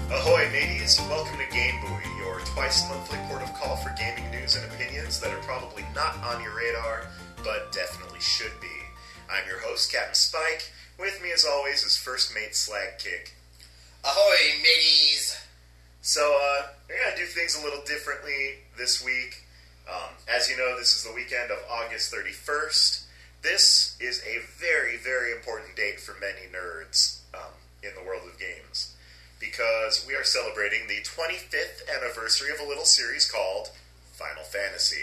Ahoy mateys, welcome to Game Buoy, your twice-monthly port of call for gaming news and opinions that are probably not on your radar, but definitely should be. I'm your host, Captain Spike. With me as always is First Mate Slagkick. Ahoy mateys! So, we're going to do things a little differently this week. As you know, this is the weekend of August 31st. This is a very, very important date for many nerds in the world of games, because we are celebrating the 25th anniversary of a little series called Final Fantasy.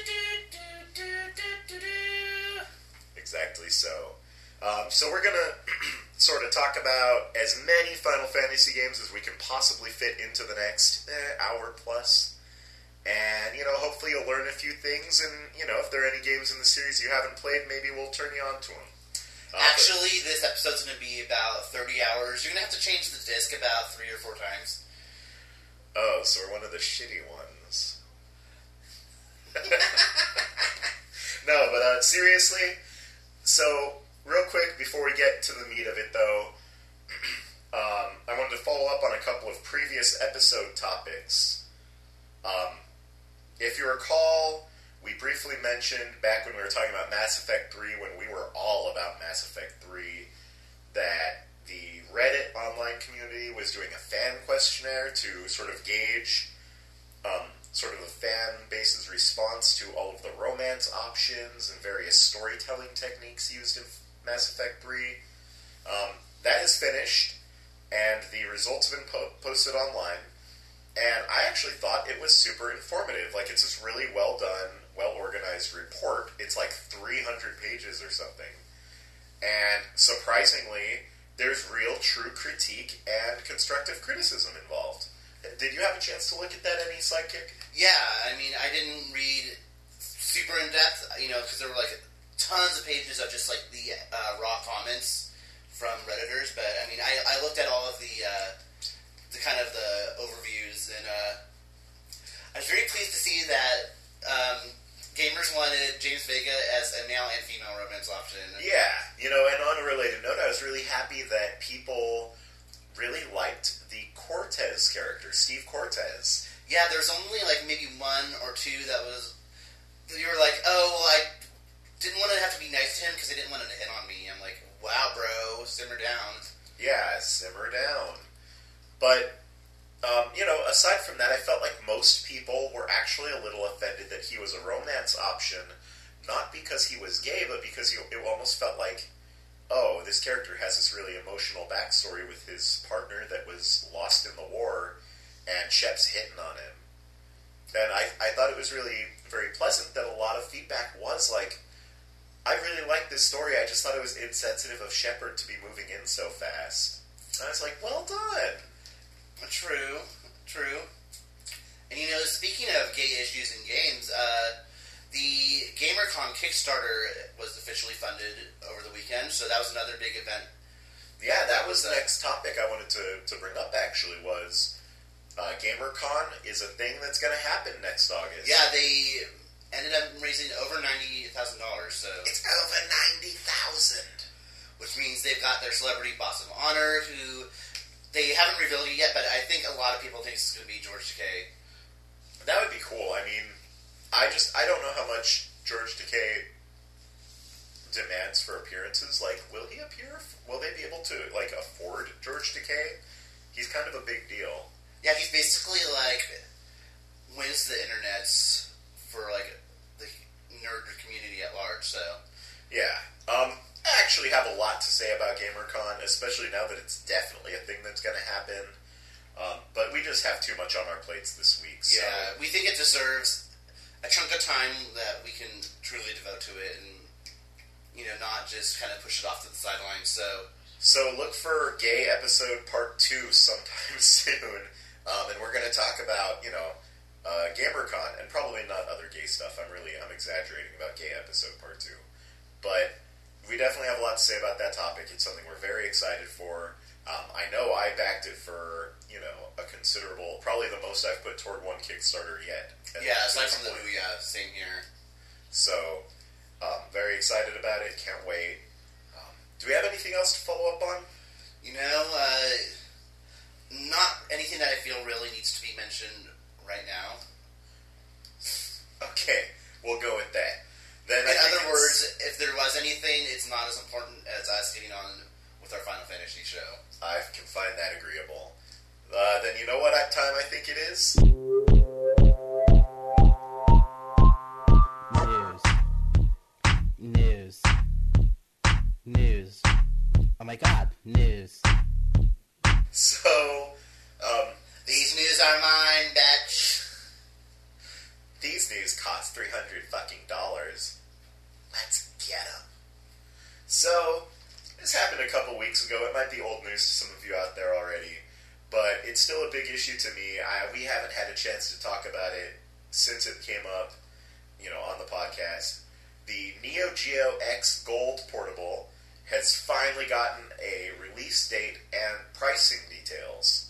Exactly so. So we're going to sort of talk about as many Final Fantasy games as we can possibly fit into the next hour plus. And, hopefully you'll learn a few things, and, if there are any games in the series you haven't played, maybe we'll turn you on to them. Actually, this episode's going to be about 30 hours. You're going to have to change the disc about 3 or 4 times. Oh, so we're one of the shitty ones. No, but seriously, so real quick before we get to the meat of it, though, I wanted to follow up on a couple of previous episode topics. If you recall, we briefly mentioned back when we were talking about Mass Effect 3, when we were all about Mass Effect 3, that the Reddit online community was doing a fan questionnaire to sort of gauge sort of the fan base's response to all of the romance options and various storytelling techniques used in Mass Effect 3. That is finished, and the results have been posted online. And I actually thought it was super informative. Like, it's this really well done, well-organized report. It's like 300 pages or something. And surprisingly, there's real true critique and constructive criticism involved. Did you have a chance to look at that, any Sidekick? Yeah, I mean, I didn't read super in-depth, because there were, tons of pages of just, the raw comments from Redditors. But, I mean, I looked at all of the kind of the overviews, and I was very pleased to see that gamers wanted James Vega as a male and female romance option. Yeah, and on a related note, I was really happy that people really liked the Cortez character, Steve Cortez. Yeah, there's only maybe 1 or 2 that you were like, oh, well, I didn't want to have to be nice to him because I didn't want him to hit on me. I'm like, wow, bro, simmer down. Yeah, simmer down. But, aside from that, I felt like most people were actually a little offended that he was a romance option, not because he was gay, but because it almost felt like, oh, this character has this really emotional backstory with his partner that was lost in the war, and Shep's hitting on him. And I thought it was really very pleasant that a lot of feedback was like, I really like this story, I just thought it was insensitive of Shepard to be moving in so fast. And I was like, well done. True. And speaking of gay issues in games, the GamerCon Kickstarter was officially funded over the weekend, so that was another big event. Yeah, that was the next topic I wanted to bring up, actually, was GamerCon is a thing that's going to happen next August. Yeah, they ended up raising over $90,000, so... It's over $90,000! Which means they've got their celebrity boss of honor, who... They haven't revealed it yet, but I think a lot of people think it's going to be George Takei. That would be cool. I mean, I don't know how much George Takei demands for appearances. Like, will he appear? Will they be able to, afford George Takei? He's kind of a big deal. Yeah, he's basically, wins the internets for, the nerd community at large, so... Yeah. I actually have a lot to say about GamerCon, especially now that it's definitely a thing that's going to happen. But we just have too much on our plates this week. So. Yeah, we think it deserves a chunk of time that we can truly devote to it and, not just kind of push it off to the sidelines, So look for Gay Episode Part 2 sometime soon. And we're going to talk about, GamerCon, and probably not other gay stuff. I'm exaggerating about Gay Episode Part 2. But... we definitely have a lot to say about that topic. It's something we're very excited for. I know I backed it for, a considerable, probably the most I've put toward one Kickstarter yet. Yeah, aside from the Ouya, same here. So, very excited about it. Can't wait. Do we have anything else to follow up on? Not anything mention right now. Okay, we'll go with that. Then, in other words, if there was anything, it's not as important as us getting on with our Final Fantasy show. I can find that agreeable. Then you know what time I think it is? News. Oh my god, news. So, these news are mine, bitch. These news cost $300 fucking. Let's get them. So, this happened a couple weeks ago. It might be old news to some of you out there already, but it's still a big issue to me. We haven't had a chance to talk about it since it came up, on the podcast. The Neo Geo X Gold Portable has finally gotten a release date and pricing details.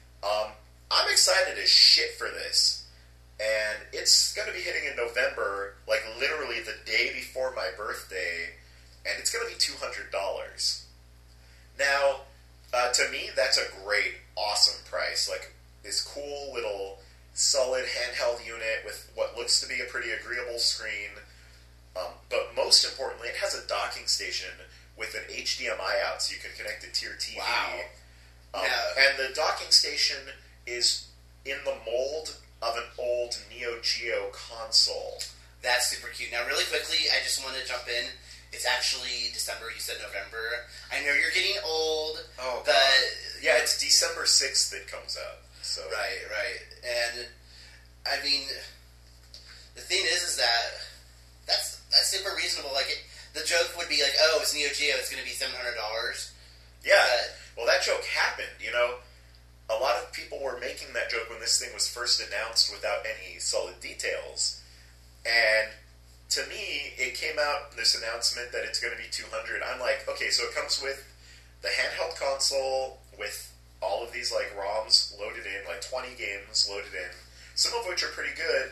I'm excited as shit for this. And it's going to be hitting in November, like literally the day before my birthday, and it's going to be $200. Now, to me, that's a great, awesome price. Like, this cool little solid handheld unit with what looks to be a pretty agreeable screen. But most importantly, it has a docking station with an HDMI out, so you can connect it to your TV. Wow. And the docking station is in the mold of an old Neo Geo console. That's super cute. Now, really quickly, I just want to jump in. It's actually December. You said November. I know you're getting old. Oh, but God. Yeah, it's December 6th that comes out. So Right. And, I mean, the thing is that that's super reasonable. Like, the joke would be like, oh, it's Neo Geo, it's going to be $700. Yeah. Well, that joke happened, A lot of people were making that joke when this thing was first announced without any solid details. And to me, it came out, this announcement that it's going to be $200. I'm like, okay, so it comes with the handheld console with all of these, like, ROMs loaded in, like 20 games loaded in, some of which are pretty good.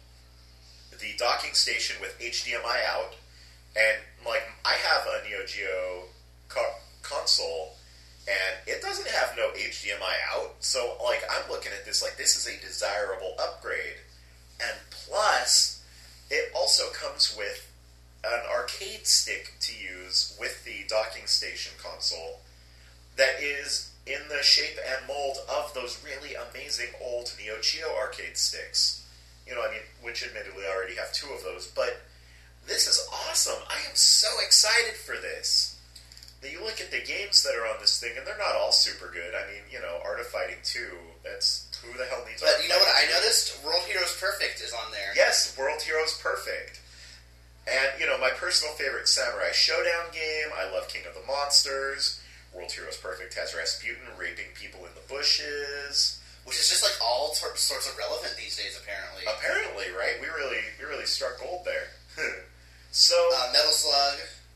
The docking station with HDMI out, and, like, I have a Neo Geo console, and it doesn't have no HDMI out, so, like, I'm looking at this like this is a desirable upgrade. And plus, it also comes with an arcade stick to use with the docking station console that is in the shape and mold of those really amazing old Neo Geo arcade sticks. Which admittedly I already have 2 of those, but this is awesome. I am so excited for this. You look at the games that are on this thing, and they're not all super good. Art of Fighting 2, that's... Who the hell needs Art of Fighting 2? But you know what I noticed? World Heroes Perfect is on there. Yes, World Heroes Perfect. And, my personal favorite Samurai Showdown game, I love King of the Monsters. World Heroes Perfect has Rasputin raping people in the bushes. Which is just like all sorts of relevant these days, apparently. Apparently, right? We really struck gold there. So... Metal Slug.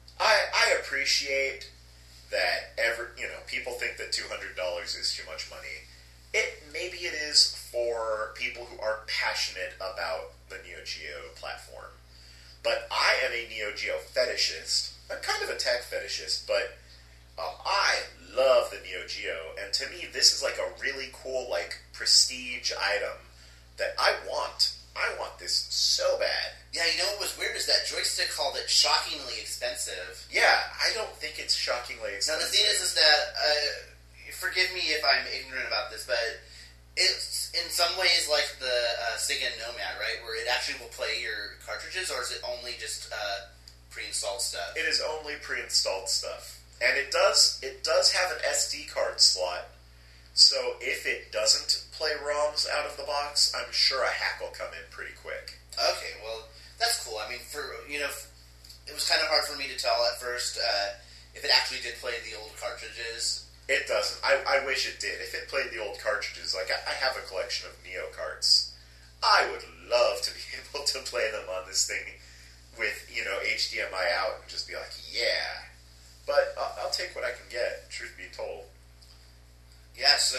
I appreciate that people think that $200 is too much money. Maybe it is for people who aren't passionate about the Neo Geo platform. But I am a Neo Geo fetishist. I'm kind of a tech fetishist, but I love the Neo Geo, and to me this is like a really cool, like, prestige item that I want. I want this so bad. Yeah, you know what was weird is that Joystick called it shockingly expensive. Yeah, I don't think it's shockingly expensive. Now the thing is that, forgive me if I'm ignorant about this, but it's in some ways like the Sega Nomad, right? Where it actually will play your cartridges, or is it only just pre-installed stuff? It is only pre-installed stuff. And it does have an SD card slot, so if it doesn't play ROMs out of the box, I'm sure a hack will come in pretty quick. Okay, well, that's cool. I mean, it was kind of hard for me to tell at first if it actually did play the old cartridges. It doesn't. I wish it did. If it played the old cartridges, like, I have a collection of Neo carts. I would love to be able to play them on this thing with, HDMI out and just be like, yeah. But I'll take what I can get, truth be told. Yeah, so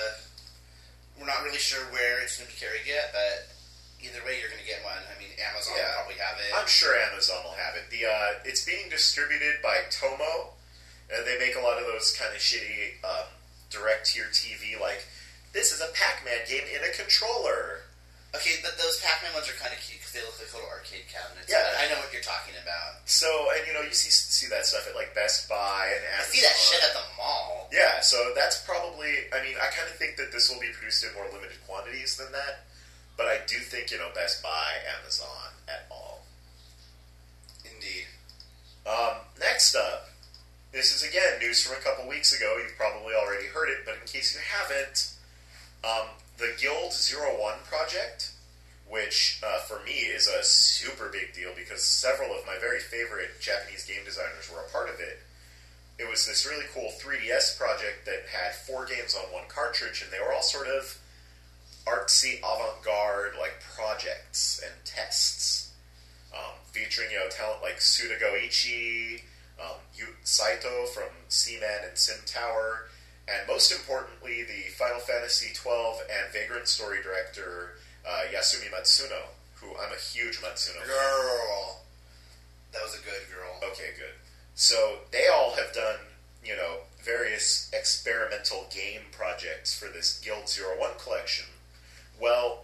we're not really sure where it's going to be carried yet, but either way, you're going to get one. I mean, Amazon will probably have it. I'm sure Amazon will have it. It's being distributed by Tomo. They make a lot of those kind of shitty direct-to-your TV, like, this is a Pac-Man game in a controller. Okay, but those Pac-Man ones are kind of cute because they look like little arcade cabinets. Yeah. I know what you're talking about. So, and you know, you see that stuff at like Best Buy and I Amazon. see that shit at the mall. Yeah, so that's probably, I mean, I kind of think that this will be produced in more limited quantities than that, but I do think, you know, Best Buy, Amazon, at all. Indeed. Next up, this is again news from a couple weeks ago. You've probably already heard it, but in case you haven't, the Guild 01 project, which for me is a super big deal because several of my very favorite Japanese game designers were a part of it. It was this really cool 3DS project that had 4 games on one cartridge, and they were all sort of artsy, avant-garde like projects and tests, featuring, you know, talent like Suda Goichi, Yu Saito from Seaman and Sim Tower, and most importantly, the Final Fantasy XII and Vagrant story director Yasumi Matsuno, who I'm a huge Matsuno fan. Girl. That was a good girl. Okay, good. So they all have done, you know, various experimental game projects for this Guild 01 collection. Well,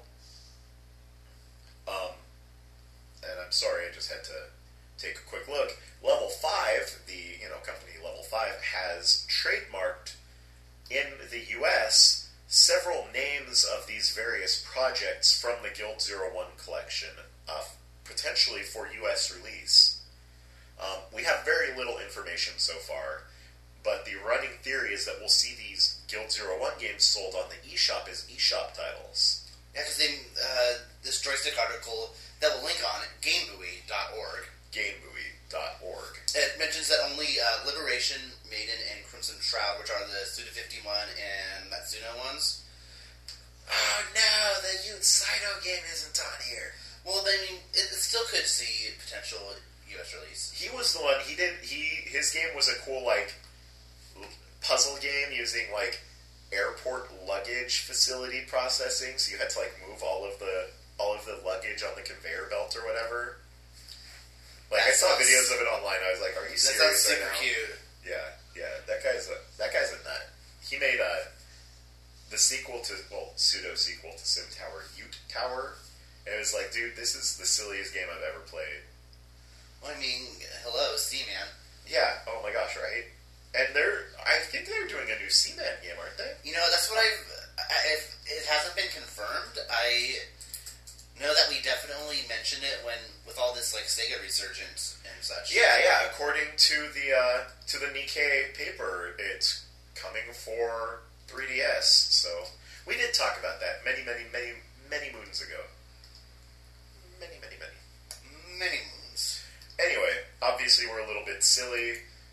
and I'm sorry, I just had to take a quick look. Level 5, the, you know, company Level 5, has trademarked in the U.S. several names of these various projects from the Guild 01 collection, potentially for U.S. release. We have very little information so far, but the running theory is that we'll see these Guild 01 games sold on the eShop as eShop titles. Yeah, because this joystick article that we'll link on GameBuoy.org. GameBuoy.org. It mentions that only Liberation, Maiden, and Crimson Shroud, which are the Suda51 and Matsuno ones. Oh no, the Yu Saito game isn't on here. Well, I mean, it still could see potential U.S. release. He was the one, his game was a cool, like, puzzle game using, like, airport luggage facility processing, so you had to, like, move all of the luggage on the conveyor belt or whatever. Like, I saw videos of it online, I was like, are you serious right now? That sounds super cute. Yeah, that guy's a nut. He made the sequel to, well, pseudo-sequel to Sim Tower, Ute Tower, and it was like, dude, this is the silliest game I've ever played. Well, I mean, hello, Seaman. Yeah, oh my gosh, right? And I think they're doing a new Seaman game, aren't they? You know, that's what if it hasn't been confirmed, I know that we definitely mentioned it with all this, like, Sega resurgence and such. Yeah, according to the Nikkei paper, it's coming for 3DS, so we did talk about that many moons ago. Many moons. Anyway, obviously we're a little bit silly.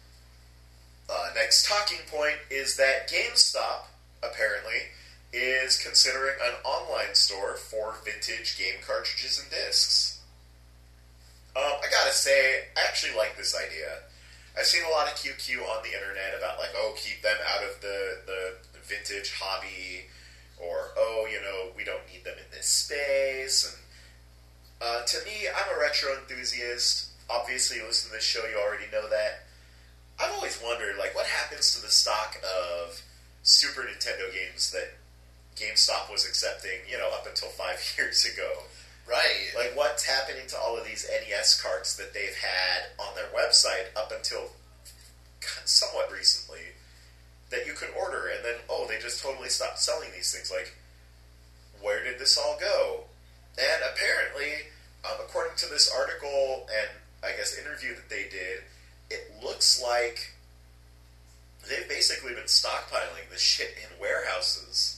Next talking point is that GameStop, apparently, is considering an online store for vintage game cartridges and discs. I gotta say, I actually like this idea. I've seen a lot of QQ on the internet about, like, oh, keep them out of the vintage hobby, or, oh, you know, we don't need them in this space, and to me, I'm a retro enthusiast. Obviously, you listen to this show, you already know that. I've always wondered, like, what happens to the stock of Super Nintendo games that GameStop was accepting, you know, up until 5 years ago? Right. Like, what's happening to all of these NES carts that they've had on their website up until somewhat recently that you could order, and then, oh, they just totally stopped selling these things? Like, where did this all go? And apparently, according to this article and, I guess, interview that they did, it looks like they've basically been stockpiling this shit in warehouses.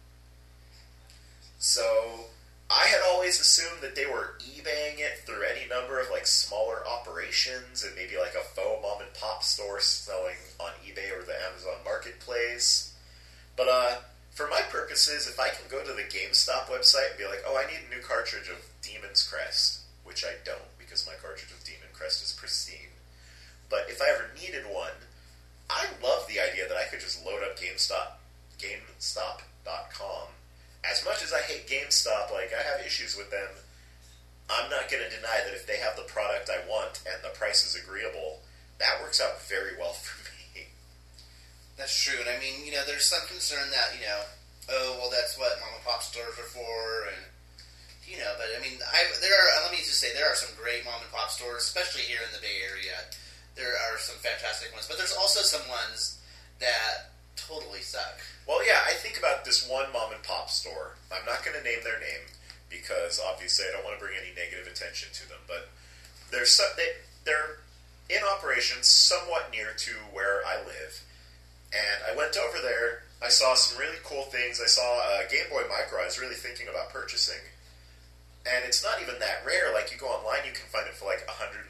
So, I had always assumed that they were eBaying it through any number of, like, smaller operations and maybe, like, a faux mom-and-pop store selling on eBay or the Amazon Marketplace. But, for my purposes, if I can go to the GameStop website and be like, oh, I need a new cartridge of Demon's Crest, which I don't, because my cartridge of Demon Crest is pristine. But if I ever needed one, I love the idea that I could just load up GameStop.com. As much as I hate GameStop, like, I have issues with them, I'm not going to deny that if they have the product I want and the price is agreeable, that works out very well for me. That's true, and I mean, you know, there's some concern that, you know, oh, well, that's what mom and pop stores are for, and but I mean, let me just say, there are some great mom and pop stores, especially here in the Bay Area. There are some fantastic ones, but there's also some ones that totally suck. Well, yeah, I think about this one mom and pop store. I'm not going to name their name because obviously I don't want to bring any negative attention to them, but they're in operation somewhat near to where I live. And I went over there, I saw some really cool things. I saw a Game Boy Micro I was really thinking about purchasing. And it's not even that rare. Like, you go online, you can find it for like $130.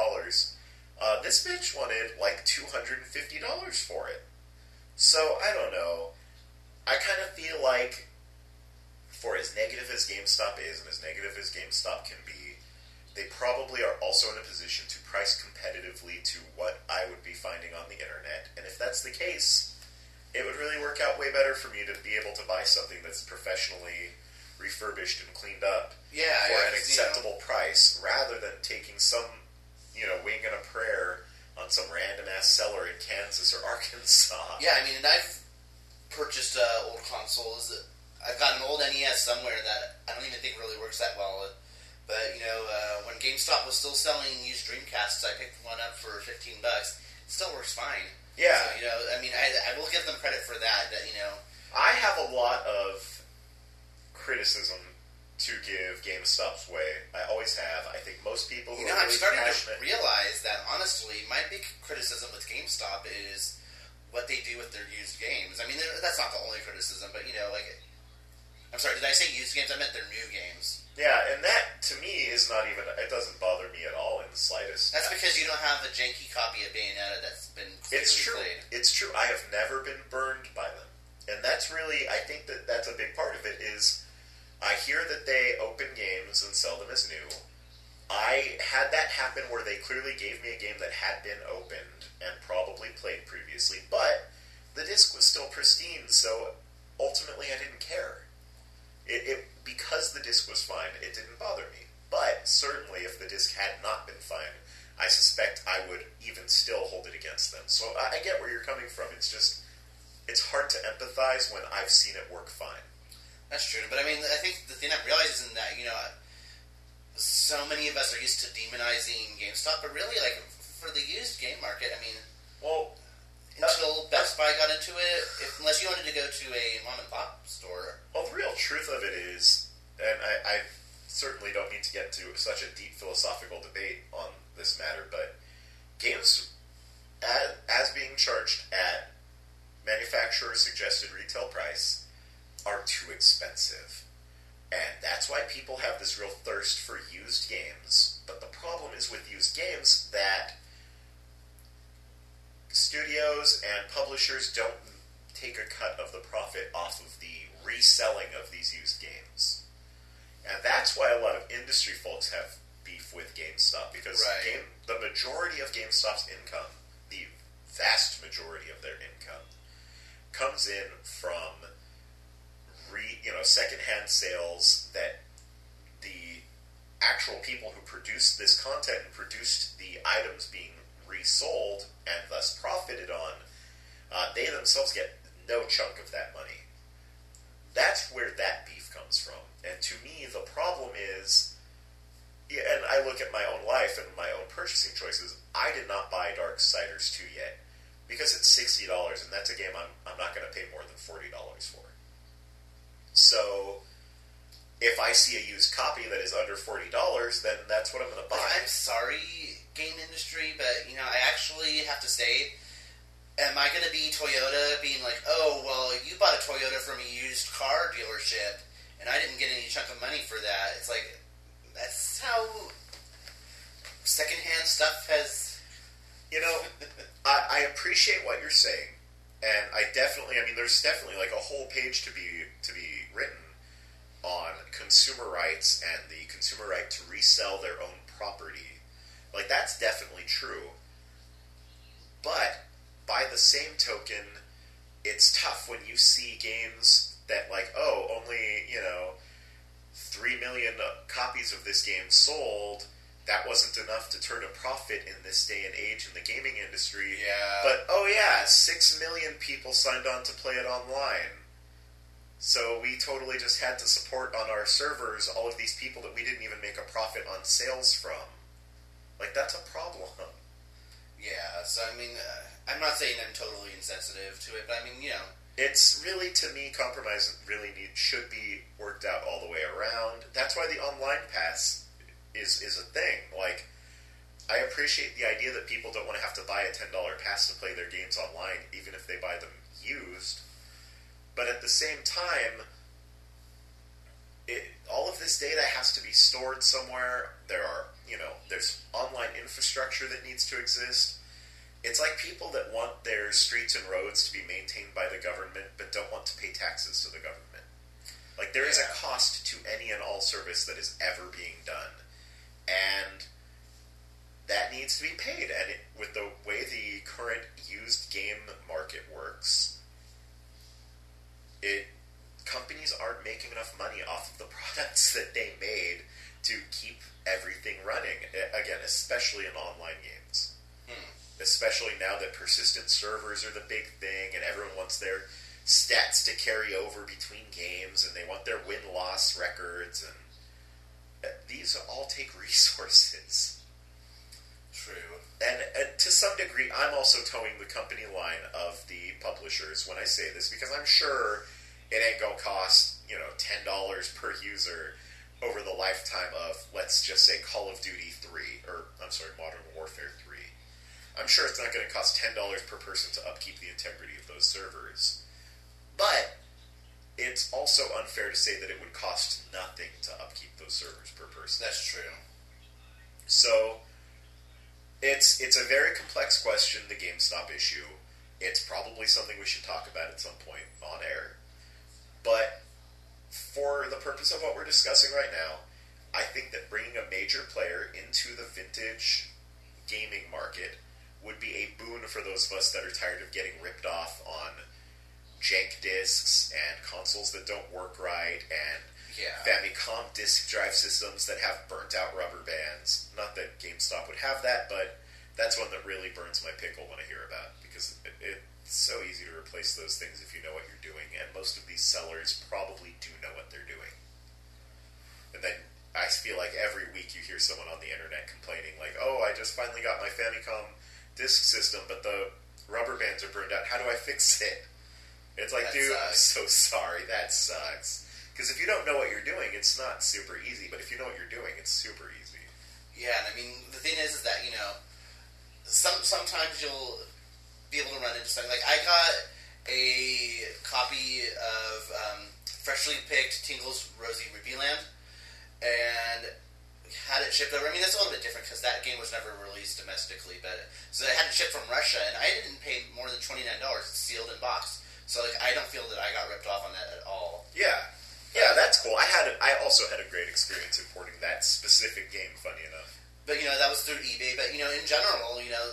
This bitch wanted like $250 for it. So, I don't know. I kind of feel like, for as negative as GameStop is, and as negative as GameStop can be, they probably are also in a position to price competitively to what I would be finding on the internet. And if that's the case, it would really work out way better for me to be able to buy something that's professionally refurbished and cleaned up for an acceptable price, rather than taking some, wing and a prayer on some random-ass seller in Kansas or Arkansas. Yeah, I mean, and I've purchased old consoles. I've got an old NES somewhere that I don't even think really works that well. But, when GameStop was still selling used Dreamcasts, I picked one up for $15. It still works fine. Yeah. So, I mean, I will give them credit for that, I have a lot of criticism to give GameStop's way. I always have. I think most people who are I'm really starting passionate... to realize that, honestly, my big criticism with GameStop is what they do with their used games. I mean, that's not the only criticism, but, I'm sorry, did I say used games? I meant their new games. Yeah, and that, to me, is not even... It doesn't bother me at all in the slightest. That's because you don't have a janky copy of Bayonetta that's been clearly It's true. played. It's true. I have never been burned by them. And that's really... I think that's a big part of it is... I hear that they open games and sell them as new. I had that happen where they clearly gave me a game that had been opened and probably played previously, but the disc was still pristine, so ultimately I didn't care. Because the disc was fine, it didn't bother me. But certainly if the disc had not been fine, I suspect I would even still hold it against them. So I get where you're coming from. It's just, it's hard to empathize when I've seen it work fine. That's true, but I mean, I think the thing I'm realizing is that, so many of us are used to demonizing GameStop, but really, like, for the used game market, I mean, until Best Buy got into it, unless you wanted to go to a mom and pop store. Well, the real truth of it is, and I certainly don't need to get into such a deep philosophical debate on this matter, but games, as being charged at manufacturer-suggested retail price, are too expensive. And that's why people have this real thirst for used games. But the problem is with used games that studios and publishers don't take a cut of the profit off of the reselling of these used games. And that's why a lot of industry folks have beef with GameStop, because the majority of GameStop's income, the vast majority of their income, comes in from secondhand sales that the actual people who produced this content and produced the items being resold and thus profited on, they themselves get no chunk of that money. That's where that beef comes from. And to me, the problem is, and I look at my own life and my own purchasing choices, I did not buy Darksiders 2 yet, because it's $60, and that's a game I'm not going to pay more than $40 for. So, if I see a used copy that is under $40, then that's what I'm going to buy. I'm sorry, game industry, but, I actually have to say, am I going to be Toyota being like, oh, well, you bought a Toyota from a used car dealership, and I didn't get any chunk of money for that? It's like, that's how secondhand stuff has... I appreciate what you're saying. And there's definitely like a whole page to be written on consumer rights and the consumer right to resell their own property. Like, that's definitely true. But by the same token, it's tough when you see games that only 3 million copies of this game sold. That wasn't enough to turn a profit in this day and age in the gaming industry. Yeah. But, 6 million people signed on to play it online. So we totally just had to support on our servers all of these people that we didn't even make a profit on sales from. Like, that's a problem. Yeah, so I mean, I'm not saying I'm totally insensitive to it, but I mean, you know. It's really, to me, compromise really should be worked out all the way around. That's why the online pass is a thing. Like, I appreciate the idea that people don't want to have to buy a $10 pass to play their games online, even if they buy them used. But at the same time, all of this data has to be stored somewhere. There's online infrastructure that needs to exist. It's like people that want their streets and roads to be maintained by the government, but don't want to pay taxes to the government. Like, there is a cost to any and all service that is ever being done. And that needs to be paid. And with the way the current used game market works, companies aren't making enough money off of the products that they made to keep everything running. Again, especially in online games. Especially now that persistent servers are the big thing, and everyone wants their stats to carry over between games, and they want their win-loss records, and these all take resources. True. And to some degree, I'm also towing the company line of the publishers when I say this, because I'm sure it ain't gonna cost, $10 per user over the lifetime of, let's just say, Call of Duty 3, Modern Warfare 3. I'm sure it's not going to cost $10 per person to upkeep the integrity of those servers. But it's also unfair to say that it would cost nothing to upkeep those servers per person. That's true. So it's a very complex question, the GameStop issue. It's probably something we should talk about at some point on air. But for the purpose of what we're discussing right now, I think that bringing a major player into the vintage gaming market would be a boon for those of us that are tired of getting ripped off on jank discs and consoles that don't work right and Famicom disk drive systems that have burnt out rubber bands. Not that GameStop would have that, but that's one that really burns my pickle when I hear about, because it's so easy to replace those things if you know what you're doing, and most of these sellers probably do know what they're doing. And then I feel like every week you hear someone on the internet complaining, like, oh, I just finally got my Famicom disk system, but the rubber bands are burned out. How do I fix it? It's like, dude, I'm so sorry. That sucks. Because if you don't know what you're doing, it's not super easy. But if you know what you're doing, it's super easy. Yeah, and I mean, the thing is that, sometimes you'll be able to run into something. Like, I got a copy of freshly picked Tingle's Rosy Rupee Land, and had it shipped over. I mean, that's a little bit different because that game was never released domestically, but so I had it shipped from Russia, and I didn't pay more than $29. It's sealed in box, so I don't feel that I got ripped off on that at all. Yeah, that's cool. I also had a great experience importing that specific game. Funny enough, but that was through eBay. But in general,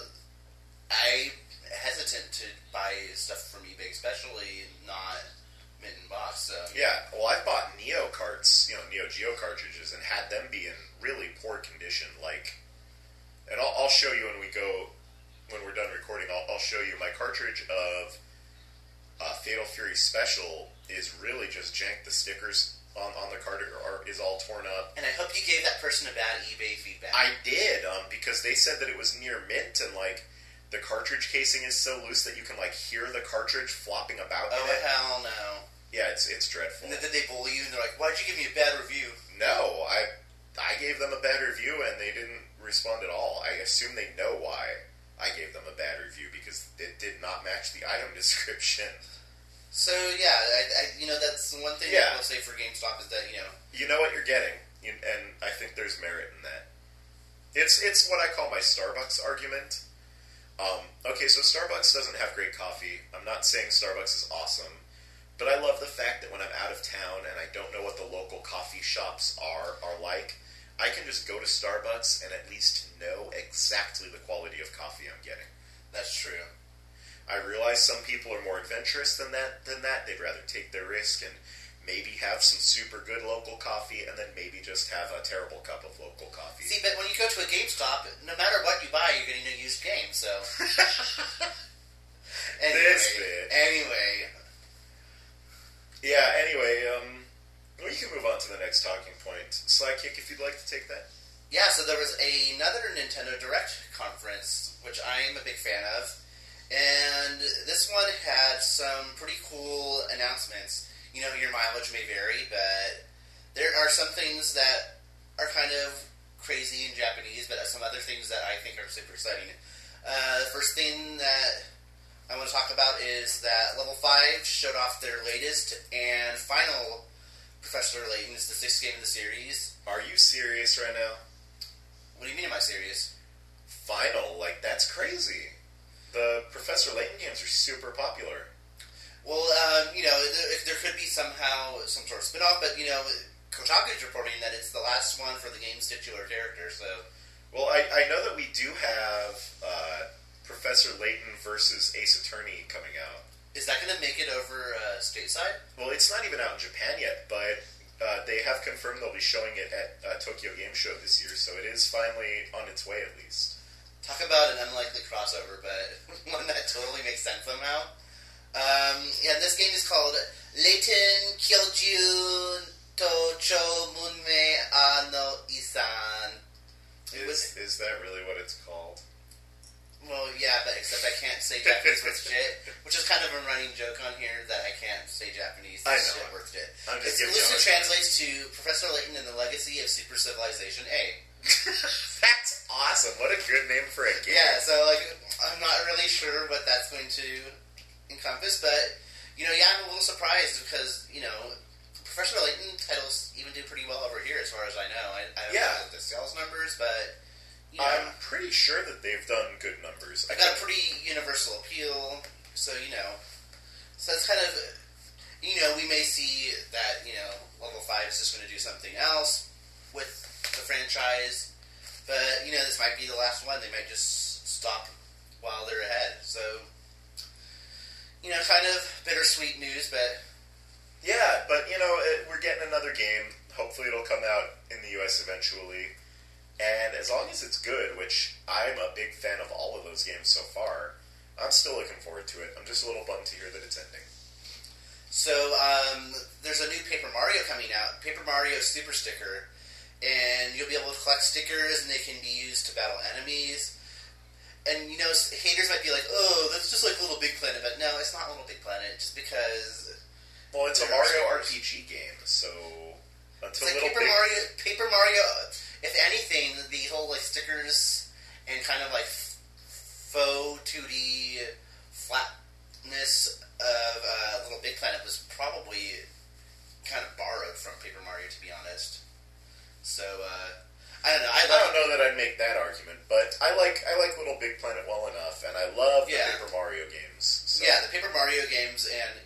I hesitant to buy stuff from eBay, especially not mint in box. So yeah, well, I've bought Neo carts, Neo Geo cartridges, and had them be in really poor condition. And I'll show you when we're done recording. I'll show you my cartridge of Fatal Fury Special is really just jank. The stickers on the cartridge is all torn up. And I hope you gave that person a bad eBay feedback. I did, because they said that it was near mint, and the cartridge casing is so loose that you can hear the cartridge flopping about. Oh, hell no. Yeah, it's dreadful. And did they bully you? And they're like, why'd you give me a bad review? No, I gave them a bad review, and they didn't respond at all. I assume they know why I gave them a bad review, because it did not match the item description. So, yeah, I that's the one thing I will say for GameStop is that, You know what you're getting, and I think there's merit in that. It's what I call my Starbucks argument. Okay, so Starbucks doesn't have great coffee. I'm not saying Starbucks is awesome, but I love the fact that when I'm out of town and I don't know what the local coffee shops are like, I can just go to Starbucks and at least know exactly the quality of coffee I'm getting. That's true. I realize some people are more adventurous than that. They'd rather take their risk and maybe have some super good local coffee and then maybe just have a terrible cup of local coffee. See, but when you go to a GameStop, no matter what you buy, you're getting a used game, so... Anyway. Anyway. Yeah, next talking point. Sidekick, if you'd like to take that. Yeah, so there was another Nintendo Direct conference, which I'm a big fan of, and this one had some pretty cool announcements. You know, your mileage may vary, but there are some things that are kind of crazy in Japanese, but some other things that I think are super exciting. The first thing that I want to talk about is that Level 5 showed off their latest and final Professor Layton's, the 6th game of the series. Are you serious right now? What do you mean, am I serious? Final? Like, that's crazy. The Professor Layton games are super popular. Well, you know, there could be somehow some sort of spin-off, but, you know, Kotaku's reporting that it's the last one for the game's titular character, so... Well, I know that we do have Professor Layton versus Ace Attorney coming out. Is that going to make it over stateside? Well, it's not even out in Japan yet, but they have confirmed they'll be showing it at Tokyo Game Show this year, so it is finally on its way at least. Talk about an unlikely crossover, but one that totally makes sense somehow. Yeah, this game is called Layton Kyoju Tocho Munme Ano Isan. Is that really what it's called? Well, yeah, but except I can't say Japanese worth shit, which is kind of a running joke on here that I can't say Japanese I know. shit worth shit. It loosely translates to Professor Layton and the Legacy of Super Civilization A. That's awesome. What a good name for a game. Yeah, so, like, I'm not really sure what that's going to encompass, but, you know, yeah, I'm a little surprised because, you know, Professor Layton titles even do pretty well over here as far as I know. I don't know the sales numbers, but, you know. I'm pretty sure that they've done good numbers. They've got a pretty universal appeal, so, you know. So it's kind of, you know, we may see that, you know, Level 5 is just going to do something else with the franchise, but, you know, this might be the last one. They might just stop while they're ahead, so, you know, kind of bittersweet news, but... Yeah, but, you know, we're getting another game. Hopefully it'll come out in the US eventually. And as long as it's good, which I'm a big fan of all of those games so far, I'm still looking forward to it. I'm just a little bummed to hear that it's ending. So, there's a new Paper Mario coming out, Paper Mario Super Sticker, and you'll be able to collect stickers, and they can be used to battle enemies. And, you know, haters might be like, oh, that's just like Little Big Planet, but no, it's not Little Big Planet, just because... Well, it's a Mario RPG game, so until it's like Paper Mario. If anything, the whole like stickers and kind of like faux 2D flatness of Little Big Planet was probably kind of borrowed from Paper Mario, to be honest. So I don't know. I don't know that I'd make that argument, but I like Little Big Planet well enough, and I love the Paper Mario games. So. Yeah, the Paper Mario games and.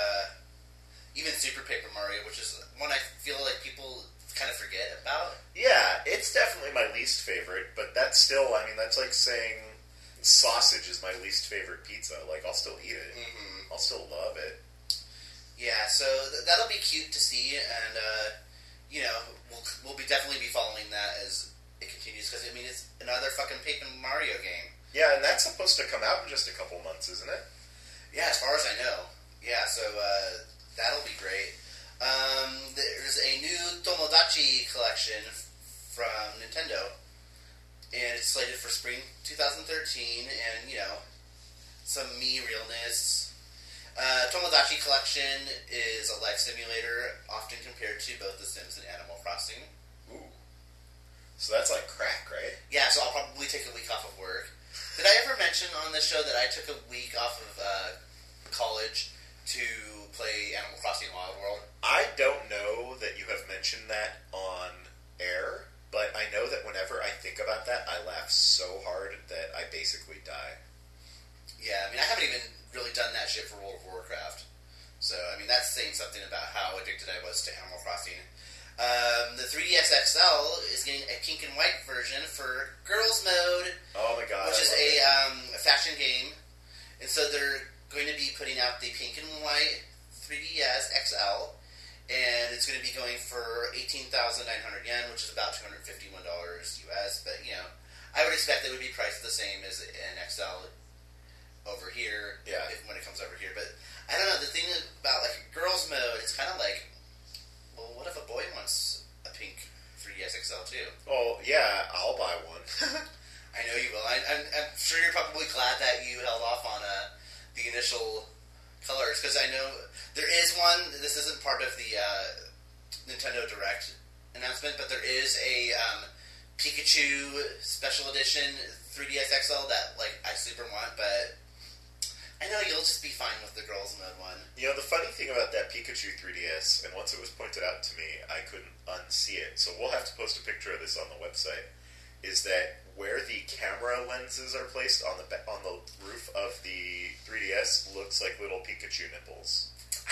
Even Super Paper Mario, which is one I feel like people kind of forget about. Yeah, it's definitely my least favorite, but that's still, I mean, that's like saying sausage is my least favorite pizza. Like, I'll still eat it. Mm-hmm. I'll still love it. Yeah, so that'll be cute to see, and, you know, we'll definitely be following that as it continues, because, I mean, it's another fucking Paper Mario game. Yeah, and that's supposed to come out in just a couple months, isn't it? Yeah, as far as I know. Yeah, so, that'll be great. There's a new Tomodachi collection from Nintendo, and it's slated for spring 2013, and, you know, some Mii realness. Tomodachi collection is a life simulator, often compared to both The Sims and Animal Crossing. Ooh. So that's like crack, right? Yeah, so I'll probably take a week off of work. Did I ever mention on this show that I took a week off of college to play Animal Crossing Wild World? I don't know that you have mentioned that on air, but I know that whenever I think about that, I laugh so hard that I basically die. Yeah, I mean, I haven't even really done that shit for World of Warcraft. So, I mean, that's saying something about how addicted I was to Animal Crossing. The 3DS XL is getting a pink and white version for Girls Mode. Oh my god. Which is a faction game. And so they're going to be putting out the pink and white 3DS XL, and it's going to be going for 18,900 yen, which is about $251 US, but, you know, I would expect it would be priced the same as an XL over here, when it comes over here, but I don't know, the thing about, like, Girls Mode, it's kind of like, well, what if a boy wants this isn't part of the Nintendo Direct announcement, but there is a Pikachu Special Edition 3DS XL that I super want, but I know you'll just be fine with the Girls Mode one. You know, the funny thing about that Pikachu 3DS, and once it was pointed out to me, I couldn't unsee it, so we'll have to post a picture of this on the website, is that where the camera lenses are placed on the roof of the 3DS looks like little Pikachu nipples.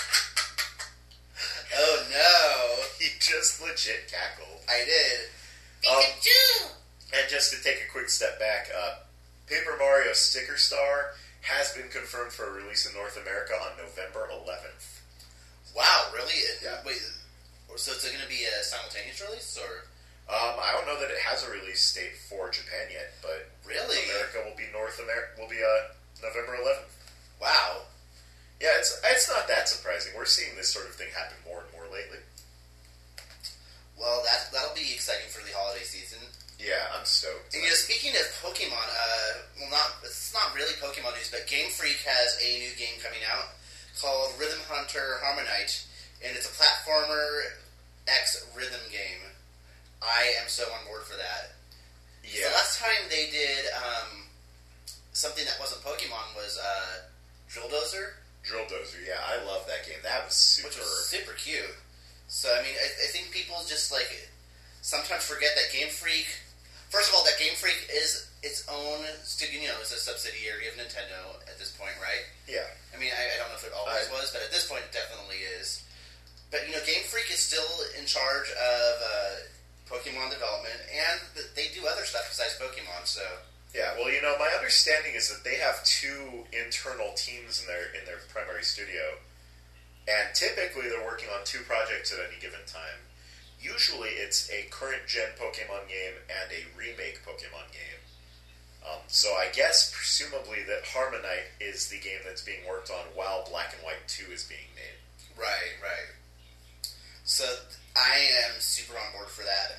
Oh no! He just legit cackled. I did. Pikachu! And just to take a quick step back, Paper Mario Sticker Star has been confirmed for a release in North America on November 11th. Wow, really? Yeah. Wait, so it's going to be a simultaneous release, or? I don't know that it has a release date for Japan yet, but Really? America will be November 11th. Wow. Yeah, it's not that surprising. We're seeing this sort of thing happen more and more lately. Well, that'll be exciting for the holiday season. Yeah, I'm stoked. And speaking of Pokemon, it's not really Pokemon news, but Game Freak has a new game coming out called Rhythm Hunter Harmonite, and it's a platformer X rhythm game. I am so on board for that. Yeah. The last time they did something that wasn't Pokemon was Drill Dozer. Drill Dozer, yeah, I love that game. That was super... Which was super cute. So, I mean, I think people just, sometimes forget that Game Freak... First of all, that Game Freak is its own studio, it's a subsidiary of Nintendo at this point, right? Yeah. I mean, I don't know if it always was, but at this point it definitely is. But, Game Freak is still in charge of Pokemon development, and they do other stuff besides Pokemon, so... Yeah, well, my understanding is that they have two internal teams in their primary studio, and typically they're working on two projects at any given time. Usually it's a current-gen Pokemon game and a remake Pokemon game. So I guess, presumably, that Harmonite is the game that's being worked on while Black and White 2 is being made. Right. So I am super on board for that.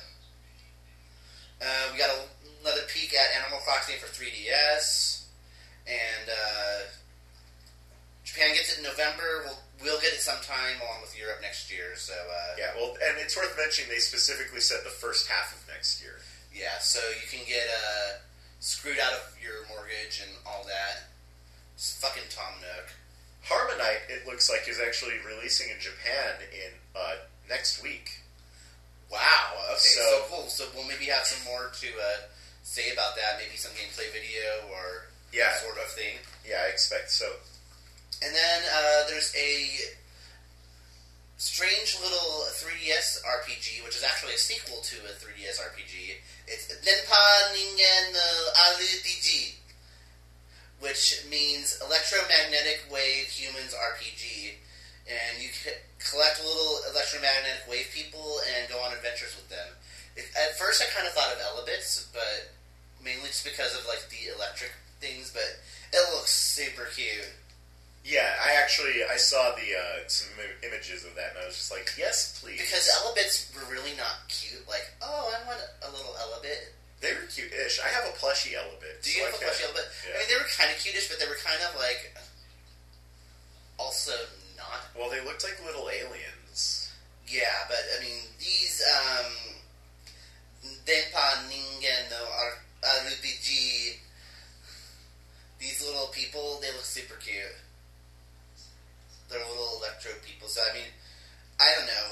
We got another peek at Animal Crossing for 3DS, and Japan gets it in November. We'll get it sometime along with Europe next year. So yeah, well, and it's worth mentioning they specifically said the first half of next year. Yeah, so you can get screwed out of your mortgage and all that. It's fucking Tom Nook. Harmonite, it looks like, is actually releasing in Japan in next week. Wow. Okay, so cool. So we'll maybe have some more to say about that. Maybe some gameplay video or sort of thing. Yeah, I expect so. And then there's a strange little 3DS RPG, which is actually a sequel to a 3DS RPG. It's Denpa Ningen no RPG, which means Electromagnetic Wave Humans RPG. And you collect little electromagnetic wave people and go on adventures with them. At first I kind of thought of Elebits, but mainly just because of the electric things, but it looks super cute. Yeah, I saw some images of that, and I was just like, yes, please. Because Elebits were really not cute. I want a little Elebit. They were cute-ish. I have a plushie Elebit. Do you have a plushie Elebit? Yeah. I mean, they were kind of cute-ish, but they were kind of also not. Well, they looked like little aliens. Yeah, but I mean, these Denpa Ningen no RPG, these little people, they look super cute. They're little electro people, so I mean, I don't know,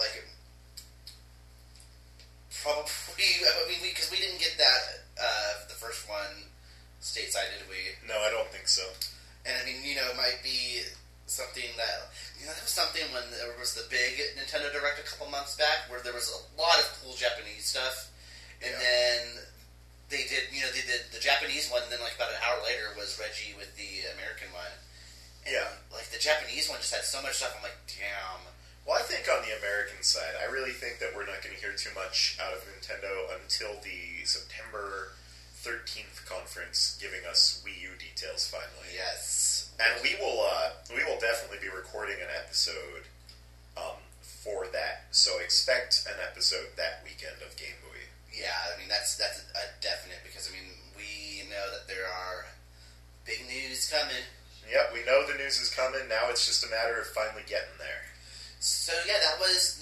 probably, because we didn't get that, the first one stateside, did we? No, I don't think so. And I mean, it might be something that, that was something when there was the big Nintendo Direct a couple months back, where there was a lot of cool Japanese stuff, and then they did the Japanese one, and then about an hour later was Reggie with the American one. And the Japanese one just had so much stuff, I'm like, damn. Well, I think on the American side, I really think that we're not going to hear too much out of Nintendo until the September 13th conference, giving us Wii U details finally. Yes. And we will definitely be recording an episode for that. So expect an episode that weekend of Game Boy. Yeah, I mean, that's a definite, because, I mean, we know that there are big news coming. Yep, we know the news is coming. Now it's just a matter of finally getting there. So, was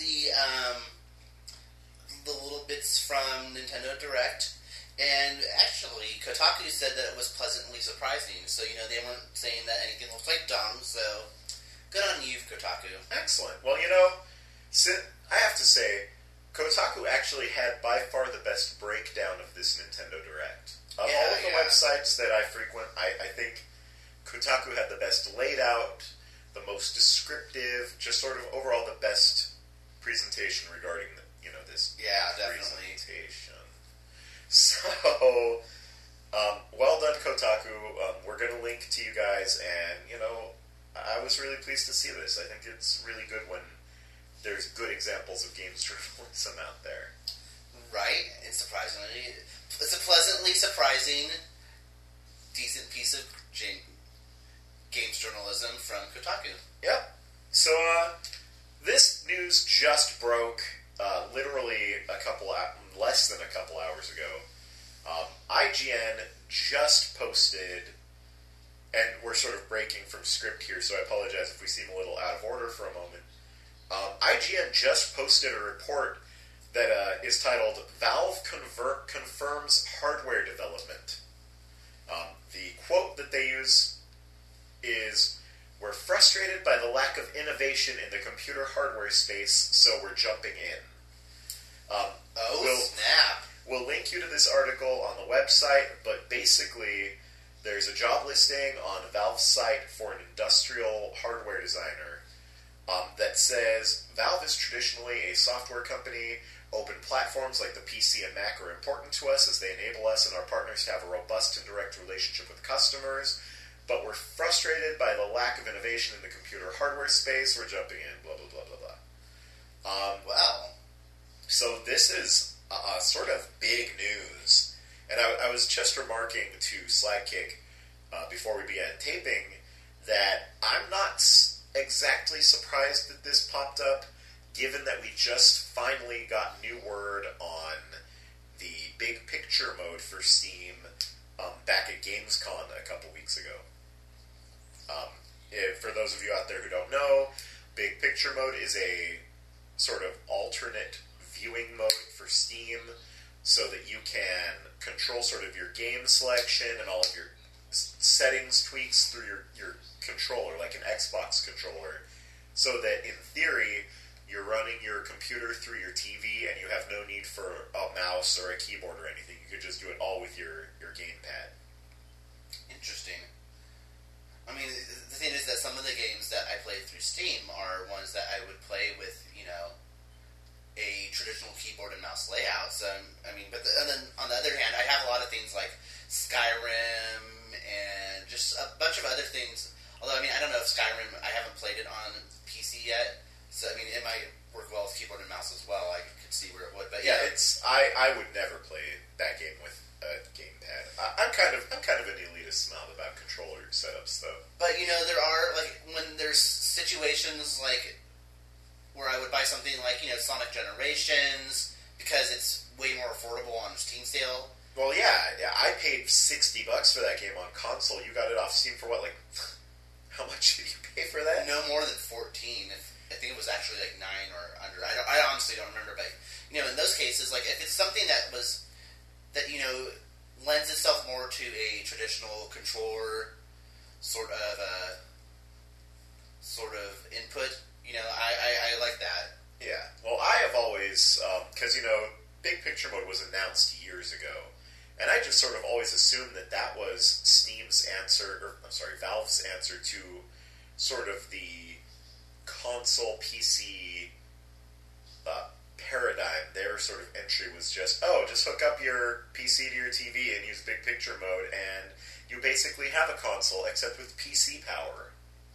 the little bits from Nintendo Direct, and actually Kotaku said that it was pleasantly surprising. So they weren't saying that anything looked like dung. So good on you, Kotaku. Excellent. Well, I have to say, Kotaku actually had by far the best breakdown of this Nintendo Direct. Of all of the websites that I frequent, I think Kotaku had the best laid out, the most descriptive, just sort of overall the best presentation regarding this definitely. presentation. So, well done, Kotaku. We're going to link to you guys, and I was really pleased to see this. I think it's really good when there's good examples of games journalism out there. Right, and surprisingly, it's a pleasantly surprising, decent piece of games journalism from Kotaku. Yep. So, this news just broke literally less than a couple hours ago. IGN just posted, and we're sort of breaking from script here, so I apologize if we seem a little out of order for a moment. IGN just posted a report that is titled "Valve Confirms Hardware Development." The quote that they use is, "We're frustrated by the lack of innovation in the computer hardware space, so we're jumping in." Snap. We'll link you to this article on the website, but basically there's a job listing on Valve's site for an industrial hardware designer that says, "Valve is traditionally a software company. Open platforms like the PC and Mac are important to us as they enable us and our partners to have a robust and direct relationship with customers. But we're frustrated by the lack of innovation in the computer hardware space. We're jumping in, blah, blah, blah, blah, blah." Wow. So this is sort of big news. And I was just remarking to Slagkick before we began taping that I'm not exactly surprised that this popped up, given that we just finally got new word on the big picture mode for Steam back at Gamescom a couple weeks ago. For those of you out there who don't know, big picture mode is a sort of alternate viewing mode for Steam so that you can control sort of your game selection and all of your settings tweaks through your controller, like an Xbox controller, so that in theory you're running your computer through your TV and you have no need for a mouse or a keyboard or anything. You could just do it all with your gamepad. Interesting. I mean, the thing is that some of the games that I played through Steam are ones that I would play with, a traditional keyboard and mouse layout. So, and then on the other hand, I have a lot of things like Skyrim and just a bunch of other things. Although, I don't know if Skyrim, I haven't played it on PC yet. So, it might work well with keyboard and mouse as well. I could see where it would. But yeah, I would never play that game with a gamepad. I'm kind of an elitist snob about controller setups, though. But there are when there's situations where I would buy something like Sonic Generations because it's way more affordable on Steam sale. Well, yeah, I paid $60 for that game on console. You got it off Steam for what? How much did you pay for that? No more than $14. I think it was actually 9 or under. I honestly don't remember, but in those cases, if it's something that lends itself more to a traditional controller sort of input, I like that. Yeah. Well, I have always because Big Picture Mode was announced years ago, and I just sort of always assumed that was Valve's answer to sort of the console PC paradigm. Their sort of entry was just hook up your PC to your TV and use Big Picture Mode, and you basically have a console, except with PC power.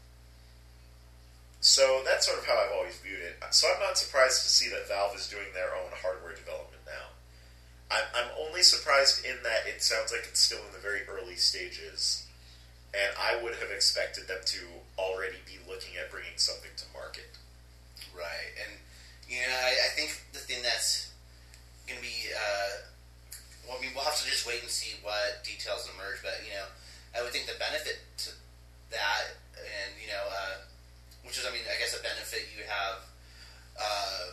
So that's sort of how I've always viewed it. So I'm not surprised to see that Valve is doing their own hardware development now. I'm only surprised in that it sounds like it's still in the very early stages, and I would have expected them to already be looking at bringing something to market. Right, and I think the thing that's going to be, we'll have to just wait and see what details emerge, but, I would think the benefit to that, and, which is, I guess a benefit you have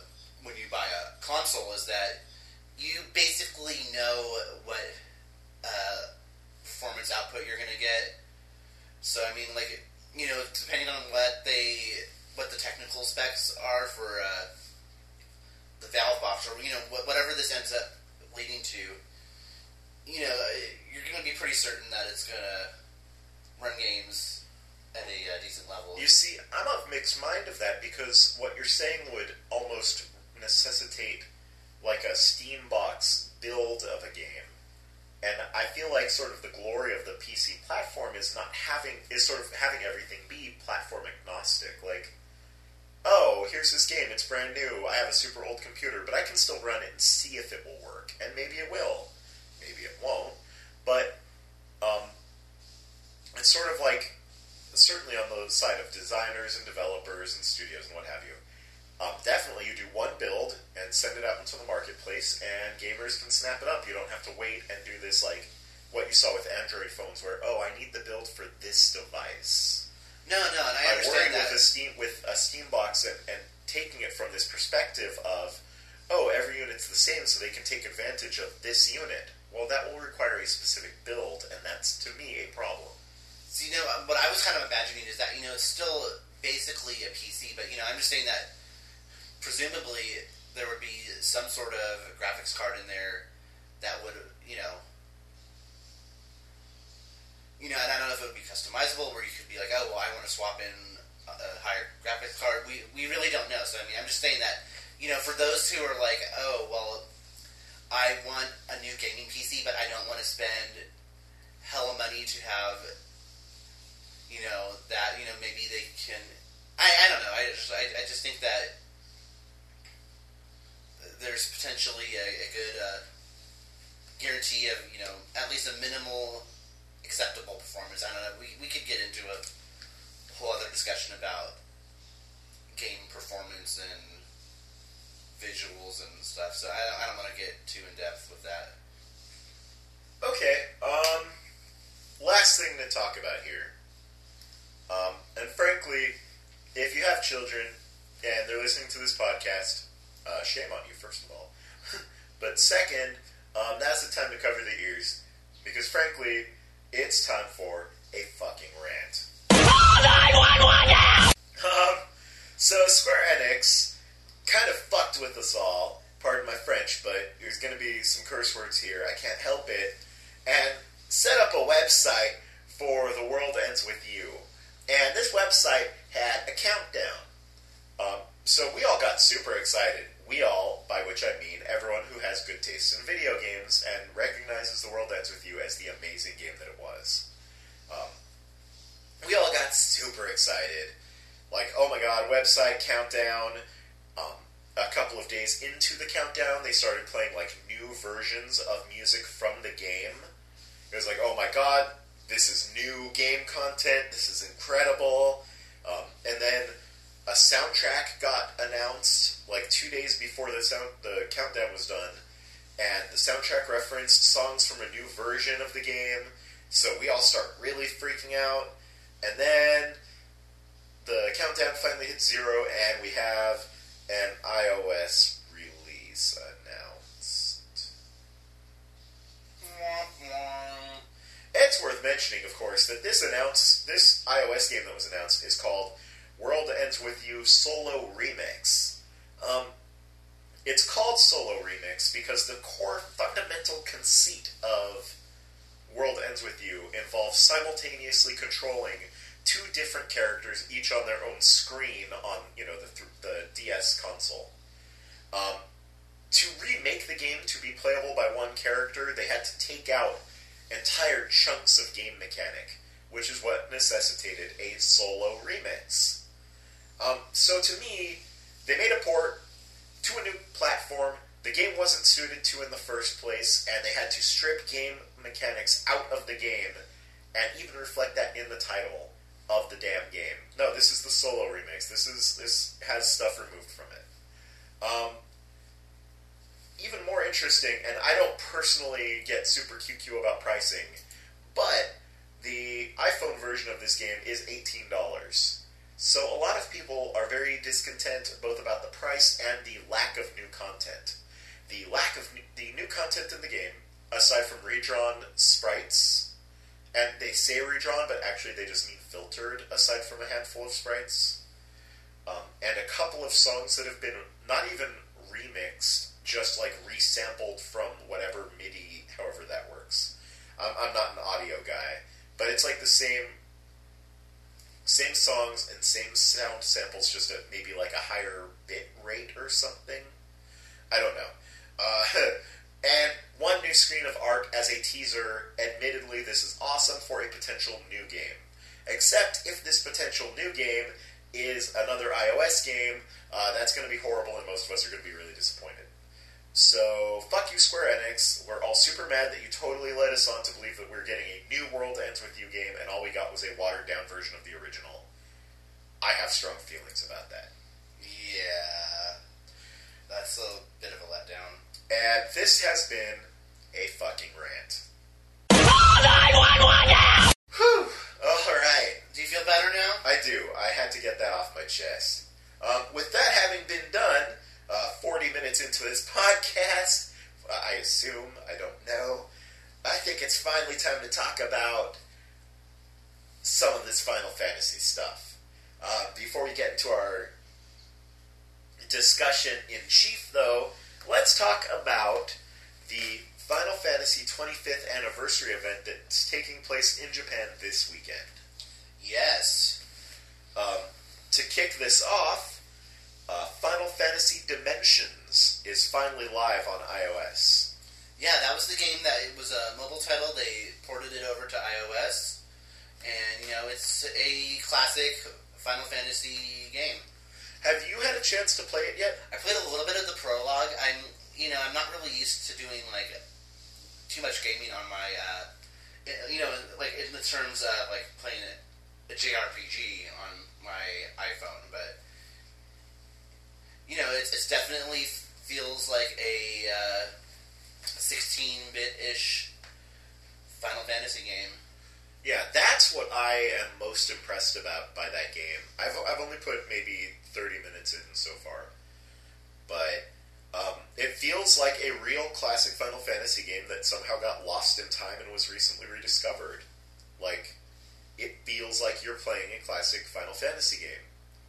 console is that you basically know what performance output you're going to get. So, I mean, like, you know, depending on what the technical specs are for the Valve box, or, you know, whatever this ends up leading to, you know, you're going to be pretty certain that it's going to run games at a decent level. You see, I'm of mixed mind of that, because what you're saying would almost necessitate like a Steam box build of a game. And I feel like sort of the glory of the PC platform is sort of having everything be platform agnostic. Like, oh, here's this game, it's brand new, I have a super old computer, but I can still run it and see if it will work. And maybe it will, maybe it won't. But it's sort of like, certainly on the side of designers and developers and studios and what have you, definitely you do one build and send it out into the marketplace, and gamers can snap it up. You don't have to wait and do this, like what you saw with Android phones, where, oh, I need the build for this device. No, and I understand that. With a Steam box and taking it from this perspective of, oh, every unit's the same, so they can take advantage of this unit. Well, that will require a specific build, and that's, to me, a problem. So, you know, what I was kind of imagining is that, you know, it's still basically a PC, but, you know, I'm just saying that presumably there would be some sort of graphics card in there that would, you know, and I don't know if it would be customizable, where you could be like, oh, well, I want to swap in a higher graphics card. We really don't know. So, I mean, I'm just saying that, you know, for those who are like, oh, well, I want a new gaming PC, but I don't want to spend hella money to have, you know, that, you know, maybe they can, I don't know, I just think that there's potentially a good guarantee of, you know, at least a minimal acceptable performance. I don't know, we could get into a whole other discussion about game performance and visuals and stuff, so I don't want to get too in-depth with that. Okay, last thing to talk about here. And frankly, if you have children and they're listening to this podcast, shame on you, first of all. But second, now's the time to cover the ears, because frankly, it's time for a fucking rant. So Square Enix kind of fucked with us all, pardon my French, but there's going to be some curse words here, I can't help it, and set up a website for The World Ends With You. And this website had a countdown. So we all got super excited. We all, by which I mean everyone who has good taste in video games and recognizes The World Ends With You as the amazing game that it was. We all got super excited. Like, oh my god, website, countdown. A couple of days into the countdown, they started playing, like, new versions of music from the game. It was like, oh my god, this is new game content, this is incredible. And then a soundtrack got announced, like, 2 days before the countdown was done, and the soundtrack referenced songs from a new version of the game, so we all start really freaking out, and then the countdown finally hit 0, and we have an iOS release announced. It's worth mentioning, of course, that this iOS game that was announced is called World Ends With You Solo Remix. It's called Solo Remix because the core fundamental conceit of World Ends With You involves simultaneously controlling two different characters, each on their own screen on, you know, the DS console. To remake the game to be playable by one character, they had to take out entire chunks of game mechanic, which is what necessitated a solo remix. So to me, they made a port to a new platform the game wasn't suited to in the first place, and they had to strip game mechanics out of the game and even reflect that in the title of the damn game. No, this is the solo remix. This has stuff removed from it. Even more interesting, and I don't personally get super QQ about pricing, but the iPhone version of this game is $18. So a lot of people are very discontent both about the price and the lack of new content. the lack of the new content in the game, aside from redrawn sprites, and they say redrawn, but actually they just mean filtered, aside from a handful of sprites, and a couple of songs that have been not even remixed, just like resampled from whatever MIDI, however that works. I'm not an audio guy, but it's like the same songs and same sound samples, just at maybe like a higher bit rate or something. I don't know. And one new screen of art as a teaser. Admittedly, this is awesome for a potential new game. Except if this potential new game is another iOS game, that's going to be horrible and most of us are going to be really disappointed. So, fuck you, Square Enix. We're all super mad that you totally led us on to believe that we're getting a new World Ends With You game, and all we got was a watered-down version of the original. I have strong feelings about that. Yeah. That's a bit of a letdown. And this has been a fucking rant. Whew! Alright. Do you feel better now? I do. I had to get that off my chest. With that having been done, 40 minutes into this podcast, I assume, I don't know, I think it's finally time to talk about some of this Final Fantasy stuff. Before we get into our discussion in chief, though, let's talk about the Final Fantasy 25th anniversary event that's taking place in Japan this weekend. Yes. To kick this off, Final Fantasy Dimensions is finally live on iOS. Yeah, that was the game that it was a mobile title. They ported it over to iOS, and it's a classic Final Fantasy game. Have you had a chance to play it yet? I played a little bit of the prologue. I'm not really used to doing like too much gaming on my, like in the terms of like playing a JRPG on my iPhone, but it's definitely feels like a 16-bit-ish Final Fantasy game. Yeah, that's what I am most impressed about by that game. I've only put maybe 30 minutes in so far, but it feels like a real classic Final Fantasy game that somehow got lost in time and was recently rediscovered. Like, it feels like you're playing a classic Final Fantasy game.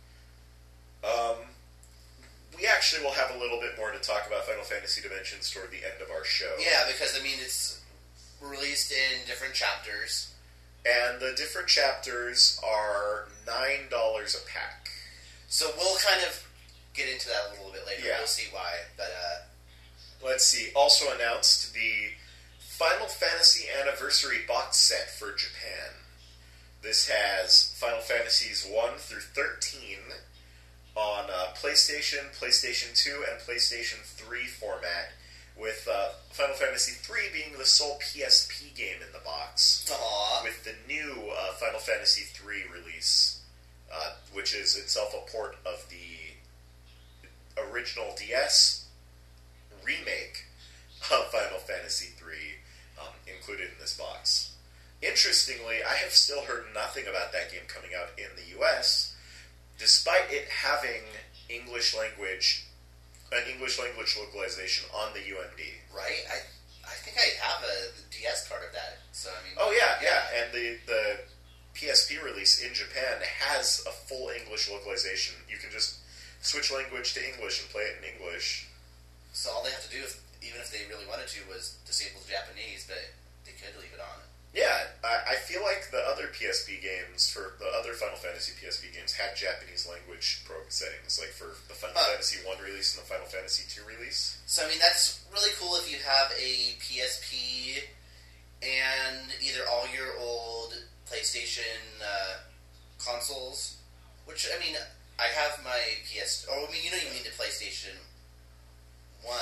We actually will have a little bit more to talk about Final Fantasy Dimensions toward the end of our show. Yeah, because it's released in different chapters. And the different chapters are $9 a pack. So we'll kind of get into that a little bit later. Yeah. We'll see why. But let's see. Also announced the Final Fantasy Anniversary box set for Japan. This has Final Fantasies 1 through 13 on PlayStation, PlayStation 2, and PlayStation 3 format, with Final Fantasy 3 being the sole PSP game in the box. Aww. With the new Final Fantasy 3 release, which is itself a port of the original DS remake of Final Fantasy 3 included in this box. Interestingly, I have still heard nothing about that game coming out in the US, despite it having an English language localization on the UMD. Right? I think I have a DS card of that. So I mean. Oh yeah. And the PSP release in Japan has a full English localization. You can just switch language to English and play it in English. So all they have to do, even if they really wanted to, was disable the Japanese, but they could leave it on. Yeah, I feel like the other PSP games, for the other Final Fantasy PSP games, had Japanese language settings, like for the Final Fantasy 1 release and the Final Fantasy 2 release. So, I mean, that's really cool if you have a PSP and either all your old PlayStation consoles, which, I mean, I have my you mean the PlayStation 1.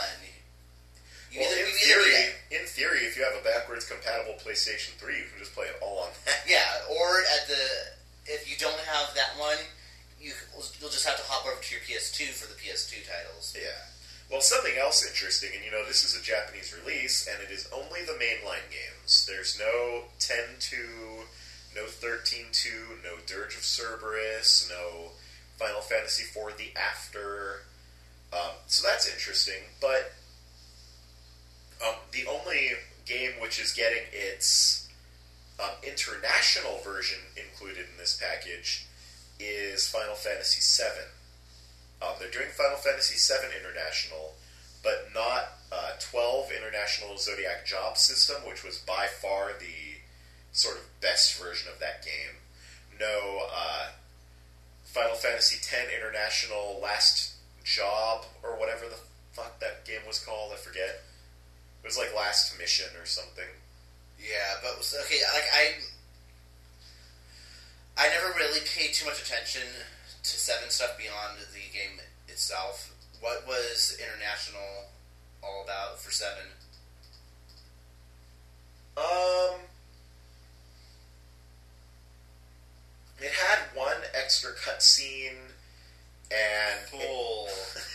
In theory, if you have a backwards compatible PlayStation 3, you can just play it all on that. Yeah, or if you don't have that one, you'll just have to hop over to your PS2 for the PS2 titles. Yeah. Well, something else interesting, and this is a Japanese release, and it is only the mainline games. There's no 10-2, no 13-2, no Dirge of Cerberus, no Final Fantasy IV The After. So that's interesting, but The only game which is getting its international version included in this package is Final Fantasy VII. They're doing Final Fantasy VII International, but not 12 International Zodiac Job System, which was by far the sort of best version of that game. No Final Fantasy X International Last Job, or whatever the fuck that game was called, I forget. It was like Last Mission or something. Yeah, but okay, like I never really paid too much attention to 7 stuff beyond the game itself. What was International all about for 7? It had one extra cutscene, and Cool.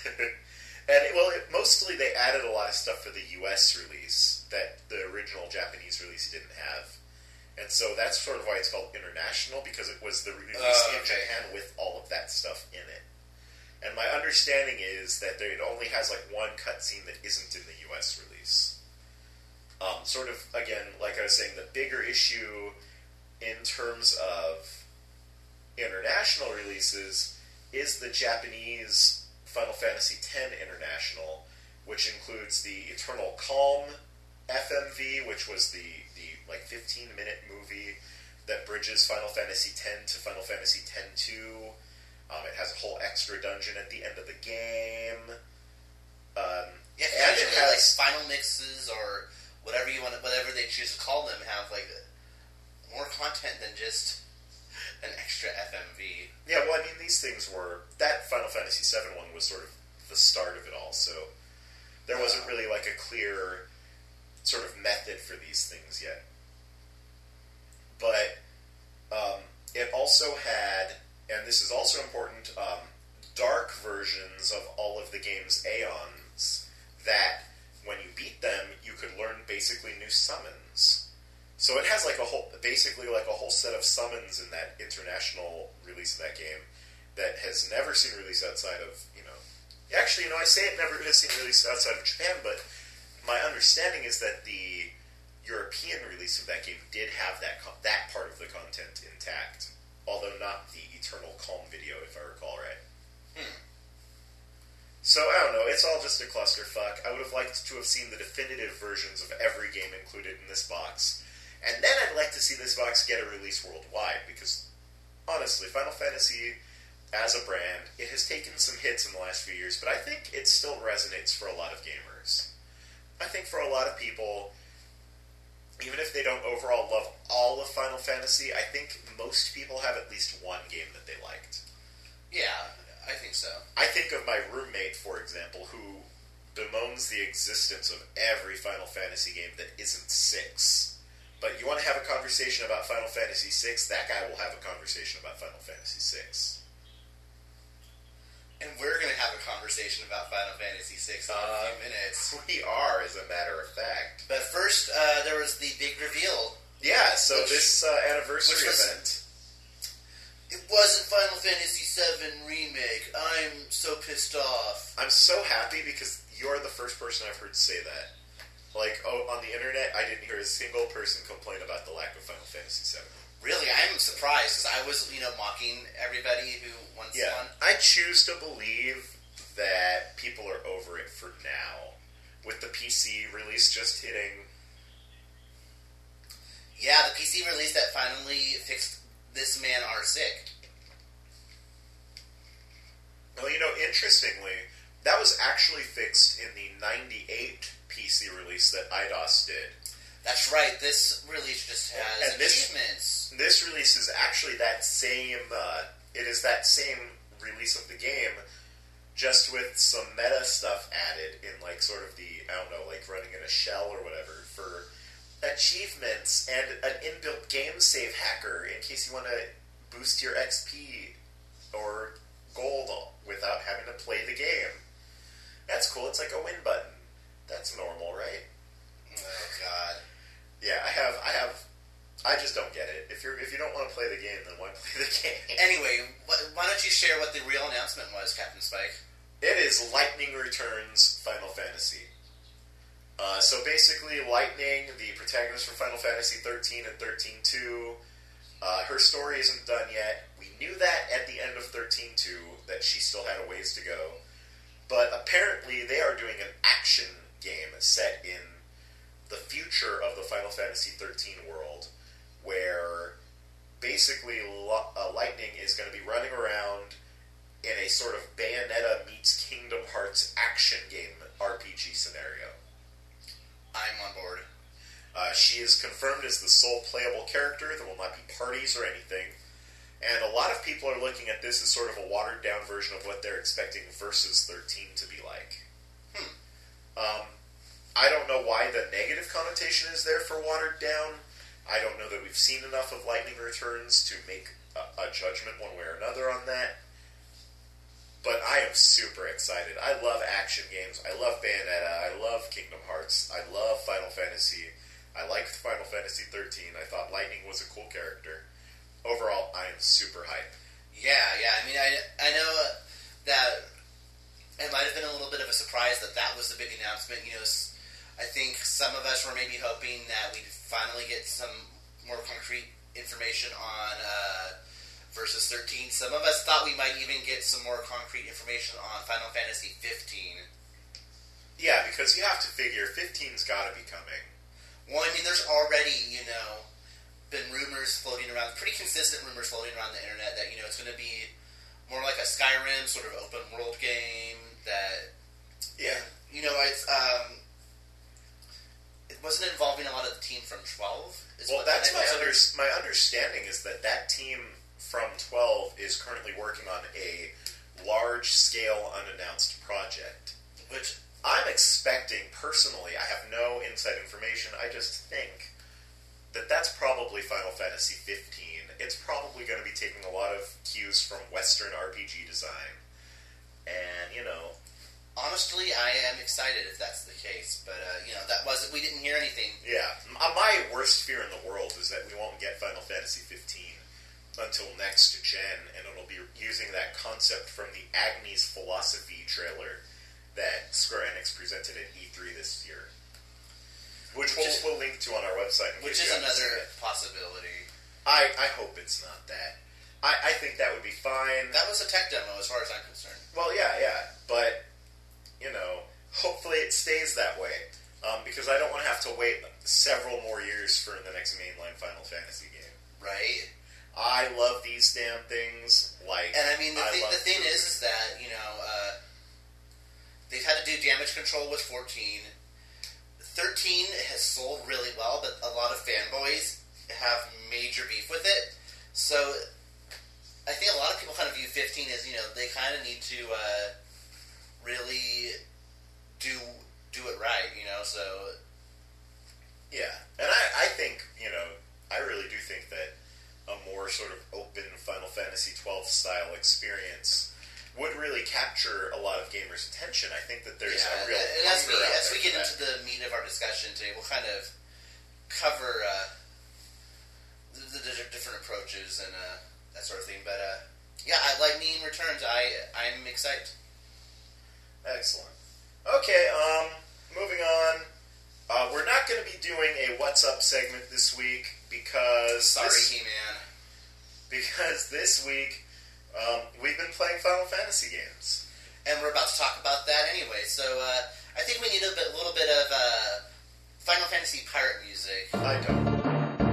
mostly they added a lot of stuff for the U.S. release that the original Japanese release didn't have, and so that's sort of why it's called International, because it was the release in Japan with all of that stuff in it. And my understanding is that it only has like one cutscene that isn't in the U.S. release. Sort of, again, like I was saying, the bigger issue in terms of international releases is the Japanese Final Fantasy X International, which includes the Eternal Calm FMV, which was the like 15-minute movie that bridges Final Fantasy X to Final Fantasy X-2. It has a whole extra dungeon at the end of the game. Yeah, and actually, it has like final mixes or whatever you want, whatever they choose to call them, have like more content than just an extra FMV. Yeah, well, I mean, these things were... That Final Fantasy VII one was sort of the start of it all, so there wasn't really like a clear sort of method for these things yet. But it also had, and this is also important, dark versions of all of the game's Aeons that, when you beat them, you could learn basically new summons. So it has like basically a whole set of summons in that international release of that game that has never seen release outside of, Actually, I say it never has seen release outside of Japan, but my understanding is that the European release of that game did have that part of the content intact, although not the Eternal Calm video, if I recall right. So, I don't know, it's all just a clusterfuck. I would have liked to have seen the definitive versions of every game included in this box. And then I'd like to see this box get a release worldwide, because, honestly, Final Fantasy, as a brand, it has taken some hits in the last few years, but I think it still resonates for a lot of gamers. I think for a lot of people, even if they don't overall love all of Final Fantasy, I think most people have at least one game that they liked. Yeah, I think so. I think of my roommate, for example, who bemoans the existence of every Final Fantasy game that isn't 6. But you want to have a conversation about Final Fantasy VI, that guy will have a conversation about Final Fantasy VI. And we're going to have a conversation about Final Fantasy VI in a few minutes. We are, as a matter of fact. But first, there was the big reveal. Yeah, so this anniversary event. It wasn't Final Fantasy VII Remake. I'm so pissed off. I'm so happy because you're the first person I've heard say that. Like, on the internet, I didn't hear a single person complain about the lack of Final Fantasy VII. Really, I am surprised, because I was, mocking everybody who wants one. I choose to believe that people are over it for now. With the PC release just hitting. Yeah, the PC release that finally fixed This Man Are Sick. Well, interestingly, that was actually fixed in the 98 PC release that IDOS did. That's right, this release just has achievements. This release is actually that same, it is that same release of the game, just with some meta stuff added in, like, sort of the, I don't know, like running in a shell or whatever, for achievements and an inbuilt game save hacker in case you want to boost your XP or gold without having to play the game. That's cool, it's like a win button. That's normal, right? Oh, God. Yeah, I just don't get it. If you don't want to play the game, then why play the game? Anyway, why don't you share what the real announcement was, Captain Spike? It is Lightning Returns Final Fantasy. So basically, Lightning, the protagonist from Final Fantasy 13 and 13-2, her story isn't done yet. We knew that at the end of 13-2, that she still had a ways to go. But apparently they are doing an action game set in the future of the Final Fantasy 13 world, where basically Lightning is going to be running around in a sort of Bayonetta meets Kingdom Hearts action game RPG scenario. I'm on board. She is confirmed as the sole playable character. There will not be parties or anything. And a lot of people are looking at this as sort of a watered-down version of what they're expecting Versus 13 to be like. I don't know why the negative connotation is there for watered down. I don't know that we've seen enough of Lightning Returns to make a judgment one way or another on that. But I am super excited. I love action games. I love Bayonetta. I love Kingdom Hearts. I love Final Fantasy. I liked Final Fantasy 13. I thought Lightning was a cool character. Overall, I am super hyped. Yeah. I mean, I know that it might have been a little bit of a surprise that was the big announcement. You know, I think some of us were maybe hoping that we'd finally get some more concrete information on Versus 13. Some of us thought we might even get some more concrete information on Final Fantasy 15. Yeah, because you have to figure 15's got to be coming. Well, I mean, there's already, been rumors floating around, pretty consistent rumors floating around the internet that, it's going to be more like a Skyrim sort of open world game that, it wasn't involving a lot of the team from 12. Well, that's my understanding is that team from 12 is currently working on a large-scale unannounced project, which I'm expecting, personally, I have no inside information, I just think that's probably Final Fantasy 15. It's probably going to be taking a lot of cues from Western RPG design. And, honestly, I am excited if that's the case, but, we didn't hear anything. Yeah. My worst fear in the world is that we won't get Final Fantasy 15 until next gen, and it'll be using that concept from the Agnes Philosophy trailer that Square Enix presented at E3 this year. Which we'll link to on our website. Which is another possibility. I hope it's not that. I think that would be fine. That was a tech demo as far as I'm concerned. Well, yeah. But, hopefully it stays that way. Because I don't want to have to wait several more years for the next mainline Final Fantasy game. Right. I love these damn things. And I mean, the thing is that, they've had to do damage control with 14. 13 has sold really well, but a lot of fanboys have major beef with it. So I think a lot of people kind of view 15 as, they kind of need to really do it right, so... Yeah, and I think, I really do think that a more sort of open Final Fantasy 12 style experience would really capture a lot of gamers' attention. I think that there's a real and as we get into the meat of our discussion today, we'll kind of cover the different approaches and that sort of thing. But Lightning Returns. I'm excited. Excellent. Okay, moving on. We're not going to be doing a What's Up segment this week because... Sorry, He-Man. Because this week, we've been playing Final Fantasy games. And we're about to talk about that anyway, so I think we need a little bit of Final Fantasy pirate music. I don't.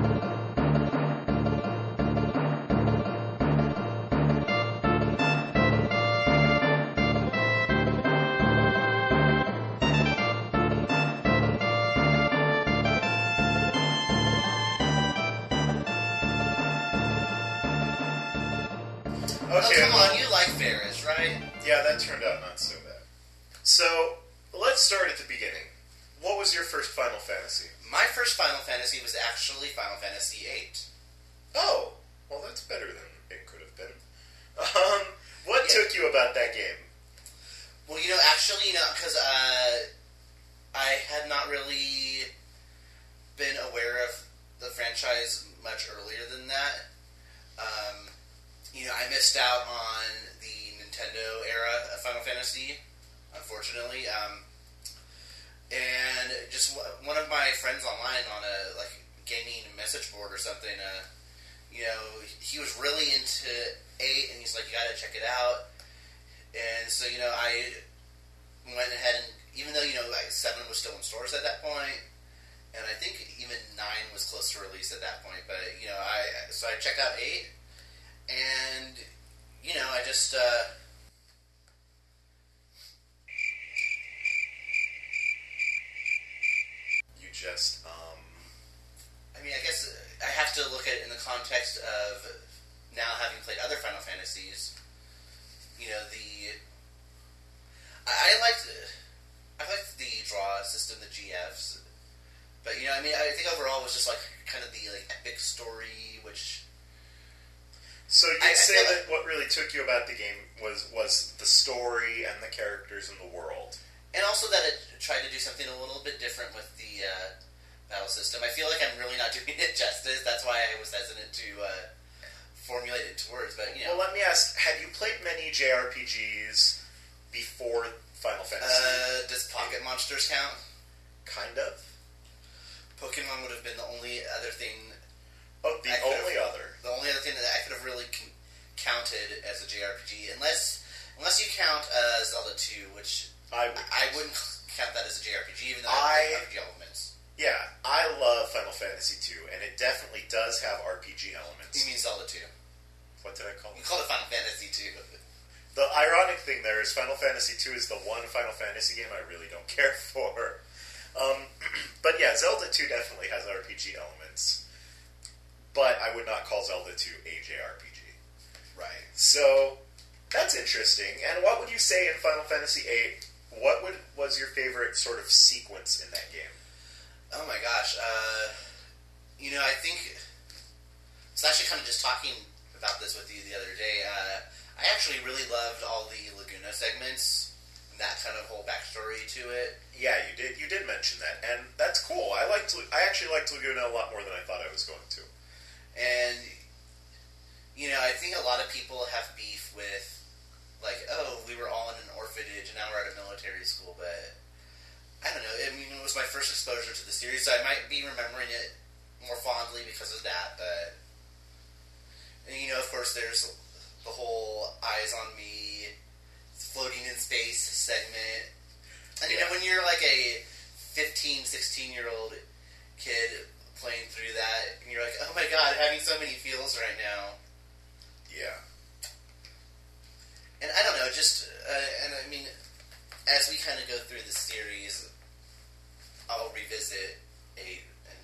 Okay, come on, you like Ferris, right? Yeah, that turned out not so bad. So, let's start at the beginning. What was your first Final Fantasy? My first Final Fantasy was actually Final Fantasy VIII. Oh, well that's better than it could have been. What took you about that game? Well, actually, because I had not really been aware of the franchise much earlier than that. I missed out on the Nintendo era of Final Fantasy, unfortunately. and just one of my friends online on a like gaming message board or something, he was really into 8, and he's like, you gotta check it out. And so, I went ahead and, even though, 7 was still in stores at that point, and I think even 9 was close to release at that point, but, so I checked out 8, and, I just, You just, I mean, I guess I have to look at it in the context of now having played other Final Fantasies. I liked the draw system, the GFs, but I think overall it was just like kind of the like epic story, which. So you'd say that what really took you about the game was the story and the characters and the world, and also that it tried to do something a little bit different with the battle system. I feel like I'm really not doing it justice. That's why I was hesitant to formulate it into words. But well, let me ask: have you played many JRPGs before Final Fantasy? Does Pocket Monsters count? Kind of. Pokemon would have been the only other thing. Oh, the only other thing that I could have really counted as a JRPG, unless you count Zelda 2, which I wouldn't count that as a JRPG, even though it has RPG elements. Yeah, I love Final Fantasy 2, and it definitely does have RPG elements. You mean Zelda 2? What did I call it? You called it Final Fantasy 2. The ironic thing there is Final Fantasy 2 is the one Final Fantasy game I really don't care for. But yeah, Zelda 2 definitely has RPG elements. But I would not call Zelda 2 a JRPG. Right. So, that's interesting. And what would you say in Final Fantasy 8, what was your favorite sort of sequence in that game? Oh my gosh. I think... I was actually kind of just talking about this with you the other day. I actually really loved all the Laguna segments, and that kind of whole backstory to it. Yeah, you did. You did mention that, and that's cool. I actually liked Laguna a lot more than I thought I was going to. And I think a lot of people have beef with, like, oh, we were all in an orphanage and now we're at a military school, but I don't know. I mean, it was my first exposure to the series, so I might be remembering it more fondly because of that. But of course, there's the whole "Eyes on Me," floating in space segment. And when you're like a 15, 16-year-old kid playing through that, and you're like, oh my god, having so many feels right now. Yeah. And I don't know, just, and I mean, as we kind of go through the series, I'll revisit 8, and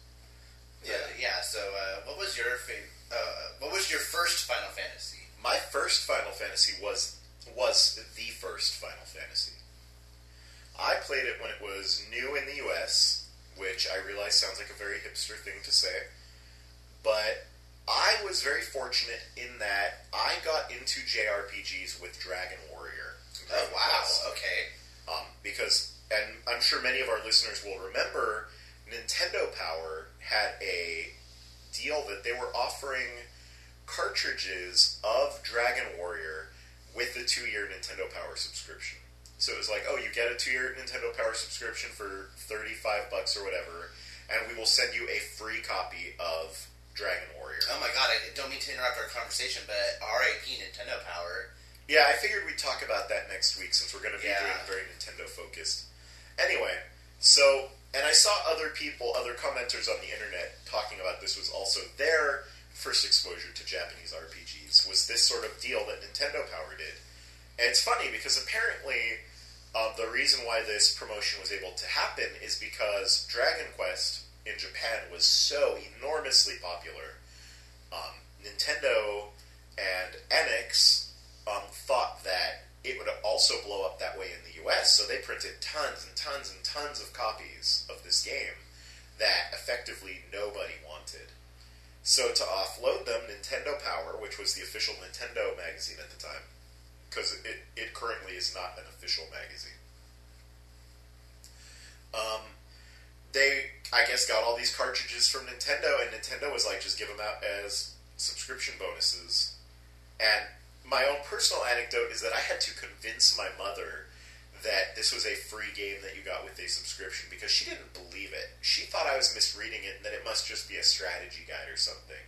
so what was your what was your first Final Fantasy? My first Final Fantasy was the first Final Fantasy. I played it when it was new in the US, which I realize sounds like a very hipster thing to say, but I was very fortunate in that I got into JRPGs with Dragon Warrior. Oh, wow, okay. Because, and I'm sure many of our listeners will remember, Nintendo Power had a deal that they were offering cartridges of Dragon Warrior with the 2-year Nintendo Power subscription. So it was like, oh, you get a 2-year Nintendo Power subscription for $35 or whatever, and we will send you a free copy of Dragon Warrior. Oh my god, I don't mean to interrupt our conversation, but RIP Nintendo Power. Yeah, I figured we'd talk about that next week since we're going to be doing very Nintendo-focused. Anyway, so, and I saw other commenters on the internet talking about this was also their first exposure to Japanese RPGs, was this sort of deal that Nintendo Power did. And it's funny because apparently the reason why this promotion was able to happen is because Dragon Quest in Japan was so enormously popular. Nintendo and Enix thought that it would also blow up that way in the US, so they printed tons and tons and tons of copies of this game that effectively nobody wanted. So to offload them, Nintendo Power, which was the official Nintendo magazine at the time, because it currently is not an official magazine, they, I guess, got all these cartridges from Nintendo, and Nintendo was like, just give them out as subscription bonuses. And my own personal anecdote is that I had to convince my mother that this was a free game that you got with a subscription because she didn't believe it. She thought I was misreading it and that it must just be a strategy guide or something.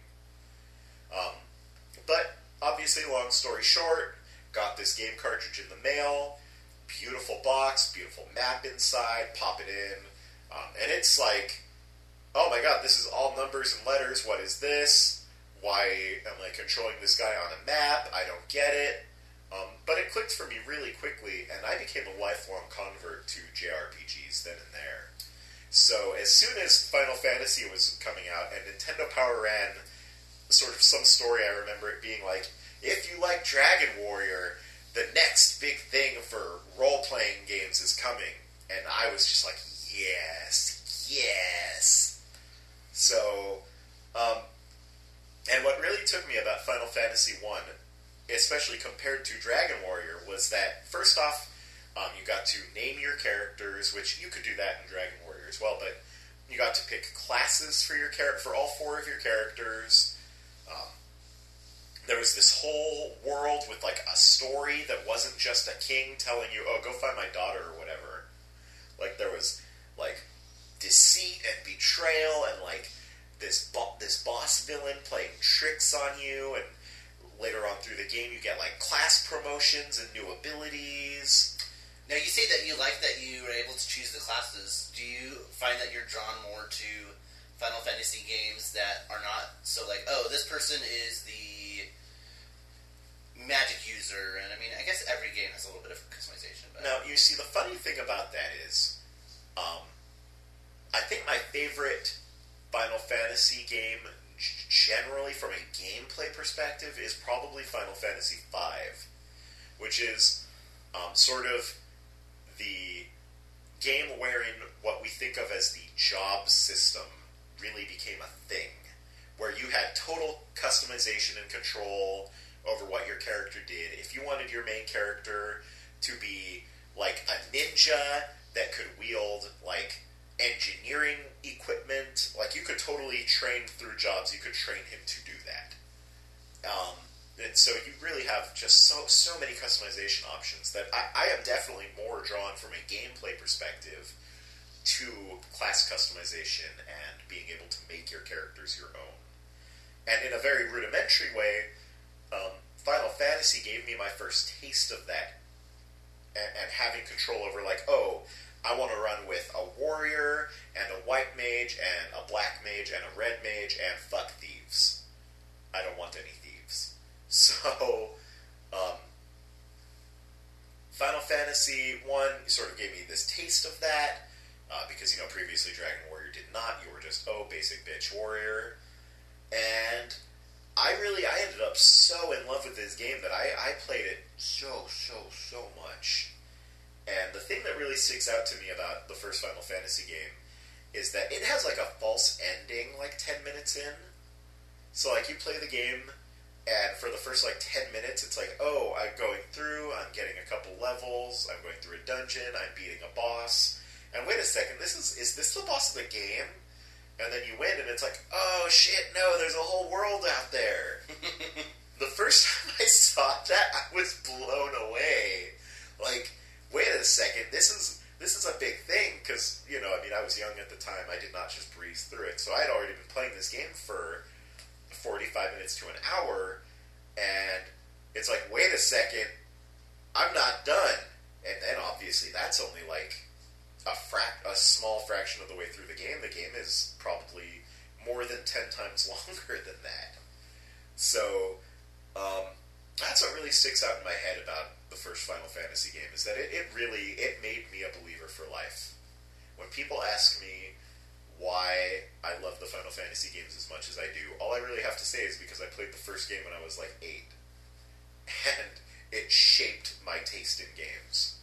But obviously, long story short, got this game cartridge in the mail, beautiful box, beautiful map inside, pop it in, and it's like, oh my god, this is all numbers and letters, what is this? Why am I controlling this guy on a map? I don't get it. But it clicked for me really quickly, and I became a lifelong convert to JRPGs then and there. So as soon as Final Fantasy was coming out, and Nintendo Power ran sort of some story, I remember it being like, if you like Dragon Warrior, the next big thing for role-playing games is coming. And I was just like, yes, yes. So, and what really took me about Final Fantasy 1, especially compared to Dragon Warrior, was that, first off, you got to name your characters, which you could do that in Dragon Warrior as well, but you got to pick classes for your for all 4 of your characters. There was this whole world with, like, a story that wasn't just a king telling you, oh, go find my daughter or whatever. Like, there was, like, deceit and betrayal and, like, this boss villain playing tricks on you, and later on through the game you get, like, class promotions and new abilities. Now, you say that you like that you were able to choose the classes. Do you find that you're drawn more to Final Fantasy games that are not so like, oh, this person is the magic user, and I mean, I guess every game has a little bit of customization. But Now, you see, the funny thing about that is, I think my favorite Final Fantasy game, generally from a gameplay perspective, is probably Final Fantasy V, which is sort of the game wherein what we think of as the job system really became a thing, where you had total customization and control over what your character did. If you wanted your main character to be like a ninja that could wield like engineering equipment, like you could totally train through jobs, you could train him to do that. And so you really have just so many customization options that I am definitely more drawn from a gameplay perspective to class customization and being able to make your characters your own. And in a very rudimentary way, Final Fantasy gave me my first taste of that, and having control over, like, oh, I want to run with a warrior, and a white mage, and a black mage, and a red mage, and fuck thieves. I don't want any thieves. So, Final Fantasy 1 sort of gave me this taste of that, because, previously Dragon Warrior did not. You were just, oh, basic bitch warrior. And I ended up so in love with this game that I played it so much. And the thing that really sticks out to me about the first Final Fantasy game is that it has like a false ending like 10 minutes in. So like you play the game, and for the first like 10 minutes it's like, oh, I'm going through, I'm getting a couple levels, I'm going through a dungeon, I'm beating a boss, and wait a second, is this the boss of the game? And then you win, and it's like, oh shit, no, there's a whole world out there. The first time I saw that, I was blown away. Like, wait a second, this is a big thing, because, I was young at the time, I did not just breeze through it, so I had already been playing this game for 45 minutes to an hour, and it's like, wait a second, I'm not done. And then, obviously, that's only like a small fraction of the way through the game. The game is probably more than 10 times longer than that. So, that's what really sticks out in my head about the first Final Fantasy game, is that it made me a believer for life. When people ask me why I love the Final Fantasy games as much as I do, all I really have to say is because I played the first game when I was like 8. And it shaped my taste in games.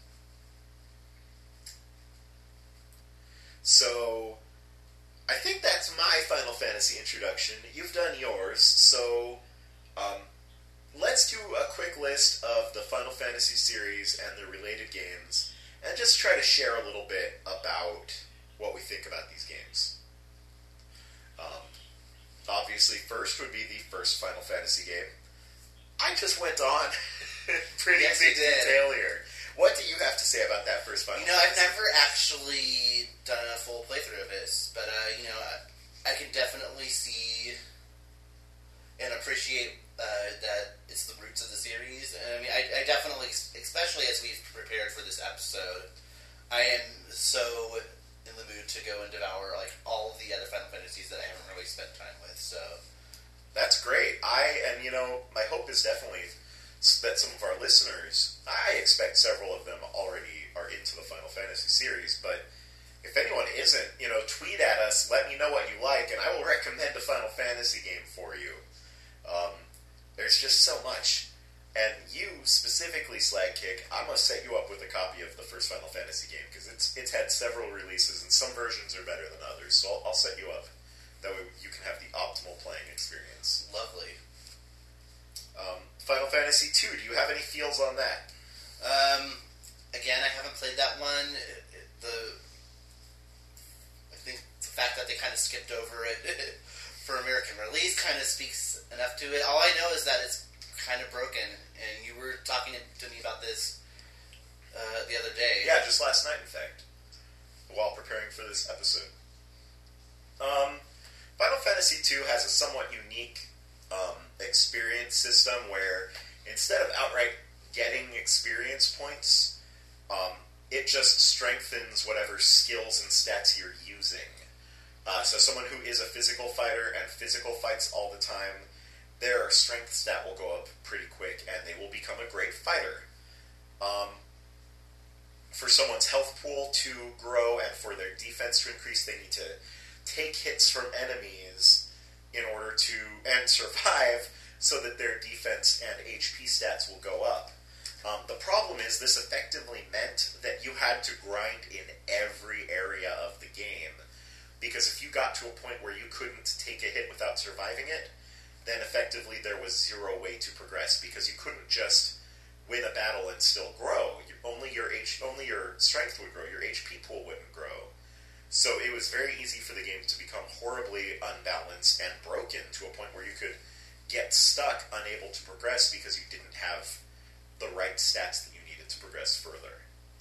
So, I think that's my Final Fantasy introduction. You've done yours, so let's do a quick list of the Final Fantasy series and the related games, and just try to share a little bit about what we think about these games. Obviously, first would be the first Final Fantasy game. I just went on pretty big detail here. What do you have to say about that first Final You know, I've Fantasy? never actually done a full playthrough of this, but, you know, I can definitely see and appreciate that it's the roots of the series. And, I mean, I definitely, especially as we've prepared for this episode, I am so in the mood to go and devour, like, all of the other Final Fantasies that I haven't really spent time with, so... That's great. And you know, my hope is definitely that some of our listeners, I expect several of them already are into the Final Fantasy series, but if anyone isn't, you know, tweet at us, let me know what you like, and I will recommend a Final Fantasy game for you. There's just so much. And you, specifically, Slagkick, I'm going to set you up with a copy of the first Final Fantasy game, because it's had several releases, and some versions are better than others, so I'll set you up. That way you can have the optimal playing experience. Lovely. Final Fantasy II, do you have any feels on that? Again, I haven't played that one. I think the fact that they kind of skipped over it for American release kind of speaks enough to it. All I know is that it's kind of broken, and you were talking to me about this the other day. Yeah, just last night, in fact, while preparing for this episode. Final Fantasy II has a somewhat unique experience system where instead of outright getting experience points, it just strengthens whatever skills and stats you're using. So someone who is a physical fighter and physical fights all the time, their strength stat will go up pretty quick and they will become a great fighter. For someone's health pool to grow and for their defense to increase, they need to take hits from enemies in order to and survive so that their defense and HP stats will go up. The problem is this effectively meant that you had to grind in every area of the game, because if you got to a point where you couldn't take a hit without surviving it, then effectively there was zero way to progress, because you couldn't just win a battle and still grow. Only your strength would grow, your HP pool wouldn't grow. So it was very easy for the game to become horribly unbalanced and broken to a point where you could get stuck, unable to progress because you didn't have the right stats that you needed to progress further.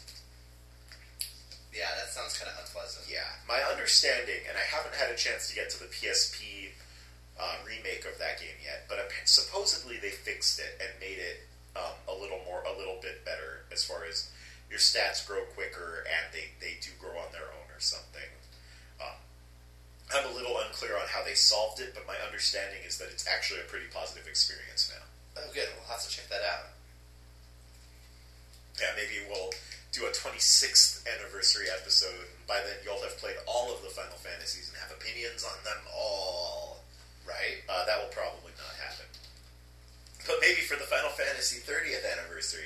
Yeah, that sounds kind of unpleasant. Yeah, my understanding, and I haven't had a chance to get to the PSP remake of that game yet, but supposedly they fixed it and made it a little bit better as far as your stats grow quicker and they do grow on their own or something. I'm a little unclear on how they solved it, but my understanding is that it's actually a pretty positive experience now. Oh, good. We'll have to check that out. Yeah, maybe we'll do a 26th anniversary episode, and by then you'll have played all of the Final Fantasies and have opinions on them all. Right? That will probably not happen. But maybe for the Final Fantasy 30th anniversary.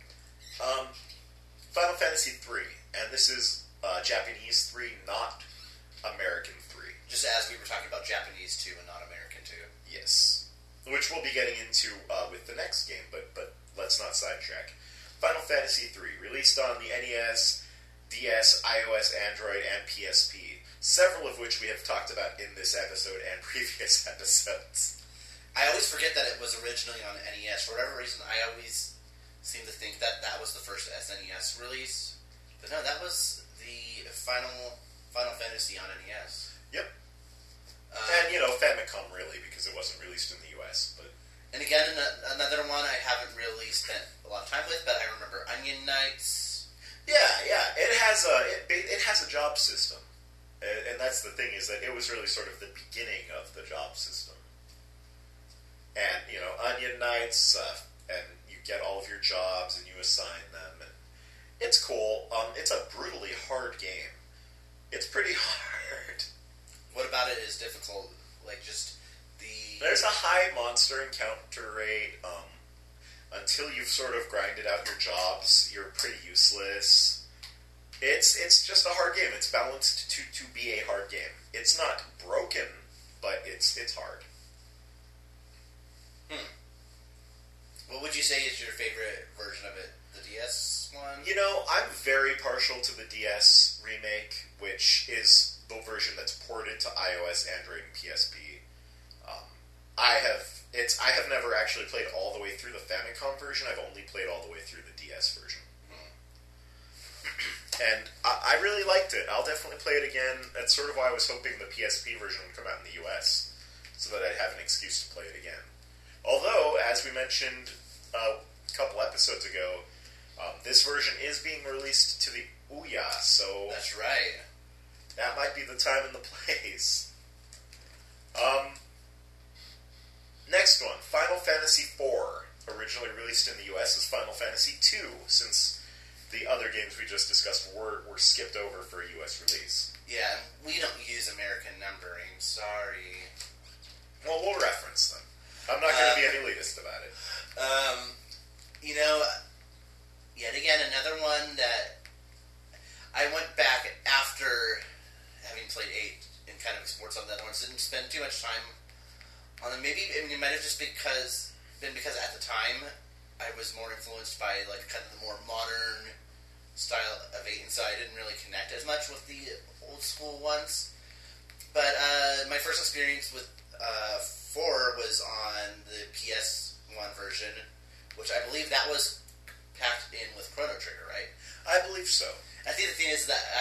Final Fantasy 3, and this is Japanese 3, not American 3. Just as we were talking about Japanese 2 and not American 2. Yes. Which we'll be getting into with the next game, but let's not sidetrack. Final Fantasy 3, released on the NES, DS, iOS, Android, and PSP. Several of which we have talked about in this episode and previous episodes. I always forget that it was originally on NES. For whatever reason, I always seem to think that that was the first SNES release. But no, that was the Final Fantasy on NES. Yep. And, Famicom, really, because it wasn't released in the US. But And again, another one I haven't really spent a lot of time with, but I remember Onion Knights. Yeah. It has a job system. And that's the thing, is that it was really sort of the beginning of the job system. And, Onion Knights, and you get all of your jobs and you assign them. And it's cool. It's a brutally hard game. It's pretty hard. What about it is difficult? Like, just the... There's a high monster encounter rate. Until you've sort of grinded out your jobs, you're pretty useless. It's just a hard game. It's balanced to be a hard game. It's not broken, but it's hard. What would you say is your favorite version of it? The DS one? I'm very partial to the DS remake, which is the version that's ported to iOS, Android, and PSP. I have never actually played all the way through the Famicom version. I've only played all the way through the DS version. And I really liked it. I'll definitely play it again. That's sort of why I was hoping the PSP version would come out in the US, so that I'd have an excuse to play it again. Although, as we mentioned a couple episodes ago, this version is being released to the Ouya, so... That's right. That might be the time and the place. Next one, Final Fantasy IV. Originally released in the US as Final Fantasy II, since the other games we just discussed were skipped over for a US release. Yeah, we don't use American numbering, sorry. Well, we'll reference them. I'm not going to be any elitist about it. You know, yet again, another one that I went back after having played 8 and kind of explored some of the other ones. Didn't spend too much time on them. Maybe it might have just been because at the time I was more influenced by like kind of the more modern style of 8, and so I didn't really connect as much with the old school ones. But my first experience with 4 was on the PS1 version, which I believe that was packed in with Chrono Trigger, right? I believe so. I think the thing is that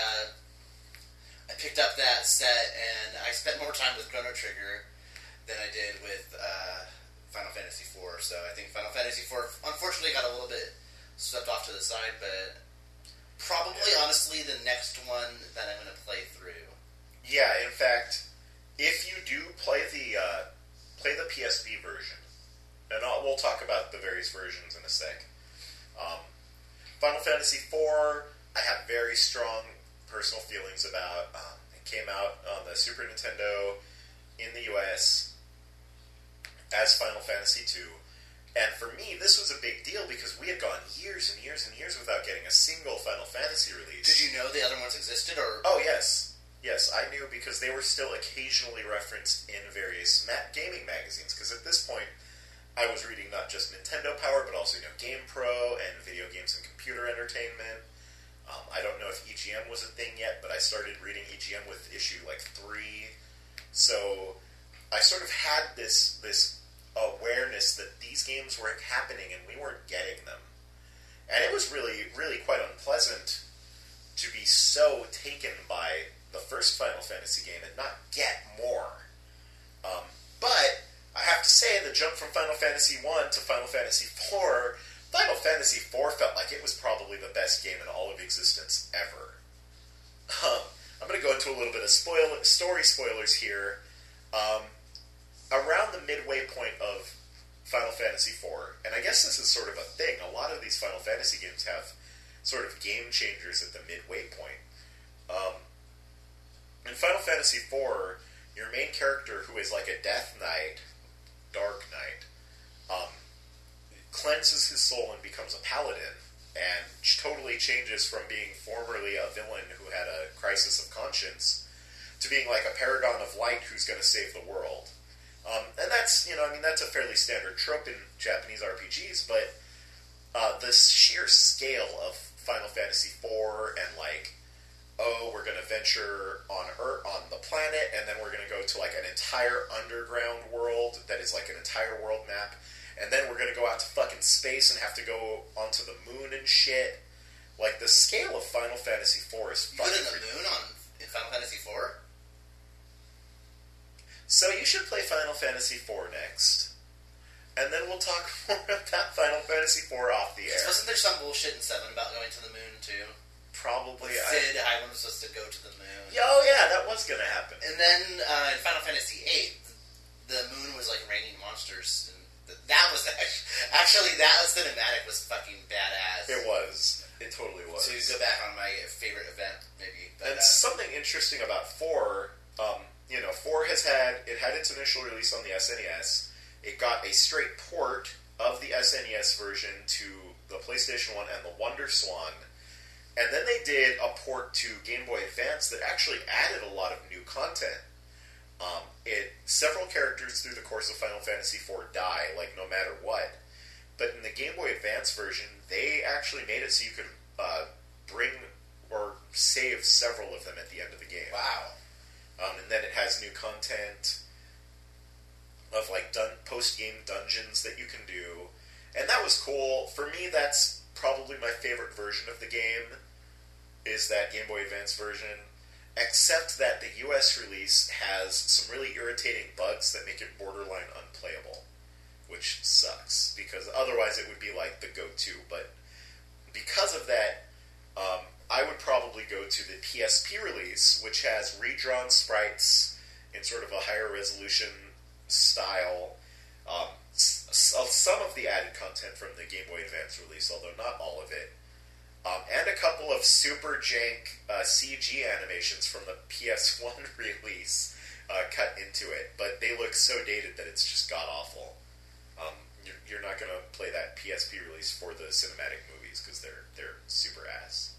I picked up that set and I spent more time with Chrono Trigger than I did with Final Fantasy IV. So I think Final Fantasy IV unfortunately got a little bit swept off to the side, but probably honestly the next one that I'm going to play through. Yeah, in fact, if you do play the PSP version, and we'll talk about the various versions in a sec. Final Fantasy IV, I have very strong personal feelings about. It came out on the Super Nintendo in the US as Final Fantasy II. And for me, this was a big deal because we had gone years and years and years without getting a single Final Fantasy release. Did you know the other ones existed, or...? Oh, yes. Yes, I knew because they were still occasionally referenced in various gaming magazines. Because at this point, I was reading not just Nintendo Power, but also GamePro and Video Games and Computer Entertainment. I don't know if EGM was a thing yet, but I started reading EGM with issue 3. So I sort of had this awareness that these games were happening and we weren't getting them. And it was really, really quite unpleasant to be so taken by the first Final Fantasy game and not get more. But I have to say, the jump from Final Fantasy 1 to Final Fantasy 4, Final Fantasy 4 felt like it was probably the best game in all of existence ever. I'm going to go into a little bit of story spoilers here. Around the midway point of Final Fantasy IV, and I guess this is sort of a thing, a lot of these Final Fantasy games have sort of game changers at the midway point. In Final Fantasy IV, your main character, who is like a Death Knight, Dark Knight, cleanses his soul and becomes a paladin, and totally changes from being formerly a villain who had a crisis of conscience to being like a paragon of light who's going to save the world. And that's, that's a fairly standard trope in Japanese RPGs, but the sheer scale of Final Fantasy IV and we're going to venture on Earth, on the planet, and then we're going to go to an entire underground world that is an entire world map, and then we're going to go out to fucking space and have to go onto the moon and shit. The scale of Final Fantasy IV is fucking... You put in the moon in Final Fantasy IV? So you should play Final Fantasy IV next, and then we'll talk more about Final Fantasy IV off the air. Wasn't there some bullshit in 7 about going to the moon, too? Probably. Sid Highland was supposed to go to the moon. Oh, yeah, that was going to happen. And then in Final Fantasy VIII, the moon was raining monsters. And that was actually that cinematic was fucking badass. It was. It totally was. To go back on my favorite event, maybe. But, and something interesting about 4, 4 had its initial release on the SNES. It got a straight port of the SNES version to the PlayStation 1 and the Wonder Swan. And then they did a port to Game Boy Advance that actually added a lot of new content. Several characters through the course of Final Fantasy IV die, no matter what. But in the Game Boy Advance version, they actually made it so you could bring or save several of them at the end of the game. Wow. And then it has new content of post-game dungeons that you can do. And that was cool. For me, that's probably my favorite version of the game. is that Game Boy Advance version, except that the US release has some really irritating bugs that make it borderline unplayable, which sucks, because otherwise it would be like the go-to. But because of that, I would probably go to the PSP release, which has redrawn sprites in sort of a higher resolution style. Some of the added content from the Game Boy Advance release, although not all of it. And a couple of super jank CG animations from the PS1 release cut into it. But they look so dated that it's just god-awful. You're not going to play that PSP release for the cinematic movies, because they're super ass.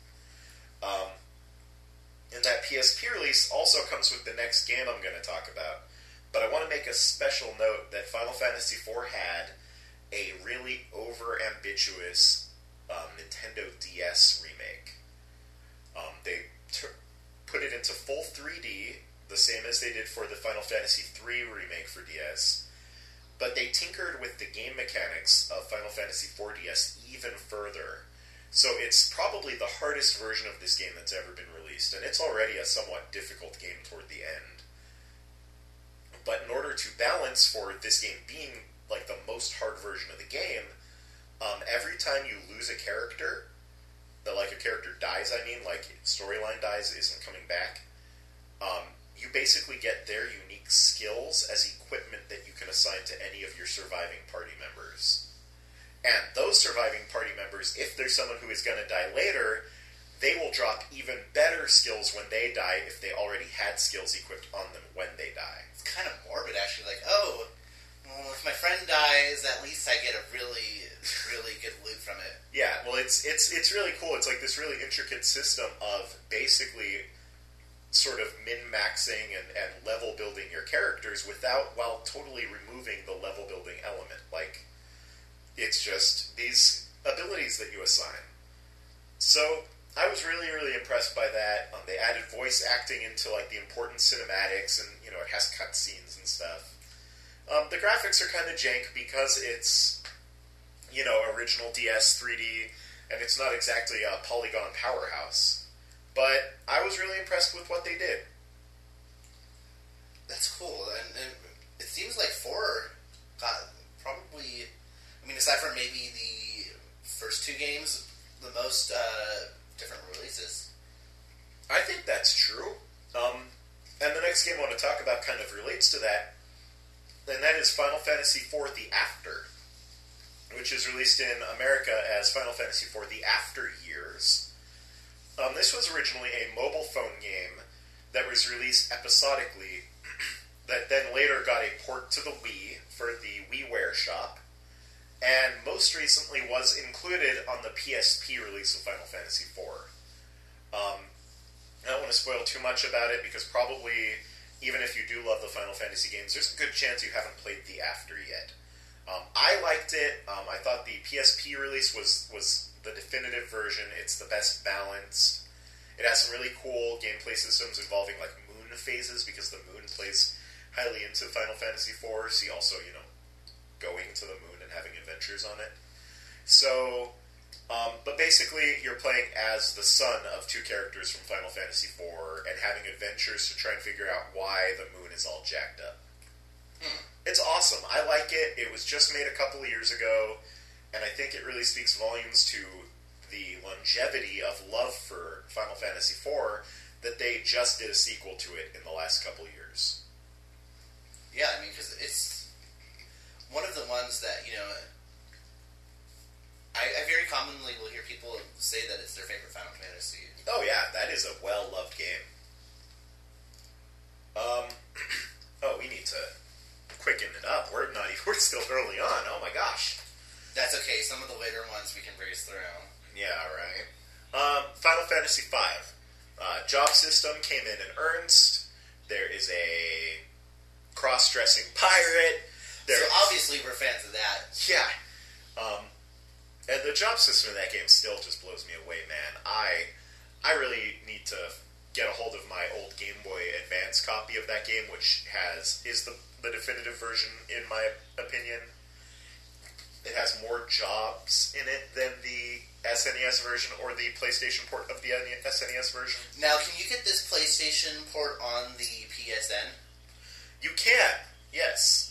And that PSP release also comes with the next game I'm going to talk about. But I want to make a special note that Final Fantasy IV had a really over-ambitious Nintendo DS remake. They put it into full 3D, the same as they did for the Final Fantasy III remake for DS, but they tinkered with the game mechanics of Final Fantasy IV DS even further. So it's probably the hardest version of this game that's ever been released, and it's already a somewhat difficult game toward the end. But in order to balance for this game being like the most hard version of the game, every time you lose a character, like a character dies, like storyline dies, isn't coming back, you basically get their unique skills as equipment that you can assign to any of your surviving party members. And those surviving party members, if there's someone who is going to die later, they will drop even better skills when they die if they already had skills equipped on them when they die. It's kind of morbid, actually. Like, oh, well, if my friend dies, at least I get a really, really good loot from it. Yeah, well, it's really cool. It's like this really intricate system of basically sort of min-maxing and level building your characters while totally removing the level building element. Like, it's just these abilities that you assign. So I was really, really impressed by that. They added voice acting into like the important cinematics, and it has cutscenes and stuff. The graphics are kind of jank because it's original DS 3D, and it's not exactly a polygon powerhouse. But I was really impressed with what they did. That's cool, and it seems like 4 got probably, aside from maybe the first 2 games, the most different releases. I think that's true. And the next game I want to talk about kind of relates to that, and that is Final Fantasy IV The After, which is released in America as Final Fantasy IV The After Years. This was originally a mobile phone game that was released episodically, that then later got a port to the Wii for the WiiWare shop, and most recently was included on the PSP release of Final Fantasy IV. I don't want to spoil too much about it, because probably, even if you do love the Final Fantasy games, there's a good chance you haven't played The After yet. I liked it. I thought the PSP release was the definitive version. It's the best balanced. It has some really cool gameplay systems involving like moon phases, because the moon plays highly into Final Fantasy IV. See also, going to the moon and having adventures on it. So, but basically, you're playing as the son of 2 characters from Final Fantasy IV and having adventures to try and figure out why the moon is all jacked up. It's awesome. I like it. It was just made a couple of years ago, and I think it really speaks volumes to the longevity of love for Final Fantasy IV that they just did a sequel to it in the last couple of years. Yeah, because it's one of the ones that, I very commonly will hear people say that it's their favorite Final Fantasy. Oh yeah, that is a well-loved game. We need to quicken it up. We're still early on. Oh my gosh. That's okay. Some of the later ones we can breeze through. Yeah, right. Final Fantasy V. Job system came in earnest. There is a cross-dressing pirate. So obviously we're fans of that. Yeah. And the job system in that game still just blows me away, man. I really need to get a hold of my old Game Boy Advance copy of that game, which is the definitive version, in my opinion. it has more jobs in it than the SNES version or the PlayStation port of the SNES version. Now, can you get this PlayStation port on the PSN? You can, yes.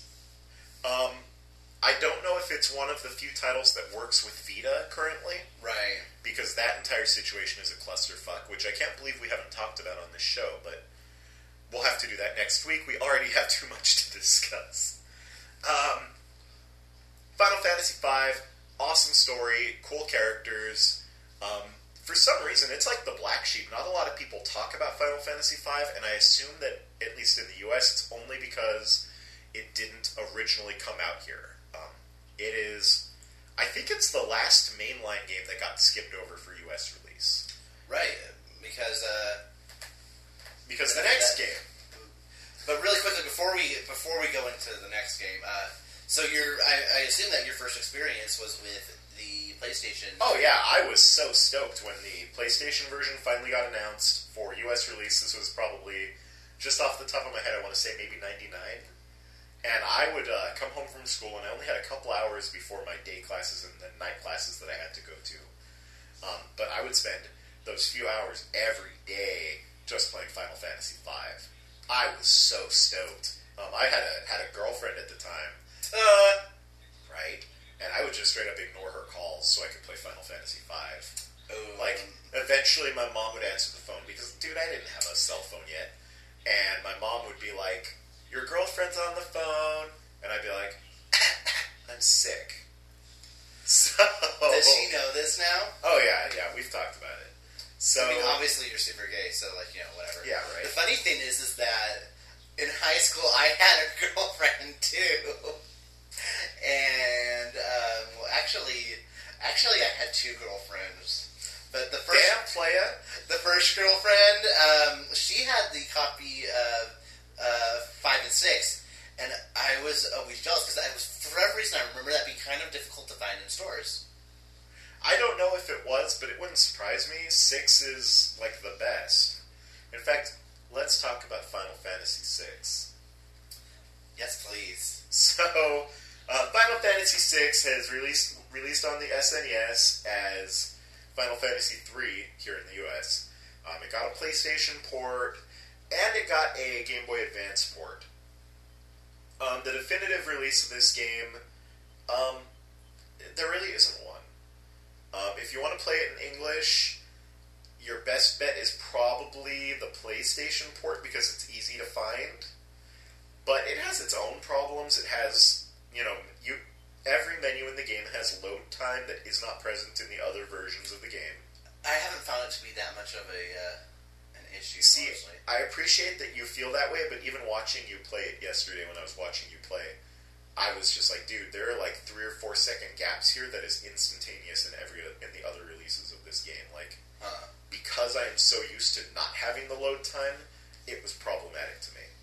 I don't know if it's one of the few titles that works with Vita currently. Right. Because that entire situation is a clusterfuck, which I can't believe we haven't talked about on this show, but we'll have to do that next week. We already have too much to discuss. Final Fantasy V, awesome story, cool characters. For some reason, it's like the black sheep. Not a lot of people talk about Final Fantasy V, and I assume that, at least in the US, it's only because it didn't originally come out here. It is... I think it's the last mainline game that got skipped over for US release. Right, because the next game... But really quickly, before we go into the next game, so I assume that your first experience was with the PlayStation. Oh yeah, I was so stoked when the PlayStation version finally got announced for US release. This was probably, just off the top of my head, I want to say maybe 99. And I would come home from school, and I only had a couple hours before my day classes and then night classes that I had to go to. But I would spend those few hours every day just playing Final Fantasy V. I was so stoked. I had a girlfriend at the time, right? And I would just straight up ignore her calls so I could play Final Fantasy V. Like, eventually my mom would answer the phone because, dude, I didn't have a cell phone yet. And my mom would be like, "Your girlfriend's on the phone," and I'd be like, "I'm sick." So does she know this now? Oh yeah, we've talked about it. So I mean, obviously you're super gay, so whatever. Yeah, right. The funny thing is that in high school I had a girlfriend too, and actually I had two girlfriends. But the first girlfriend, she had the copy of 5 and 6, and I was always jealous because for whatever reason, I remember that being kind of difficult to find in stores. I don't know if it was, but it wouldn't surprise me. 6 is like the best. In fact, let's talk about Final Fantasy VI. Yes, please. So, Final Fantasy VI has released on the SNES as Final Fantasy III here in the US. It got a PlayStation port, and it got a Game Boy Advance port. The definitive release of this game, there really isn't one. If you want to play it in English, your best bet is probably the PlayStation port because it's easy to find. But it has its own problems. It has, every menu in the game has load time that is not present in the other versions of the game. I haven't found it to be that much of an issue. See, honestly. I appreciate that you feel that way, but even watching you play it yesterday when I was watching you play, I was just like, dude, there are like 3 or 4 second gaps here that is instantaneous in the other releases of this game. Like, because I am so used to not having the load time, it was problematic to me.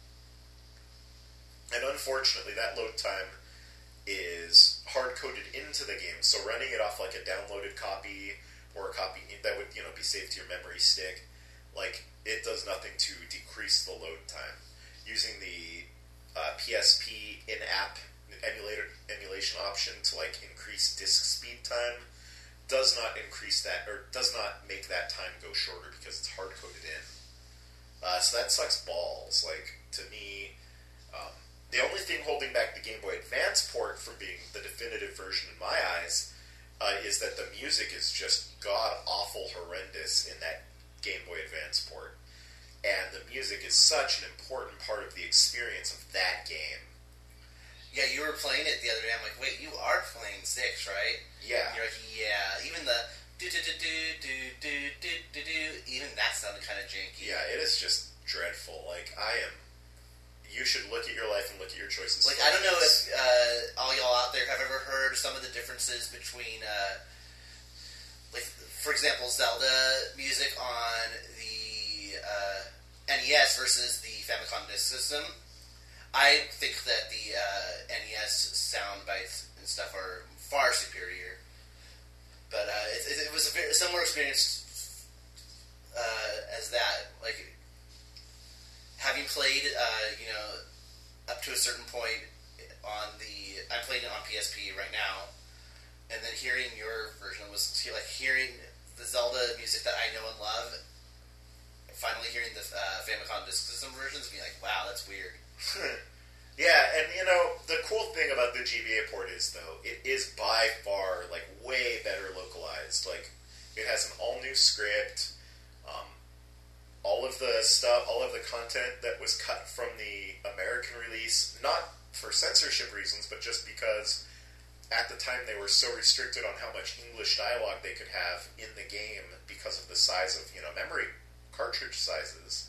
And unfortunately, that load time is hard-coded into the game, so running it off like a downloaded copy or a copy that would, be saved to your memory stick, like, it does nothing to decrease the load time. Using the PSP in-app emulation option to, like, increase disk speed time does not increase that, or does not make that time go shorter because it's hard-coded in. So that sucks balls. Like, to me, the only thing holding back the Game Boy Advance port from being the definitive version in my eyes is that the music is just god-awful horrendous in that Game Boy Advance port. And the music is such an important part of the experience of that game. Yeah, you were playing it the other day. I'm like, wait, you are playing 6, right? Yeah. You're like, yeah. Even the do-do-do-do-do-do-do-do, even that sounded kind of janky. Yeah, it is just dreadful. Like, you should look at your life and look at your choices. Like, I don't know if all y'all out there have ever heard some of the differences between, like, for example, Zelda music on the NES versus the Famicom Disk System. I think that the NES sound bites and stuff are far superior. But it was a very similar experience as that. Like, having played, up to a certain point on I'm playing it on PSP right now. and then hearing your version was like hearing the Zelda music that I know and love. Finally hearing the Famicom Disk System versions, and being like, wow, that's weird. Yeah, and the cool thing about the GBA port is, though, it is by far, like, way better localized. Like, it has an all-new script, all of the stuff, all of the content that was cut from the American release, not for censorship reasons, but just because at the time they were so restricted on how much English dialogue they could have in the game because of the size of, memory cartridge sizes.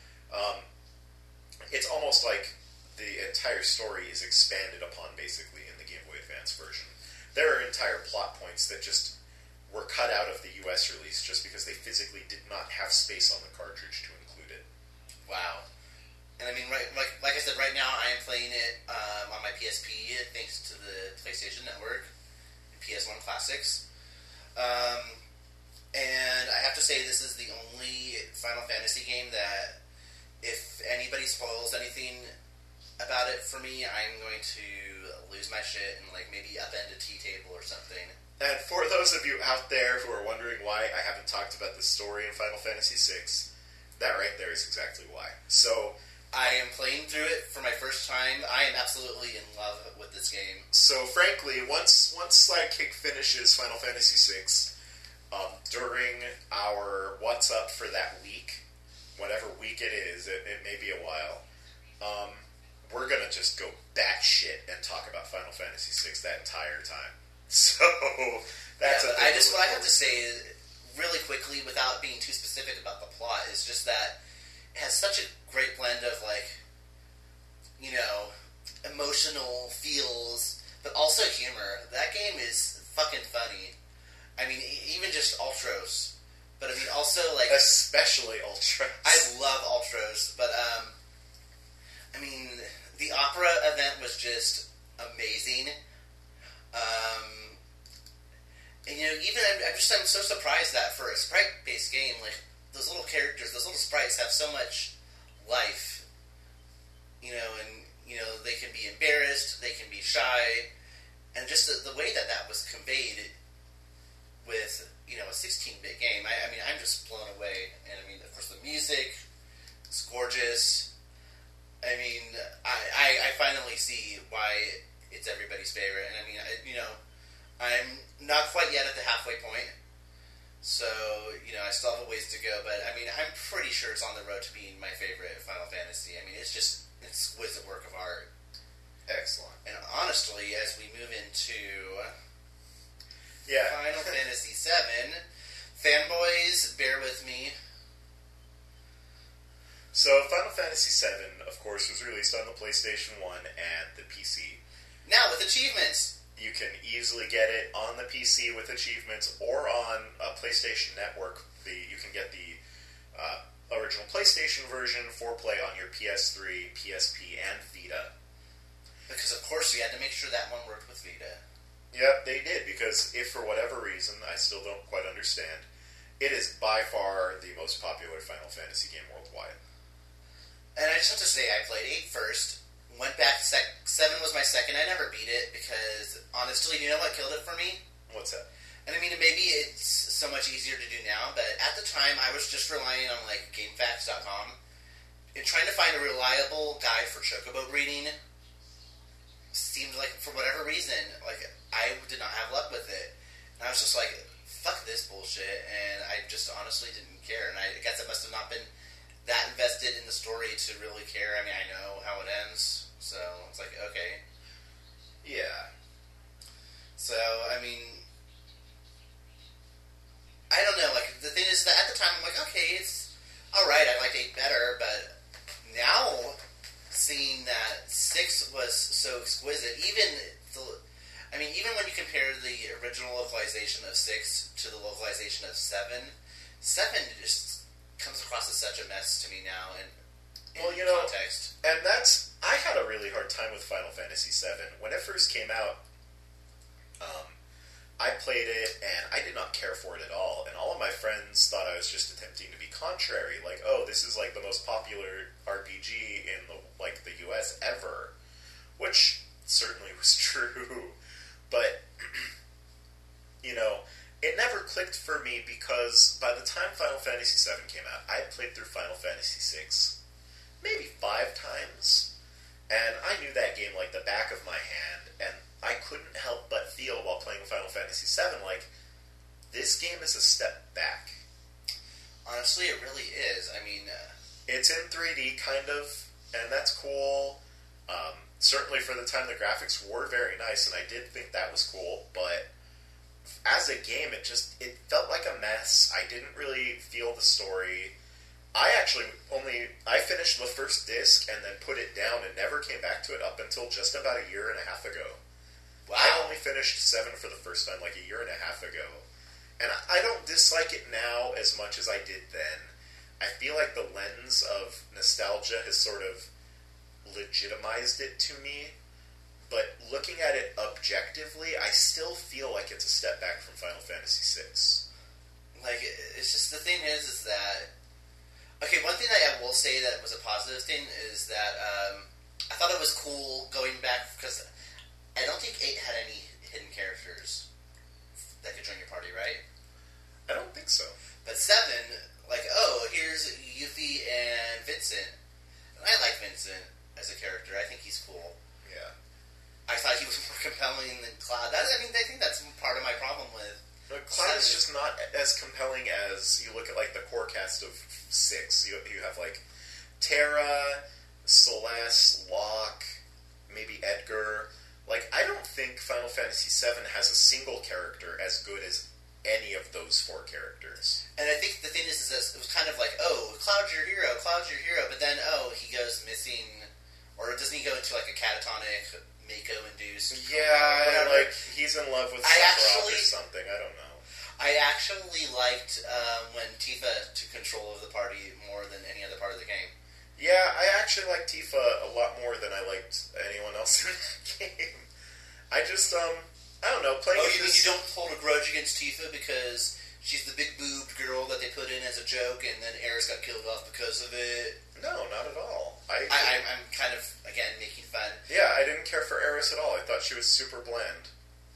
It's almost like the entire story is expanded upon, basically, in the Game Boy Advance version. There are entire plot points that just were cut out of the US release just because they physically did not have space on the cartridge to include it. Wow. And I mean, like I said, right now I am playing it on my PSP thanks to the PlayStation Network, PS1 Classics. And I have to say, this is the only Final Fantasy game that, if anybody spoils anything about it for me, I'm going to lose my shit and maybe upend a tea table or something. And for those of you out there who are wondering why I haven't talked about the story in Final Fantasy VI, that right there is exactly why. So, I am playing through it for my first time. I am absolutely in love with this game. So, frankly, once Sidekick finishes Final Fantasy VI, during our What's Up for that week, whatever week it is, it may be a while, we're going to just go batshit and talk about Final Fantasy VI that entire time. So, that's what I have to say is, really quickly, without being too specific about the plot, is just that it has such a great blend of, emotional feels, but also humor. That game is fucking funny. I mean, even just Ultros. But I mean, also, especially Ultros. I love Ultros, but, I mean, the opera event was just amazing. And even I'm so surprised that for a sprite-based game, those little characters, those little sprites have so much life. And they can be embarrassed, they can be shy, and just the way that was conveyed with a 16-bit game. I mean, I'm just blown away. And I mean, of course, the music is gorgeous. I mean, I finally see why it's everybody's favorite. And I mean, I'm not quite yet at the halfway point, so I still have a ways to go. But I mean, I'm pretty sure it's on the road to being my favorite Final Fantasy. I mean, it's just an exquisite work of art. Excellent. And honestly, as we move into Yeah. Final Fantasy VII, fanboys, bear with me. So, Final Fantasy VII, of course, was released on the PlayStation 1 and the PC. Now with achievements. You can easily get it on the PC with achievements, or on PlayStation Network. You can get the original PlayStation version for play on your PS3, PSP, and Vita. Because, of course, you had to make sure that one worked with Vita. Yep, they did, because if for whatever reason, I still don't quite understand, it is by far the most popular Final Fantasy game worldwide. And I just have to say, I played 8 first, went back to 7 was my second. I never beat it, because, honestly, you know what killed it for me? What's that? And I mean, maybe it's so much easier to do now, but at the time, I was just relying on, GameFAQs.com, and trying to find a reliable guide for chocobo breeding seemed like, for whatever reason, I did not have luck with it. And I was just like, fuck this bullshit, and I just honestly didn't care. And I guess I must have not been that invested in the story to really care. I mean, I know how it ends, so it's like, okay. Yeah. So, I mean, I don't know, the thing is that at the time, I'm like, okay, it's alright, I liked 8 better, but now, seeing that 6 was so exquisite, even when you compare the original localization of 6 to the localization of 7 just comes across as such a mess to me now in context. And I had a really hard time with Final Fantasy VII. When it first came out, I played it, and I did not care for it at all. And all of my friends thought I was just attempting to be contrary. This is the most popular RPG in the US ever. Which certainly was true. But you know, it never clicked for me because by the time Final Fantasy VII came out, I had played through Final Fantasy VI maybe 5 times, and I knew that game like the back of my hand, and I couldn't help but feel while playing Final Fantasy VII like, this game is a step back. Honestly, it really is. I mean... it's in 3D, kind of, and that's cool. Certainly for the time, the graphics were very nice, and I did think that was cool, but as a game, it felt like a mess. I didn't really feel the story. I finished the first disc and then put it down and never came back to it up until just about a year and a half ago. Wow. I only finished 7 for the first time like a year and a half ago. And I don't dislike it now as much as I did then. I feel like the lens of nostalgia has sort of legitimized it to me, but looking at it objectively, I still feel like it's a step back from Final Fantasy VI. Like, it's just, the thing is that... Okay, one thing that I will say that was a positive thing is that I thought it was cool going back, because I don't think 8 had any hidden characters that could join your party, right? I don't think so. But 7, like, oh, here's Yuffie and Vincent. And I like Vincent as a character. I think he's cool. Yeah. I thought he was more compelling than Cloud. I think that's part of my problem with... Cloud is just not as compelling as you look at, like, the core cast of 6. You have, like, Terra, Celeste, Locke, maybe Edgar. Like, I don't think Final Fantasy VII has a single character as good as any of those 4 characters. And I think the thing is it was kind of like, oh, Cloud's your hero, but then, oh, he goes missing, or doesn't he go into, like, a catatonic... Mako-induced. Yeah, like, he's in love with Sephiroth or something. I don't know. I actually liked when Tifa took control of the party more than any other part of the game. Yeah, I actually liked Tifa a lot more than I liked anyone else in that game. I just, I don't know, playing... Oh, you mean you don't hold a grudge against Tifa because she's the big-boobed girl that they put in as a joke and then Aeris got killed off because of it? No, not at all. I'm kind of, again, making fun. Yeah, I didn't care for Aeris at all. I thought she was super bland.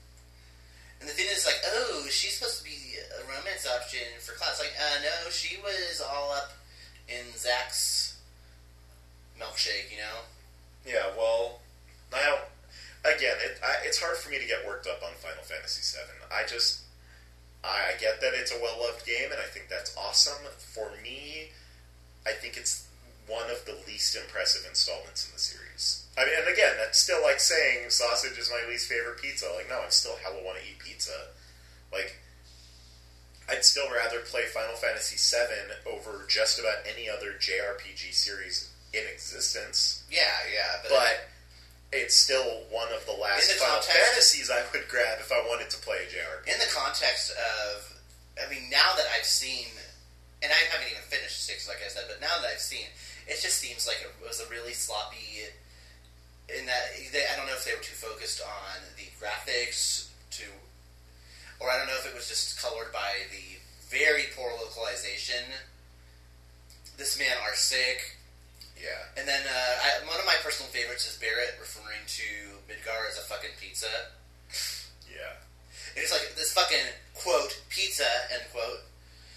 And the thing is, like, oh, she's supposed to be a romance option for Cloud. It's like, no, she was all up in Zack's milkshake, you know? Yeah, well, again, it's hard for me to get worked up on Final Fantasy VII. I get that it's a well-loved game, and I think that's awesome. For me, I think it's one of the least impressive installments in the series. I mean, and again, that's still like saying sausage is my least favorite pizza. Like, no, I still hella want to eat pizza. Like, I'd still rather play Final Fantasy VII over just about any other JRPG series in existence. Yeah, but it's still one of the last Final Fantasies I would grab if I wanted to play a JRPG. In the context of, I mean, now that I've seen, and I haven't even finished 6, like I said, but now that I've seen, it just seems like it was a really sloppy, in that, I don't know if they were too focused on the graphics, or I don't know if it was just colored by the very poor localization. This man are sick. Yeah. And then, one of my personal favorites is Barrett referring to Midgar as a fucking pizza. Yeah. And it's like, this fucking, quote, pizza, end quote.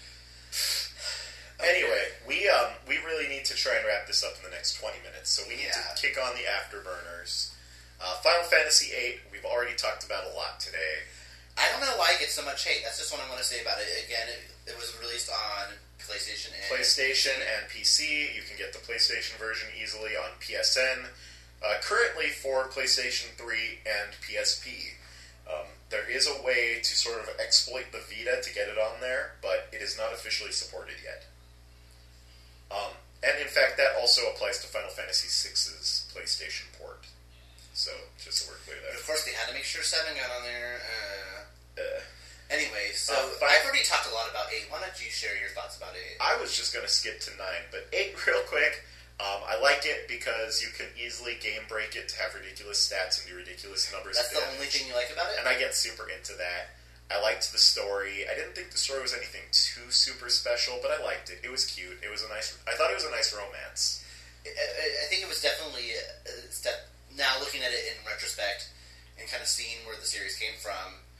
Anyway, we really need to try and wrap this up in the next 20 minutes, so we need to kick on the afterburners. Final Fantasy VIII, we've already talked about a lot today. I don't know why it gets so much hate. That's just what I want to say about it. Again, it was released on PlayStation and PC. You can get the PlayStation version easily on PSN. Currently for PlayStation 3 and PSP. There is a way to sort of exploit the Vita to get it on there, but it is not officially supported yet. And in fact, that also applies to Final Fantasy VI's PlayStation port. So, just so we're clear there. Of course, they had to make sure 7 got on there. Anyway, so I've already talked a lot about 8. Why don't you share your thoughts about 8? I was just going to skip to 9, but 8 real quick. I like it because you can easily game break it to have ridiculous stats and do ridiculous numbers. That's the only thing you like about it? And I get super into that. I liked the story. I didn't think the story was anything too super special, but I liked it. It was cute. I thought it was a nice romance. I think it was definitely now looking at it in retrospect and kind of seeing where the series came from,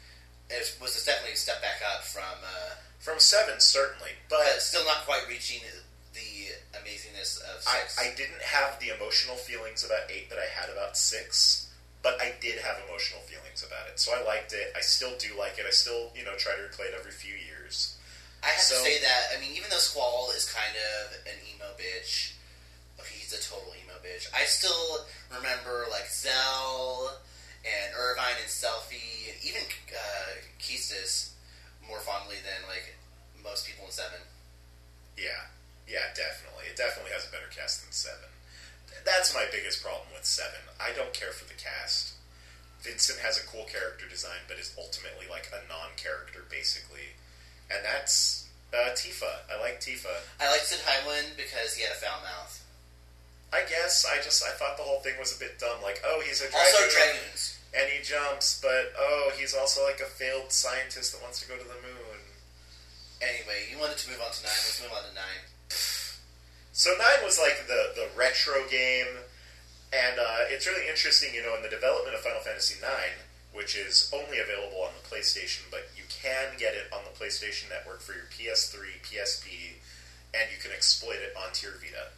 it was definitely a step back up from 7, certainly, but still not quite reaching the amazingness of 6. I didn't have the emotional feelings about 8 that I had about 6, but I did have emotional feelings about it. So I liked it. I still do like it. I still, try to replay it every few years. I have to say that, I mean, even though Squall is kind of an emo bitch, he's a total emo bitch, I still remember, like, Zell and Irvine and Selfie, and even Keistis more fondly than, like, most people in 7. Yeah, definitely. It definitely has a better cast than 7. That's my biggest problem with 7. I don't care for the cast. Vincent has a cool character design, but is ultimately like a non-character, basically. And that's Tifa. I like Tifa. I like Sid Highwind because he had a foul mouth. I guess. I thought the whole thing was a bit dumb. Like, oh, he's a dragoon. Also dragoons. And he jumps, but, oh, he's also like a failed scientist that wants to go to the moon. Anyway, you wanted to move on to 9. Let's move on to 9. So 9 was like the retro game, and it's really interesting, in the development of Final Fantasy 9, which is only available on the PlayStation, but you can get it on the PlayStation Network for your PS3, PSP, and you can exploit it onto your Vita.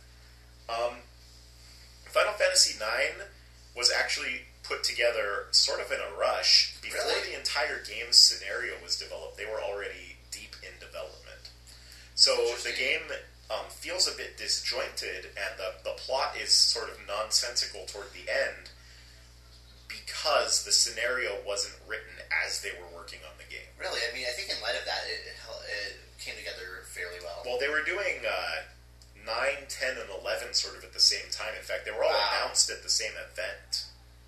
Final Fantasy 9 was actually put together sort of in a rush. Before the entire game's scenario was developed, they were already deep in development. So the game feels a bit disjointed, and the plot is sort of nonsensical toward the end because the scenario wasn't written as they were working on the game. Really? I mean, I think in light of that, it came together fairly well. Well, they were doing 9, 10, and 11 sort of at the same time. In fact, they were all announced at the same event.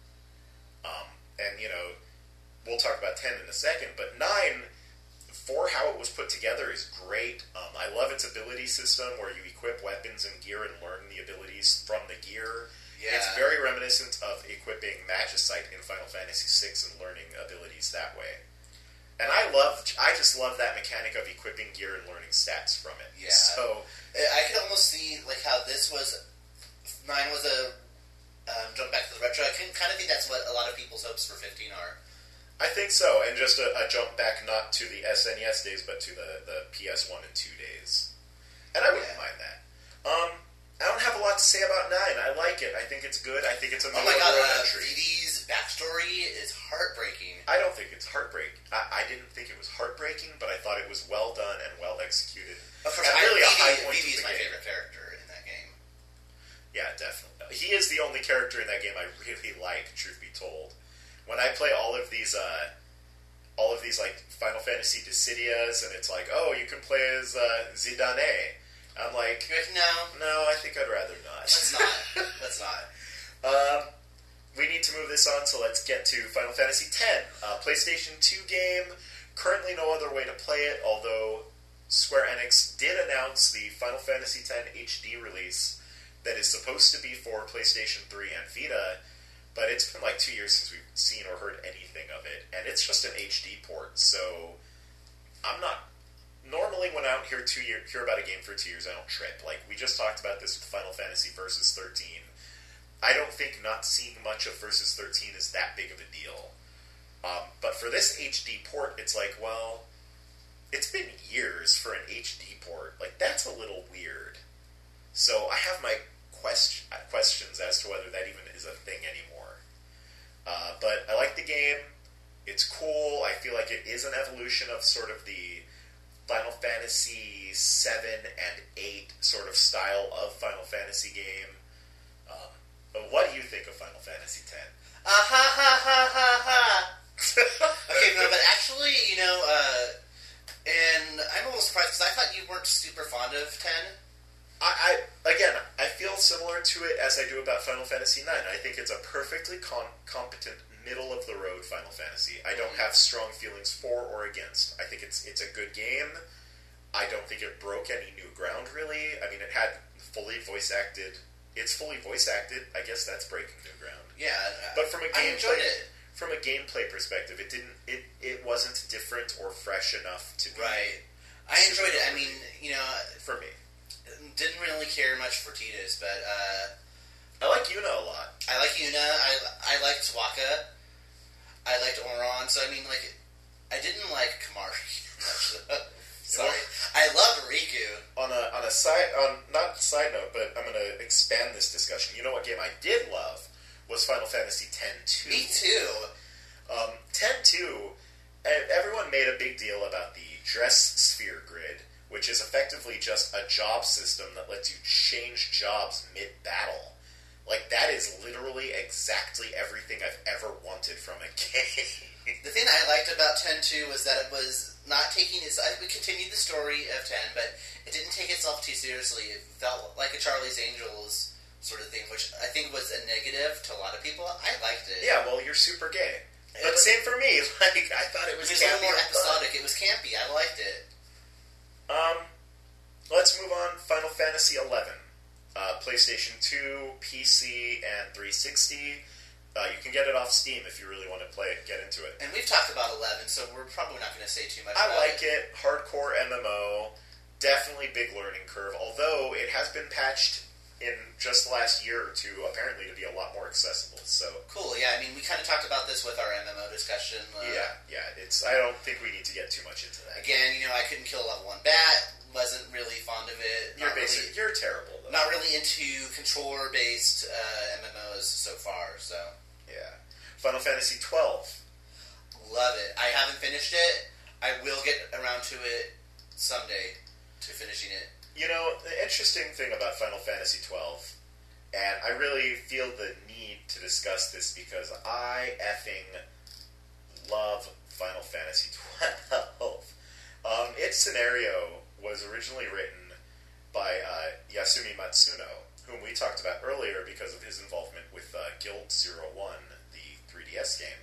And, we'll talk about 10 in a second, but 9... for how it was put together is great. I love its ability system where you equip weapons and gear and learn the abilities from the gear. Yeah. It's very reminiscent of equipping Magicite in Final Fantasy VI and learning abilities that way. And I just love that mechanic of equipping gear and learning stats from it. Yeah. So I could almost see like how this was 9 was a jump back to the retro. I can kind of think that's what a lot of people's hopes for 15 are. I think so, and just a jump back not to the SNES days, but to the PS1 and 2 days. And I wouldn't mind that. I don't have a lot to say about 9. I like it. I think it's good. I think it's a middle of the road entry. Vivi's backstory is heartbreaking. I don't think it's heartbreaking. I didn't think it was heartbreaking, but I thought it was well done and well executed. Of course, really a high point Vivi is of the my game. favorite character in that game. Yeah, definitely. He is the only character in that game I really like, truth be told. When I play all of these like Final Fantasy Dissidias, and it's like, oh, you can play as Zidane. I'm like, no, I think I'd rather not. Let's not. We need to move this on, so let's get to Final Fantasy X, PlayStation 2 game. Currently, no other way to play it. Although Square Enix did announce the Final Fantasy X HD release that is supposed to be for PlayStation 3 and Vita. But it's been like 2 years since we've seen or heard anything of it, and it's just an HD port, so I'm not... Normally when I don't hear about a game for 2 years, I don't trip. Like, we just talked about this with Final Fantasy Versus 13. I don't think not seeing much of Versus 13 is that big of a deal. But for this HD port, it's like, well, it's been years for an HD port. Like, that's a little weird. So I have my questions as to whether that even is a thing anymore. But I like the game. It's cool. I feel like it is an evolution of sort of the Final Fantasy 7 and 8 sort of style of Final Fantasy game. But what do you think of Final Fantasy X? Okay, no, but actually, and I'm almost surprised because I thought you weren't super fond of 10. I feel similar to it as I do about Final Fantasy IX. I think it's a perfectly competent, middle-of-the-road Final Fantasy. I don't have strong feelings for or against. I think it's a good game. I don't think it broke any new ground, really. I mean, it had fully voice-acted... It's fully voice-acted. I guess that's breaking new ground. Yeah, but from a I enjoyed it. From a gameplay perspective, it wasn't different or fresh enough to be... Right. I enjoyed it. I mean, for me. Didn't really care much for Tidus, but I like Yuna a lot. I like Yuna. I liked Waka. I liked Oron. So I mean, like, I didn't like Kamari much. Sorry, I loved Riku. On a side, not side note, but I'm going to expand this discussion. You know what game I did love was Final Fantasy X-2. Me too. X-2, everyone made a big deal about the dress sphere grid, which is effectively just a job system that lets you change jobs mid-battle. Like, that is literally exactly everything I've ever wanted from a game. The thing I liked about 10-2 was that it was not taking its... It continued the story of 10, but it didn't take itself too seriously. It felt like a Charlie's Angels sort of thing, which I think was a negative to a lot of people. I liked it. Yeah, well, you're super gay. But same for me. Like, I thought it was a little more episodic. It was campy. I liked it. Let's move on. Final Fantasy XI. PlayStation 2, PC, and 360. You can get it off Steam if you really want to play it, get into it. And we've talked about 11, so we're probably not going to say too much I about like it. Hardcore MMO. Definitely big learning curve, although it has been patched in just the last year or two, apparently, to be a lot more accessible. So cool, yeah. I mean, we kind of talked about this with our MMO discussion. I don't think we need to get too much into that. Again, I couldn't kill a level 1 bat. Wasn't really fond of it. You're terrible, though. Not really into controller-based MMOs so far, so... Yeah. Final Fantasy 12. Love it. I haven't finished it. I will get around to it someday, to finishing it. You know, the interesting thing about Final Fantasy 12, and I really feel the need to discuss this because I effing love Final Fantasy 12. Its scenario was originally written by Yasumi Matsuno, whom we talked about earlier because of his involvement with Guild 01, the 3DS game.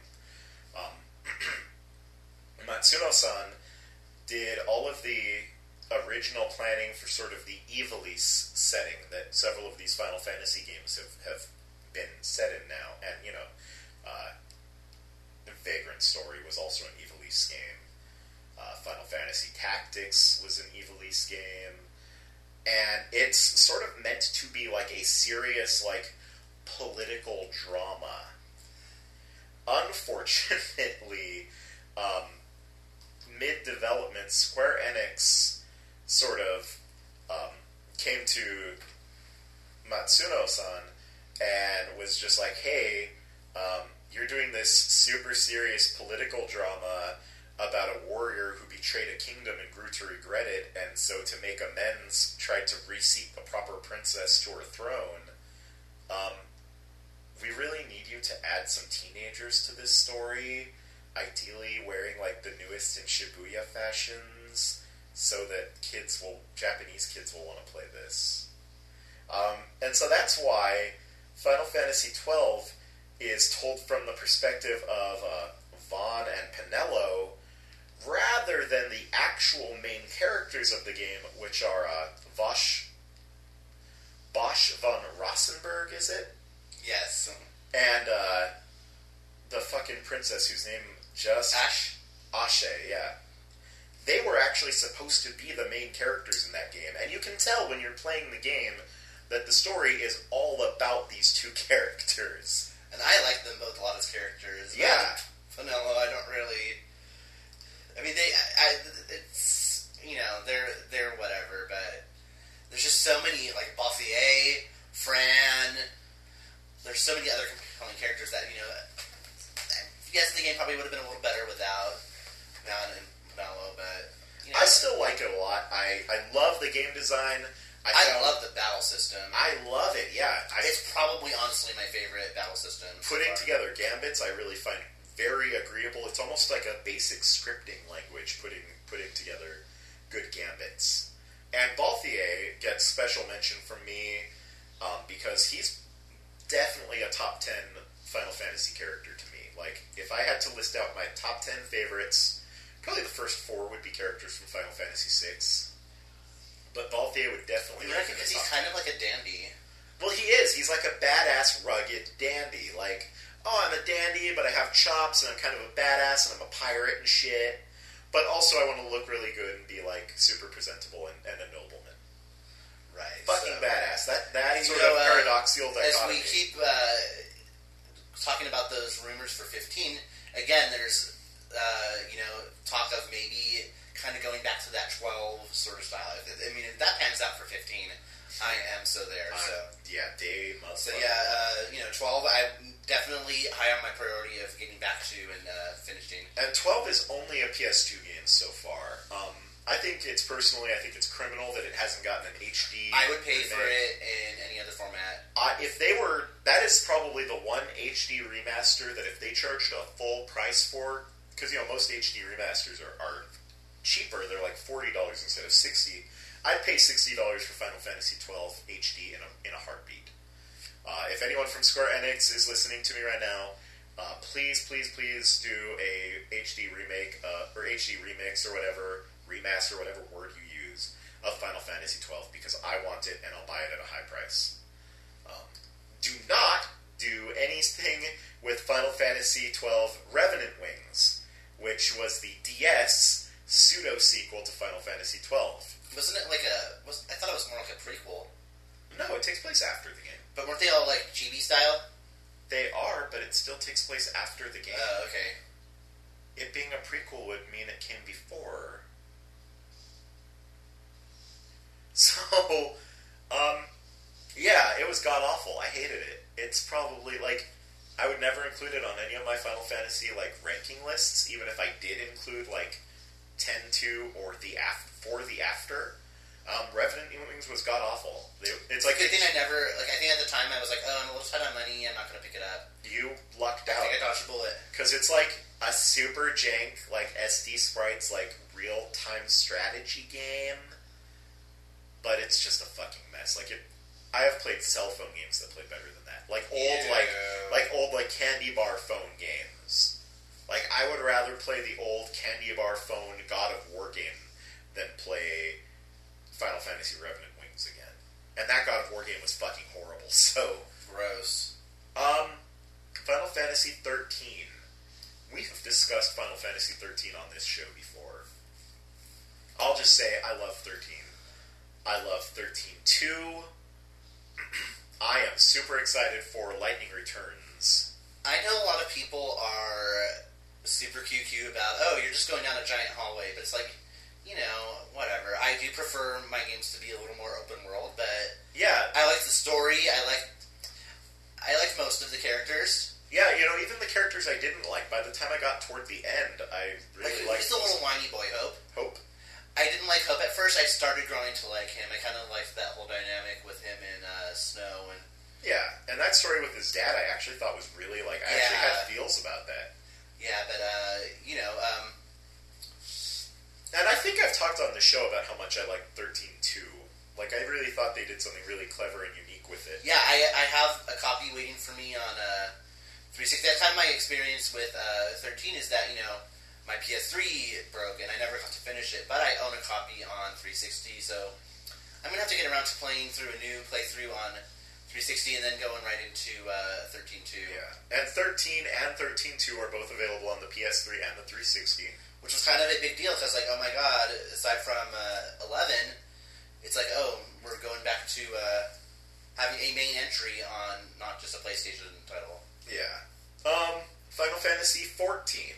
Matsuno-san did all of the original planning for sort of the Ivalice setting that several of these Final Fantasy games have been set in now. And, Vagrant Story was also an Ivalice game. Final Fantasy Tactics was an Ivalice game. And it's sort of meant to be like a serious, political drama. Unfortunately, mid-development, Square Enix sort of came to Matsuno-san and was just like, hey, you're doing this super serious political drama about a warrior who betrayed a kingdom and grew to regret it, and so to make amends, tried to reseat the proper princess to her throne. We really need you to add some teenagers to this story, ideally wearing, the newest in Shibuya fashions, so that Japanese kids will want to play this. And so that's why Final Fantasy XII is told from the perspective of Vaughn and Penelo, rather than the actual main characters of the game, which are Bosch von Rossenberg, is it? Yes. And the fucking princess whose name just... Ashe, yeah. They were actually supposed to be the main characters in that game, and you can tell when you're playing the game that the story is all about these two characters. And I like them both a lot as characters. Yeah. Penelo, I don't really... I mean, it's, they're whatever, but there's just so many, Bossier, Fran, there's so many other compelling characters that, yes, the game probably would have been a little better without Vaughn and Penelo, but, I still like it a lot. I love the game design. I love the battle system. I love it, yeah. It's probably, honestly, my favorite battle system. Putting together gambits, I really find very agreeable. It's almost like a basic scripting language, putting together good gambits. And Balthier gets special mention from me because he's definitely a top 10 Final Fantasy character to me. If I had to list out my top 10 favorites, probably the first 4 would be characters from Final Fantasy VI. But Balthier would definitely... You reckon because he's kind of like a dandy? Well, he is. He's like a badass, rugged dandy. I'm a dandy, but I have chops, and I'm kind of a badass, and I'm a pirate and shit. But also I want to look really good and be, super presentable and a nobleman. Right. Fucking badass. That sort of paradoxical dichotomy. As we keep talking about those rumors for 15, again, there's talk of maybe kind of going back to that 12 sort of style. I mean, if that pans out for 15, I am so there. So yeah, day must. So yeah, 12. I'm definitely high on my priority of getting back to and finishing. And 12 is only a PS2 game so far. I think it's criminal that it hasn't gotten an HD. I would pay remake. for it in any other format. That is probably the one HD remaster that if they charged a full price for, because most HD remasters are cheaper. They're like $40 instead of $60. I'd pay $60 for Final Fantasy XII HD in a heartbeat. If anyone from Square Enix is listening to me right now, please do a HD remake or HD remix or whatever, remaster, whatever word you use, of Final Fantasy XII, because I want it and I'll buy it at a high price. Do not do anything with Final Fantasy XII Revenant Wings, which was the DS pseudo-sequel to Final Fantasy XII. Wasn't it like I thought it was more like a prequel. No, it takes place after the game. But weren't they all like chibi style? They are, but it still takes place after the game. Oh, okay. It being a prequel would mean it came before. So, yeah, it was god-awful. I hated it. It's probably, I would never include it on any of my Final Fantasy, ranking lists, even if I did include, 10-2 or for the after. Revenant Wings was god-awful. It's like... Good thing I never... I think at the time I was like, I'm a little tight on money, I'm not going to pick it up. You lucked out. I think I dodged a bullet. Because it's like a super jank, SD sprites, real-time strategy game. But it's just a fucking mess. I have played cell phone games that play better than that. Old candy bar phone games. I would rather play the old candy bar phone God of War game than play Final Fantasy Revenant Wings again. And that God of War game was fucking horrible, so... Gross. Final Fantasy 13. We have discussed Final Fantasy 13 on this show before. I'll just say I love 13. I love 13-2. I am super excited for Lightning Returns. I know a lot of people are super QQ about, you're just going down a giant hallway, but it's whatever. I do prefer my games to be a little more open world, but yeah, I like the story. I like most of the characters. Yeah, even the characters I didn't like, by the time I got toward the end, I really liked He's the little whiny boy, Hope. I didn't like Hope at first. I started growing to like him. I kind of liked that whole dynamic with him and Snow. And yeah, and that story with his dad I actually thought was really, I actually had feels about that. Yeah, but, And I think I've talked on the show about how much I liked 13-2. I really thought they did something really clever and unique with it. Yeah, I have a copy waiting for me on 360. That's kind of my experience with 13 is that, my PS3 broke and I never got to finish it, but I own a copy on 360, so I'm going to have to get around to playing through a new playthrough on 360 and then going right into 13.2. Yeah, and 13 and 13.2 are both available on the PS3 and the 360. Which was kind of a big deal, because oh my god, aside from 11, it's we're going back to having a main entry on not just a PlayStation title. Yeah. Final Fantasy 14.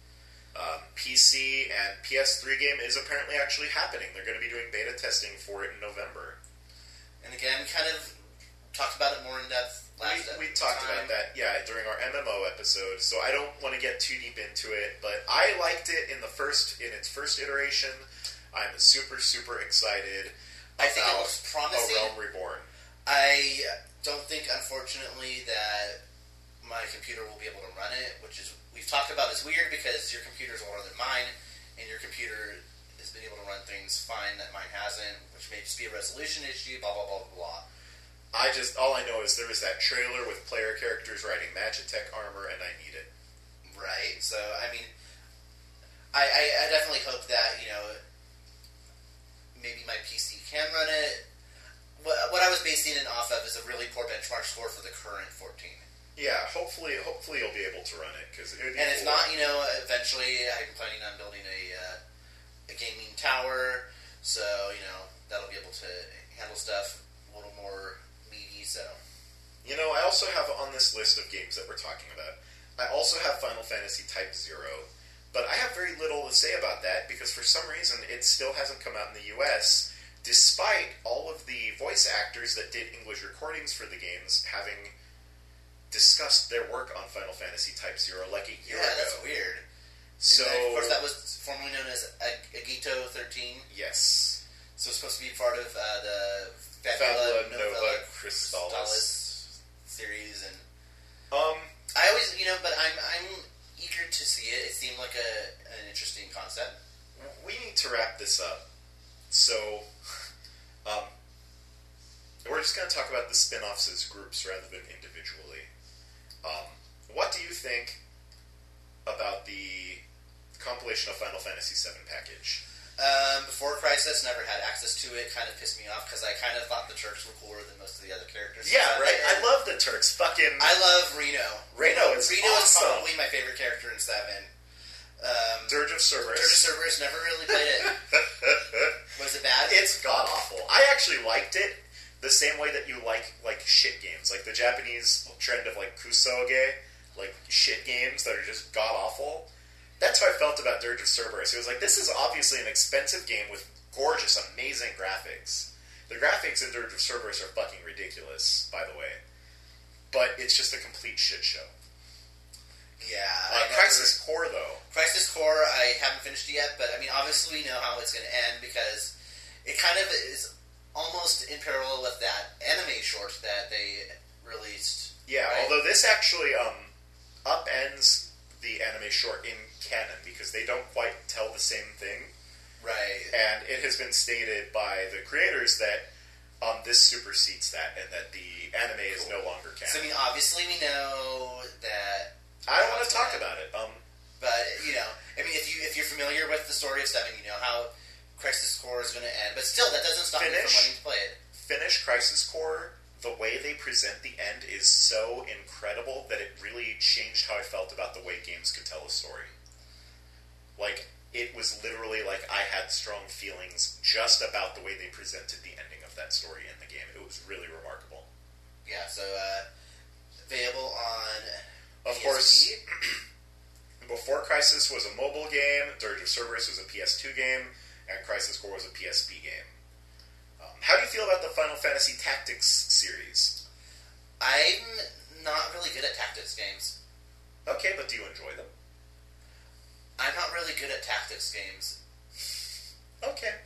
PC and PS3 game is apparently actually happening. They're going to be doing beta testing for it in November. And again, we kind of talked about it more in depth last We talked about that, yeah, during our MMO episode, so I don't want to get too deep into it, but I liked it in its first iteration. I'm super, super excited I think it about looks promising. A Realm Reborn. I don't think, unfortunately, that my computer will be able to run it, which is, we've talked about is weird because your computer's older than mine, and your computer has been able to run things fine that mine hasn't, which may just be a resolution issue, blah, blah, blah, blah, blah. All I know is there was that trailer with player characters riding Magitech armor, and I need it. Right, so, I mean, I definitely hope that, maybe my PC can run it. What I was basing it off of is a really poor benchmark score for the current 14. Yeah, hopefully you'll be able to run it. And if not, eventually I'm planning on building a gaming tower, so, that'll be able to handle stuff a little more meaty, so. I also have on this list of games that we're talking about, I also have Final Fantasy Type 0, But I have very little to say about that because for some reason it still hasn't come out in the US, despite all of the voice actors that did English recordings for the games having discussed their work on Final Fantasy Type 0 like a year ago. Yeah, that's weird. So, and then, of course, that was formerly known as Agito 13. yes. So it's supposed to be part of the Fabula Nova Nova Crystallis series, and Um, I always, but I'm eager to see it. It seemed like an interesting concept. we need to wrap this up. So, we're just going to talk about the spin-offs as groups rather than individually. What do you think about the compilation of Final Fantasy VII package? Before Crisis, never had access to it. Kind of pissed me off because I kind of thought the Turks were cooler than most of the other characters. Yeah, right. I love the Turks. Fucking. I love Reno. Reno is Reno awesome. is probably my favorite character in 7. Dirge of Cerberus. Dirge of Cerberus, never really played it. Was it bad? It's god awful. I actually liked it the same way that you like shit games, like the Japanese trend of like kusoge, like shit games that are just god awful. That's how I felt about Dirge of Cerberus. It was like, this is obviously an expensive game with gorgeous, amazing graphics. The graphics in Dirge of Cerberus are fucking ridiculous, by the way. But it's just a complete shit show. Yeah. Crisis Core, though. Crisis Core, I haven't finished it yet, but I mean, obviously we know how it's going to end because it kind of is almost in parallel with that anime short that they released. Yeah, right? although this actually upends the anime short in canon because they don't quite tell the same thing. Right. And it has been stated by the creators that this supersedes that and that the anime is no longer canon. So, I mean, obviously we know that... I don't want to talk about it. But, I mean, if you're familiar with the story of 7, you know how Crisis Core is going to end. But still, that doesn't stop me from wanting to play it. Finish Crisis Core. The way they present the end is so incredible that it really changed how I felt about the way games could tell a story. Like, it was literally like I had strong feelings just about the way they presented the ending of that story in the game. It was really remarkable. Yeah, so, available on Of PSP. course, before Crisis was a mobile game, Dirge of Cerberus was a PS2 game, and Crisis Core was a PSP game. How do you feel about the Final Fantasy Tactics series? I'm not really good at tactics games. Okay, but do you enjoy them? I'm not really good at tactics games. Okay.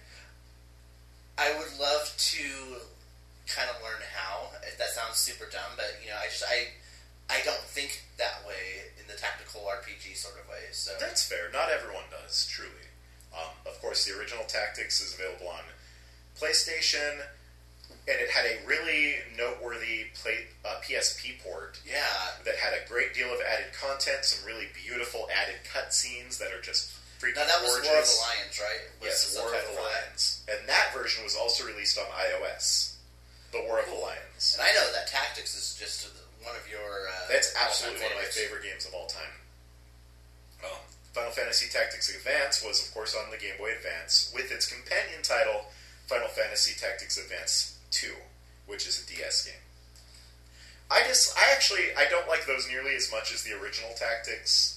I would love to kind of learn how. If that sounds super dumb, but I don't think that way in the tactical RPG sort of way. So That's fair. Not everyone does, truly. Of course, the original Tactics is available on PlayStation, and it had a really noteworthy PSP port. Yeah. That had a great deal of added content, some really beautiful added cutscenes that are just freaking Now that was gorgeous. War of the Lions, right? Yes, War of the Lions. And that version was also released on iOS. The War of the Lions. And I know that Tactics is just one of your That's absolutely one of my favorites. favorite games of all time. Final Fantasy Tactics Advance was, of course, on the Game Boy Advance, with its companion title, Final Fantasy Tactics Advance 2, which is a DS game. I don't like those nearly as much as the original Tactics.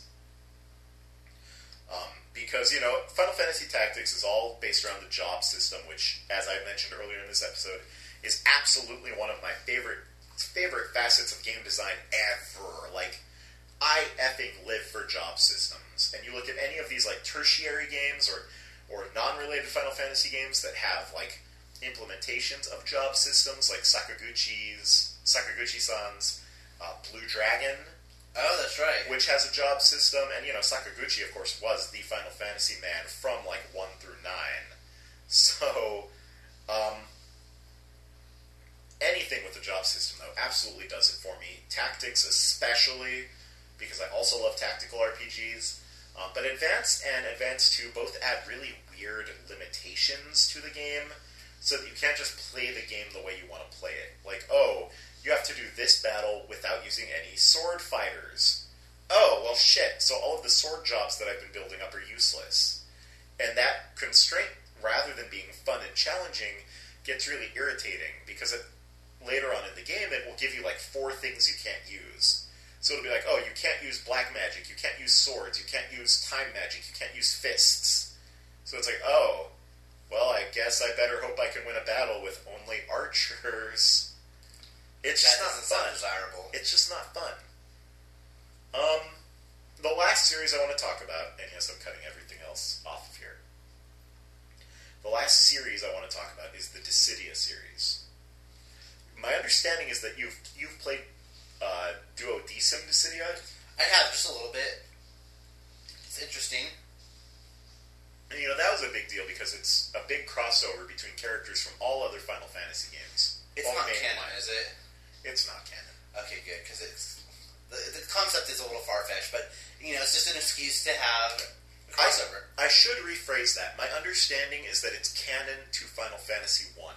Because, Final Fantasy Tactics is all based around the job system, which, as I mentioned earlier in this episode, is absolutely one of my favorite facets of game design ever. Like, I effing live for job systems. And you look at any of these, like, tertiary games or non-related Final Fantasy games that have, like, implementations of job systems, like Sakaguchi-san's Blue Dragon. Oh, that's right. Which has a job system, and, Sakaguchi, of course, was the Final Fantasy man from, 1 through 9. So, anything with a job system, though, absolutely does it for me. Tactics especially, because I also love tactical RPGs. But Advance and Advance 2 both add really weird limitations to the game, so that you can't just play the game the way you want to play it. Like, you have to do this battle without using any sword fighters. Oh, well shit, so all of the sword jobs that I've been building up are useless. And that constraint, rather than being fun and challenging, gets really irritating, because later on in the game it will give you 4 things you can't use. So it'll be like, oh, you can't use black magic, you can't use swords, you can't use time magic, you can't use fists. So it's like, oh, well, I guess I better hope I can win a battle with only archers. It's just not fun. Desirable. It's just not fun. The last series I want to talk about, and yes, I'm cutting everything else off of here. The last series I want to talk about is the Dissidia series. My understanding is that you've played Duodecim Dissidia? I have, just a little bit. It's interesting. And, that was a big deal because it's a big crossover between characters from all other Final Fantasy games. It's not canon, is it? It's not canon. Okay, good, because it's... The concept is a little far-fetched, but, it's just an excuse to have a crossover. I should rephrase that. My understanding is that it's canon to Final Fantasy 1.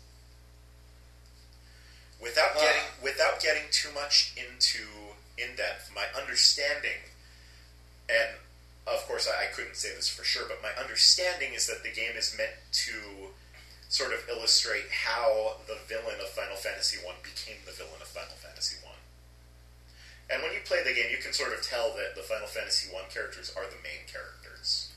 Without getting too much into in-depth, my understanding, and of course I couldn't say this for sure, but my understanding is that the game is meant to sort of illustrate how the villain of Final Fantasy 1 became the villain of Final Fantasy 1. And when you play the game, you can sort of tell that the Final Fantasy 1 characters are the main characters.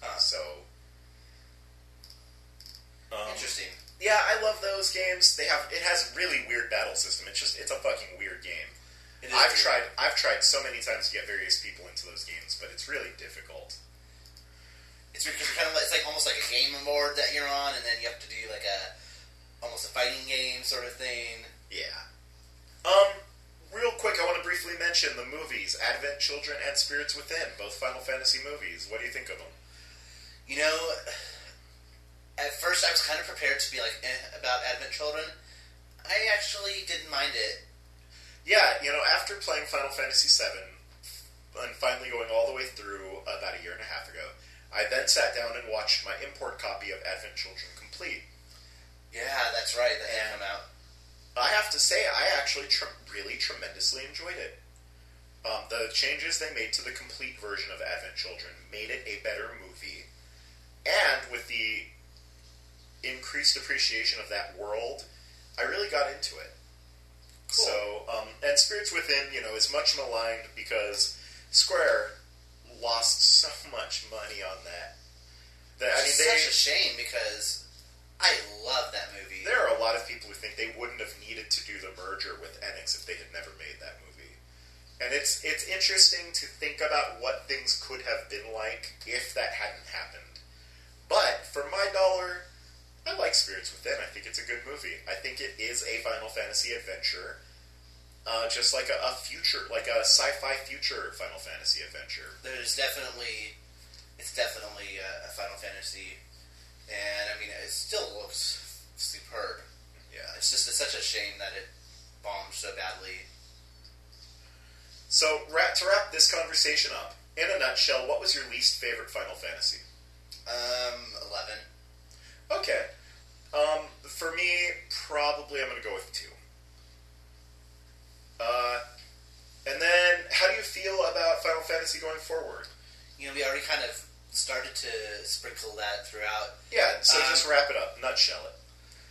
Interesting. Yeah, I love those games. It has a really weird battle system. It's a fucking weird game. I've tried so many times to get various people into those games, but it's really difficult. It's because it's like almost like a game board that you're on, and then you have to do like almost a fighting game sort of thing. Yeah. Real quick, I want to briefly mention the movies, Advent Children and Spirits Within, both Final Fantasy movies. What do you think of them? At first I was kind of prepared to be like, about Advent Children. I actually didn't mind it. Yeah, after playing Final Fantasy VII, and finally going all the way through about a year and a half ago, I then sat down and watched my import copy of Advent Children complete. Yeah, that's right, that had come out. I have to say, I actually really tremendously enjoyed it. The changes they made to the complete version of Advent Children made it a better movie. And with the increased appreciation of that world, I really got into it. Cool. So, and Spirits Within, is much maligned because Square lost so much money on that. It's such a shame because I love that movie. There are a lot of people who think they wouldn't have needed to do the merger with Enix if they had never made that movie. And it's interesting to think about what things could have been like if that hadn't happened. But, for my dollar, I like Spirits Within. I think it's a good movie. I think it is a Final Fantasy adventure. Just like a future, like a sci-fi future Final Fantasy adventure. It's definitely a Final Fantasy, and I mean, it still looks superb. Yeah. It's such a shame that it bombed so badly. So, to wrap this conversation up, in a nutshell, what was your least favorite Final Fantasy? 11. Okay. For me, probably I'm going to go with 2. And then, how do you feel about Final Fantasy going forward? We already kind of started to sprinkle that throughout. Yeah, so just wrap it up, nutshell it.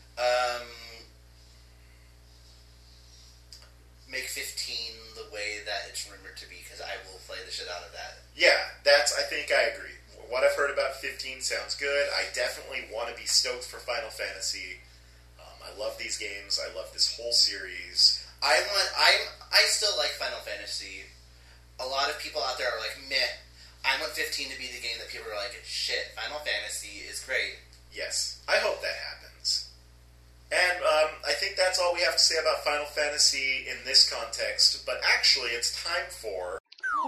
Make 15 the way that it's rumored to be, because I will play the shit out of that. Yeah, I think I agree. What I've heard about 15 sounds good. I definitely want to be stoked for Final Fantasy. I love these games. I love this whole series. I still like Final Fantasy. A lot of people out there are like, meh. I want 15 to be the game that people are like, shit, Final Fantasy is great. Yes, I hope that happens. And I think that's all we have to say about Final Fantasy in this context. But actually, it's time for...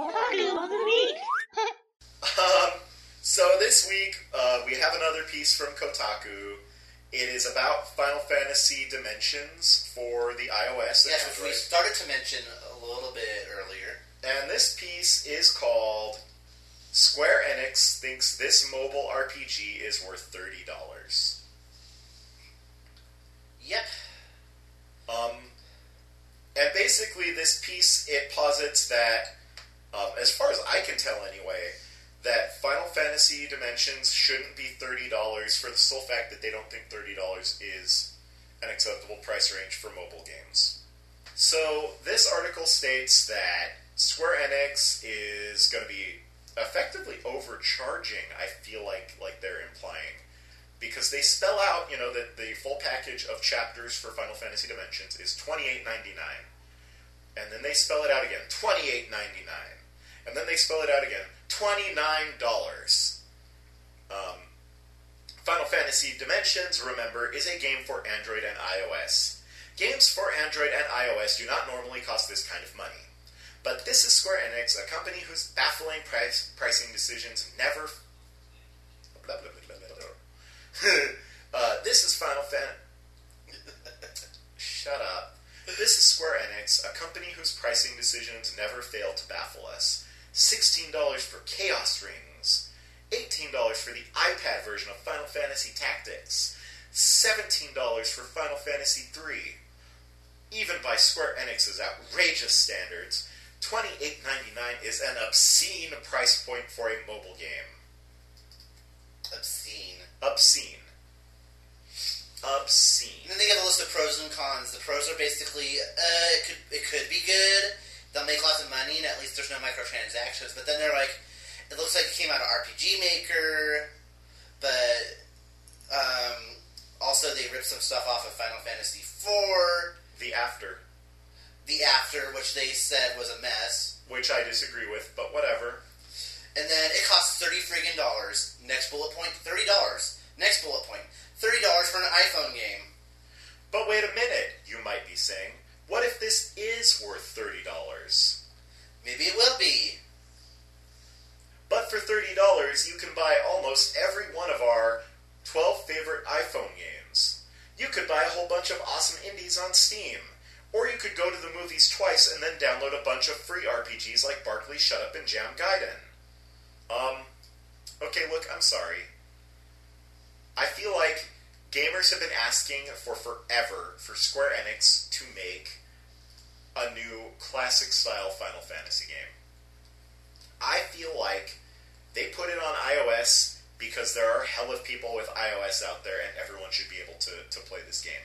So this week, we have another piece from Kotaku. It is about Final Fantasy Dimensions for the iOS and yes, which Android. we started to mention a little bit earlier. And this piece is called Square Enix Thinks This Mobile RPG is Worth $30. Yep. And basically this piece, it posits that, as far as I can tell anyway, that Final Fantasy Dimensions shouldn't be $30 for the sole fact that they don't think $30 is an acceptable price range for mobile games. So, this article states that Square Enix is going to be effectively overcharging, I feel like they're implying. Because they spell out, that the full package of chapters for Final Fantasy Dimensions is $28.99. And then they spell it out again, $28.99. And then they spell it out again, $29. Final Fantasy Dimensions, remember, is a game for Android and iOS. Games for Android and iOS do not normally cost this kind of money. But this is Square Enix, a company whose baffling pricing decisions never... Blah, blah, blah, blah, blah. This is Final Shut up. This is Square Enix, a company whose pricing decisions never fail to baffle us. $16 for Chaos Rings. $18 for the iPad version of Final Fantasy Tactics. $17 for Final Fantasy III. Even by Square Enix's outrageous standards, $28.99 is an obscene price point for a mobile game. Obscene. Obscene. Obscene. And then they give a list of pros and cons. The pros are basically, it could be good, they'll make lots of money, and at least there's no microtransactions. But then they're like, it looks like it came out of RPG Maker, but also they ripped some stuff off of Final Fantasy IV. The After. The After, which they said was a mess. Which I disagree with, but whatever. And then it costs $30 friggin' dollars. Next bullet point, $30. Next bullet point, $30 for an iPhone game. But wait a minute, you might be saying. What if this is worth $30? Maybe it will be. But for $30, you can buy almost every one of our 12 favorite iPhone games. You could buy a whole bunch of awesome indies on Steam. Or you could go to the movies twice and then download a bunch of free RPGs like Barkley, Shut Up, and Jam Gaiden. Okay, look, I'm sorry. I feel like gamers have been asking for forever for Square Enix to make a new classic-style Final Fantasy game. I feel like they put it on iOS because there are a hell of people with iOS out there and everyone should be able to play this game.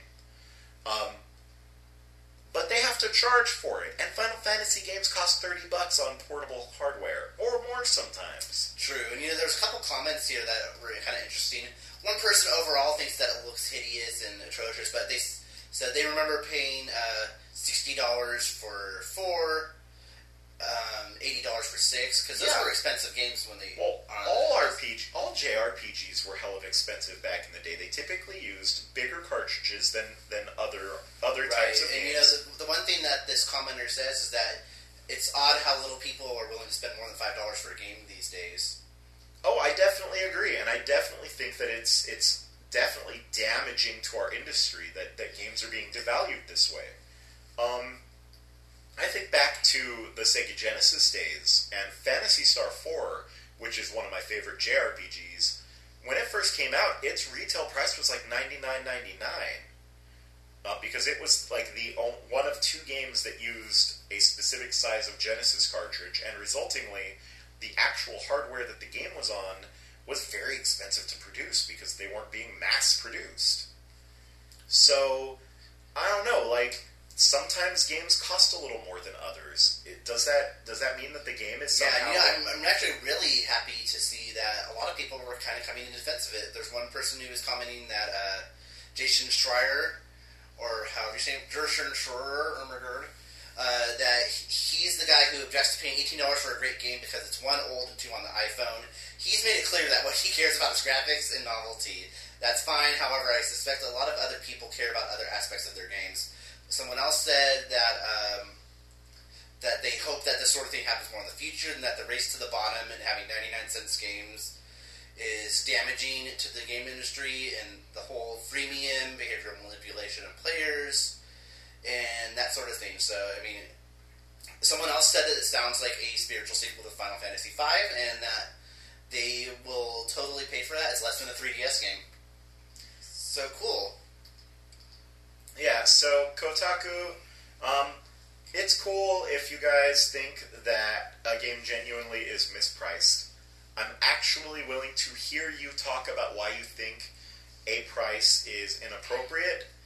But they have to charge for it, and Final Fantasy games cost $30 on portable hardware, or more sometimes. True, and there's a couple comments here that were kind of interesting. One person overall thinks that it looks hideous and atrocious, but they said they remember paying $60 for 4, $80 for 6, because those were expensive games when they... Well, all JRPGs were hell of expensive back in the day. They typically used bigger cartridges than other types of games. The one thing that this commenter says is that it's odd how little people are willing to spend more than $5 for a game these days. Oh, I definitely agree, and I definitely think that it's definitely damaging to our industry that games are being devalued this way. I think back to the Sega Genesis days, and Phantasy Star 4, which is one of my favorite JRPGs, when it first came out, its retail price was like $99.99. Because it was like one of 2 games that used a specific size of Genesis cartridge, and resultingly, the actual hardware that the game was on was very expensive to produce because they weren't being mass-produced. So, I don't know, sometimes games cost a little more than others. Does that mean that the game is somehow... Yeah, I'm actually really happy to see that a lot of people were kind of coming in defense of it. There's one person who was commenting that Jason Schreier, or however you say it, Gershon Schreier, that he's the guy who objects to paying $18 for a great game because it's 1, old, and 2, on the iPhone. He's made it clear that what he cares about is graphics and novelty. That's fine, however, I suspect a lot of other people care about other aspects of their games. Someone else said that that they hope that this sort of thing happens more in the future, and that the race to the bottom and having 99-cent games is damaging to the game industry and the whole freemium, behavioral manipulation of players, and that sort of thing. So, I mean, someone else said that it sounds like a spiritual sequel to Final Fantasy V, and that they will totally pay for that. It's less than a 3DS game. So cool. Yeah, so Kotaku, it's cool if you guys think that a game genuinely is mispriced. I'm actually willing to hear you talk about why you think a price is inappropriate.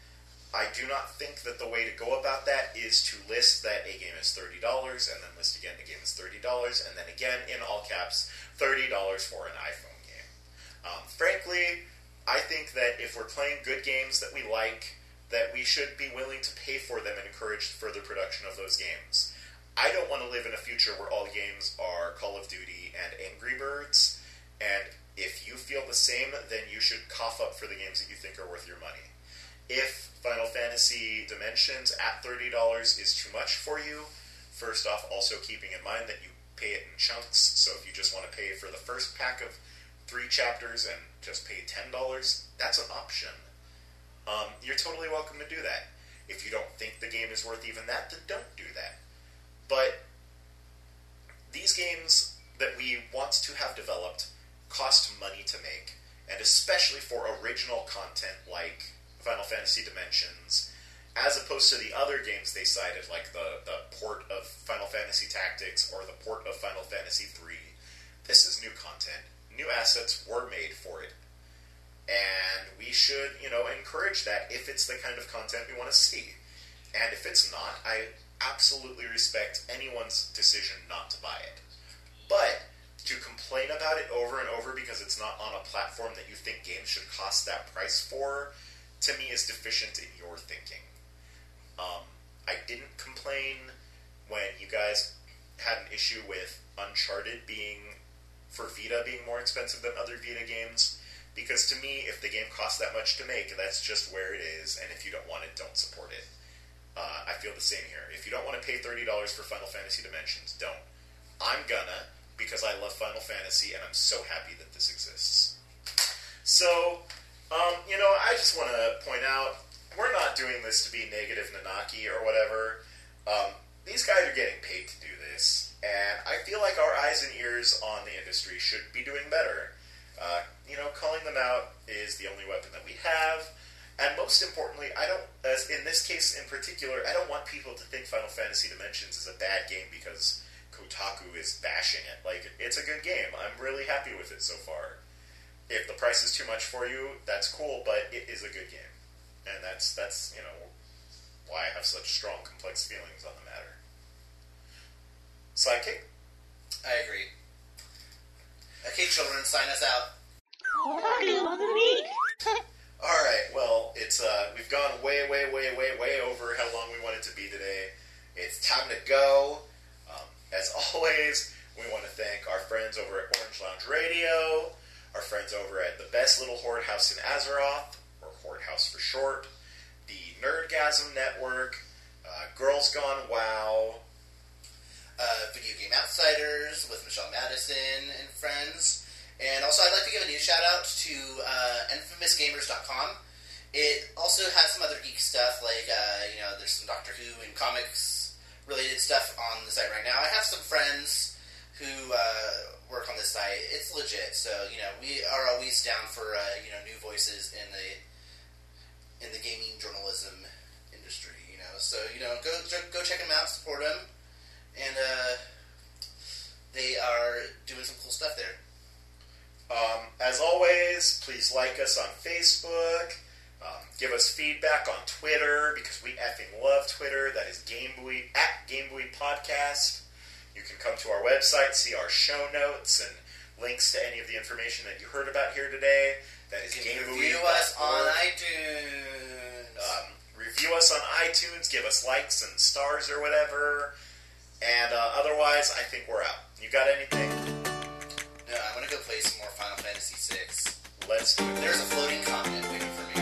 I do not think that the way to go about that is to list that a game is $30, and then list again a game is $30, and then again, in all caps, $30 for an iPhone game. Frankly, I think that if we're playing good games that we like, that we should be willing to pay for them and encourage further production of those games. I don't want to live in a future where all games are Call of Duty and Angry Birds, and if you feel the same, then you should cough up for the games that you think are worth your money. If Final Fantasy Dimensions at $30 is too much for you, first off, also keeping in mind that you pay it in chunks, so if you just want to pay for the first pack of 3 chapters and just pay $10, that's an option. You're totally welcome to do that. If you don't think the game is worth even that, then don't do that. But these games that we want to have developed cost money to make, and especially for original content like Final Fantasy Dimensions, as opposed to the other games they cited, like the port of Final Fantasy Tactics or the port of Final Fantasy III. This is new content. New assets were made for it. And we should, encourage that if it's the kind of content we want to see. And if it's not, I absolutely respect anyone's decision not to buy it. But to complain about it over and over because it's not on a platform that you think games should cost that price for, to me is deficient in your thinking. I didn't complain when you guys had an issue with Uncharted for Vita being more expensive than other Vita games, because to me, if the game costs that much to make, that's just where it is, and if you don't want it, don't support it. I feel the same here. If you don't want to pay $30 for Final Fantasy Dimensions, don't. I'm gonna, because I love Final Fantasy, and I'm so happy that this exists. So, I just want to point out, we're not doing this to be negative Nanaki or whatever. These guys are getting paid to do this, and I feel like our eyes and ears on the industry should be doing better. Calling them out is the only weapon that we have, and most importantly, as in this case in particular, I don't want people to think Final Fantasy Dimensions is a bad game because Kotaku is bashing it. Like, it's a good game. I'm really happy with it so far. If the price is too much for you, that's cool, but it is a good game. And that's why I have such strong, complex feelings on the matter. Sidekick? I agree. Okay, children, sign us out. Alright, well, it's we've gone way over how long we want it to be today. It's time to go. As always, we want to thank our friends over at Orange Lounge Radio, our friends over at the Best Little Horde House in Azeroth, or Horde House for short, the Nerdgasm Network, Girls Gone WoW, Video Game Outsiders with Michelle Madison and friends. And also, I'd like to give a new shout-out to InfamousGamers.com. It also has some other geek stuff, like, there's some Doctor Who and comics-related stuff on the site right now. I have some friends who work on this site. It's legit, so, we are always down for, new voices in the gaming journalism industry, So, go check them out, support them, and they are doing some cool stuff there. As always, please like us on Facebook, give us feedback on Twitter, because we effing love Twitter. That is GameBuoy, at GameBuoy Podcast. You can come to our website, see our show notes, and links to any of the information that you heard about here today. That is GameBuoy. Review us on iTunes. Review us on iTunes, give us likes and stars or whatever, and otherwise, I think we're out. You got anything? No, I'm going to go play some more Final Fantasy VI. Let's do it. There's a floating continent waiting for me.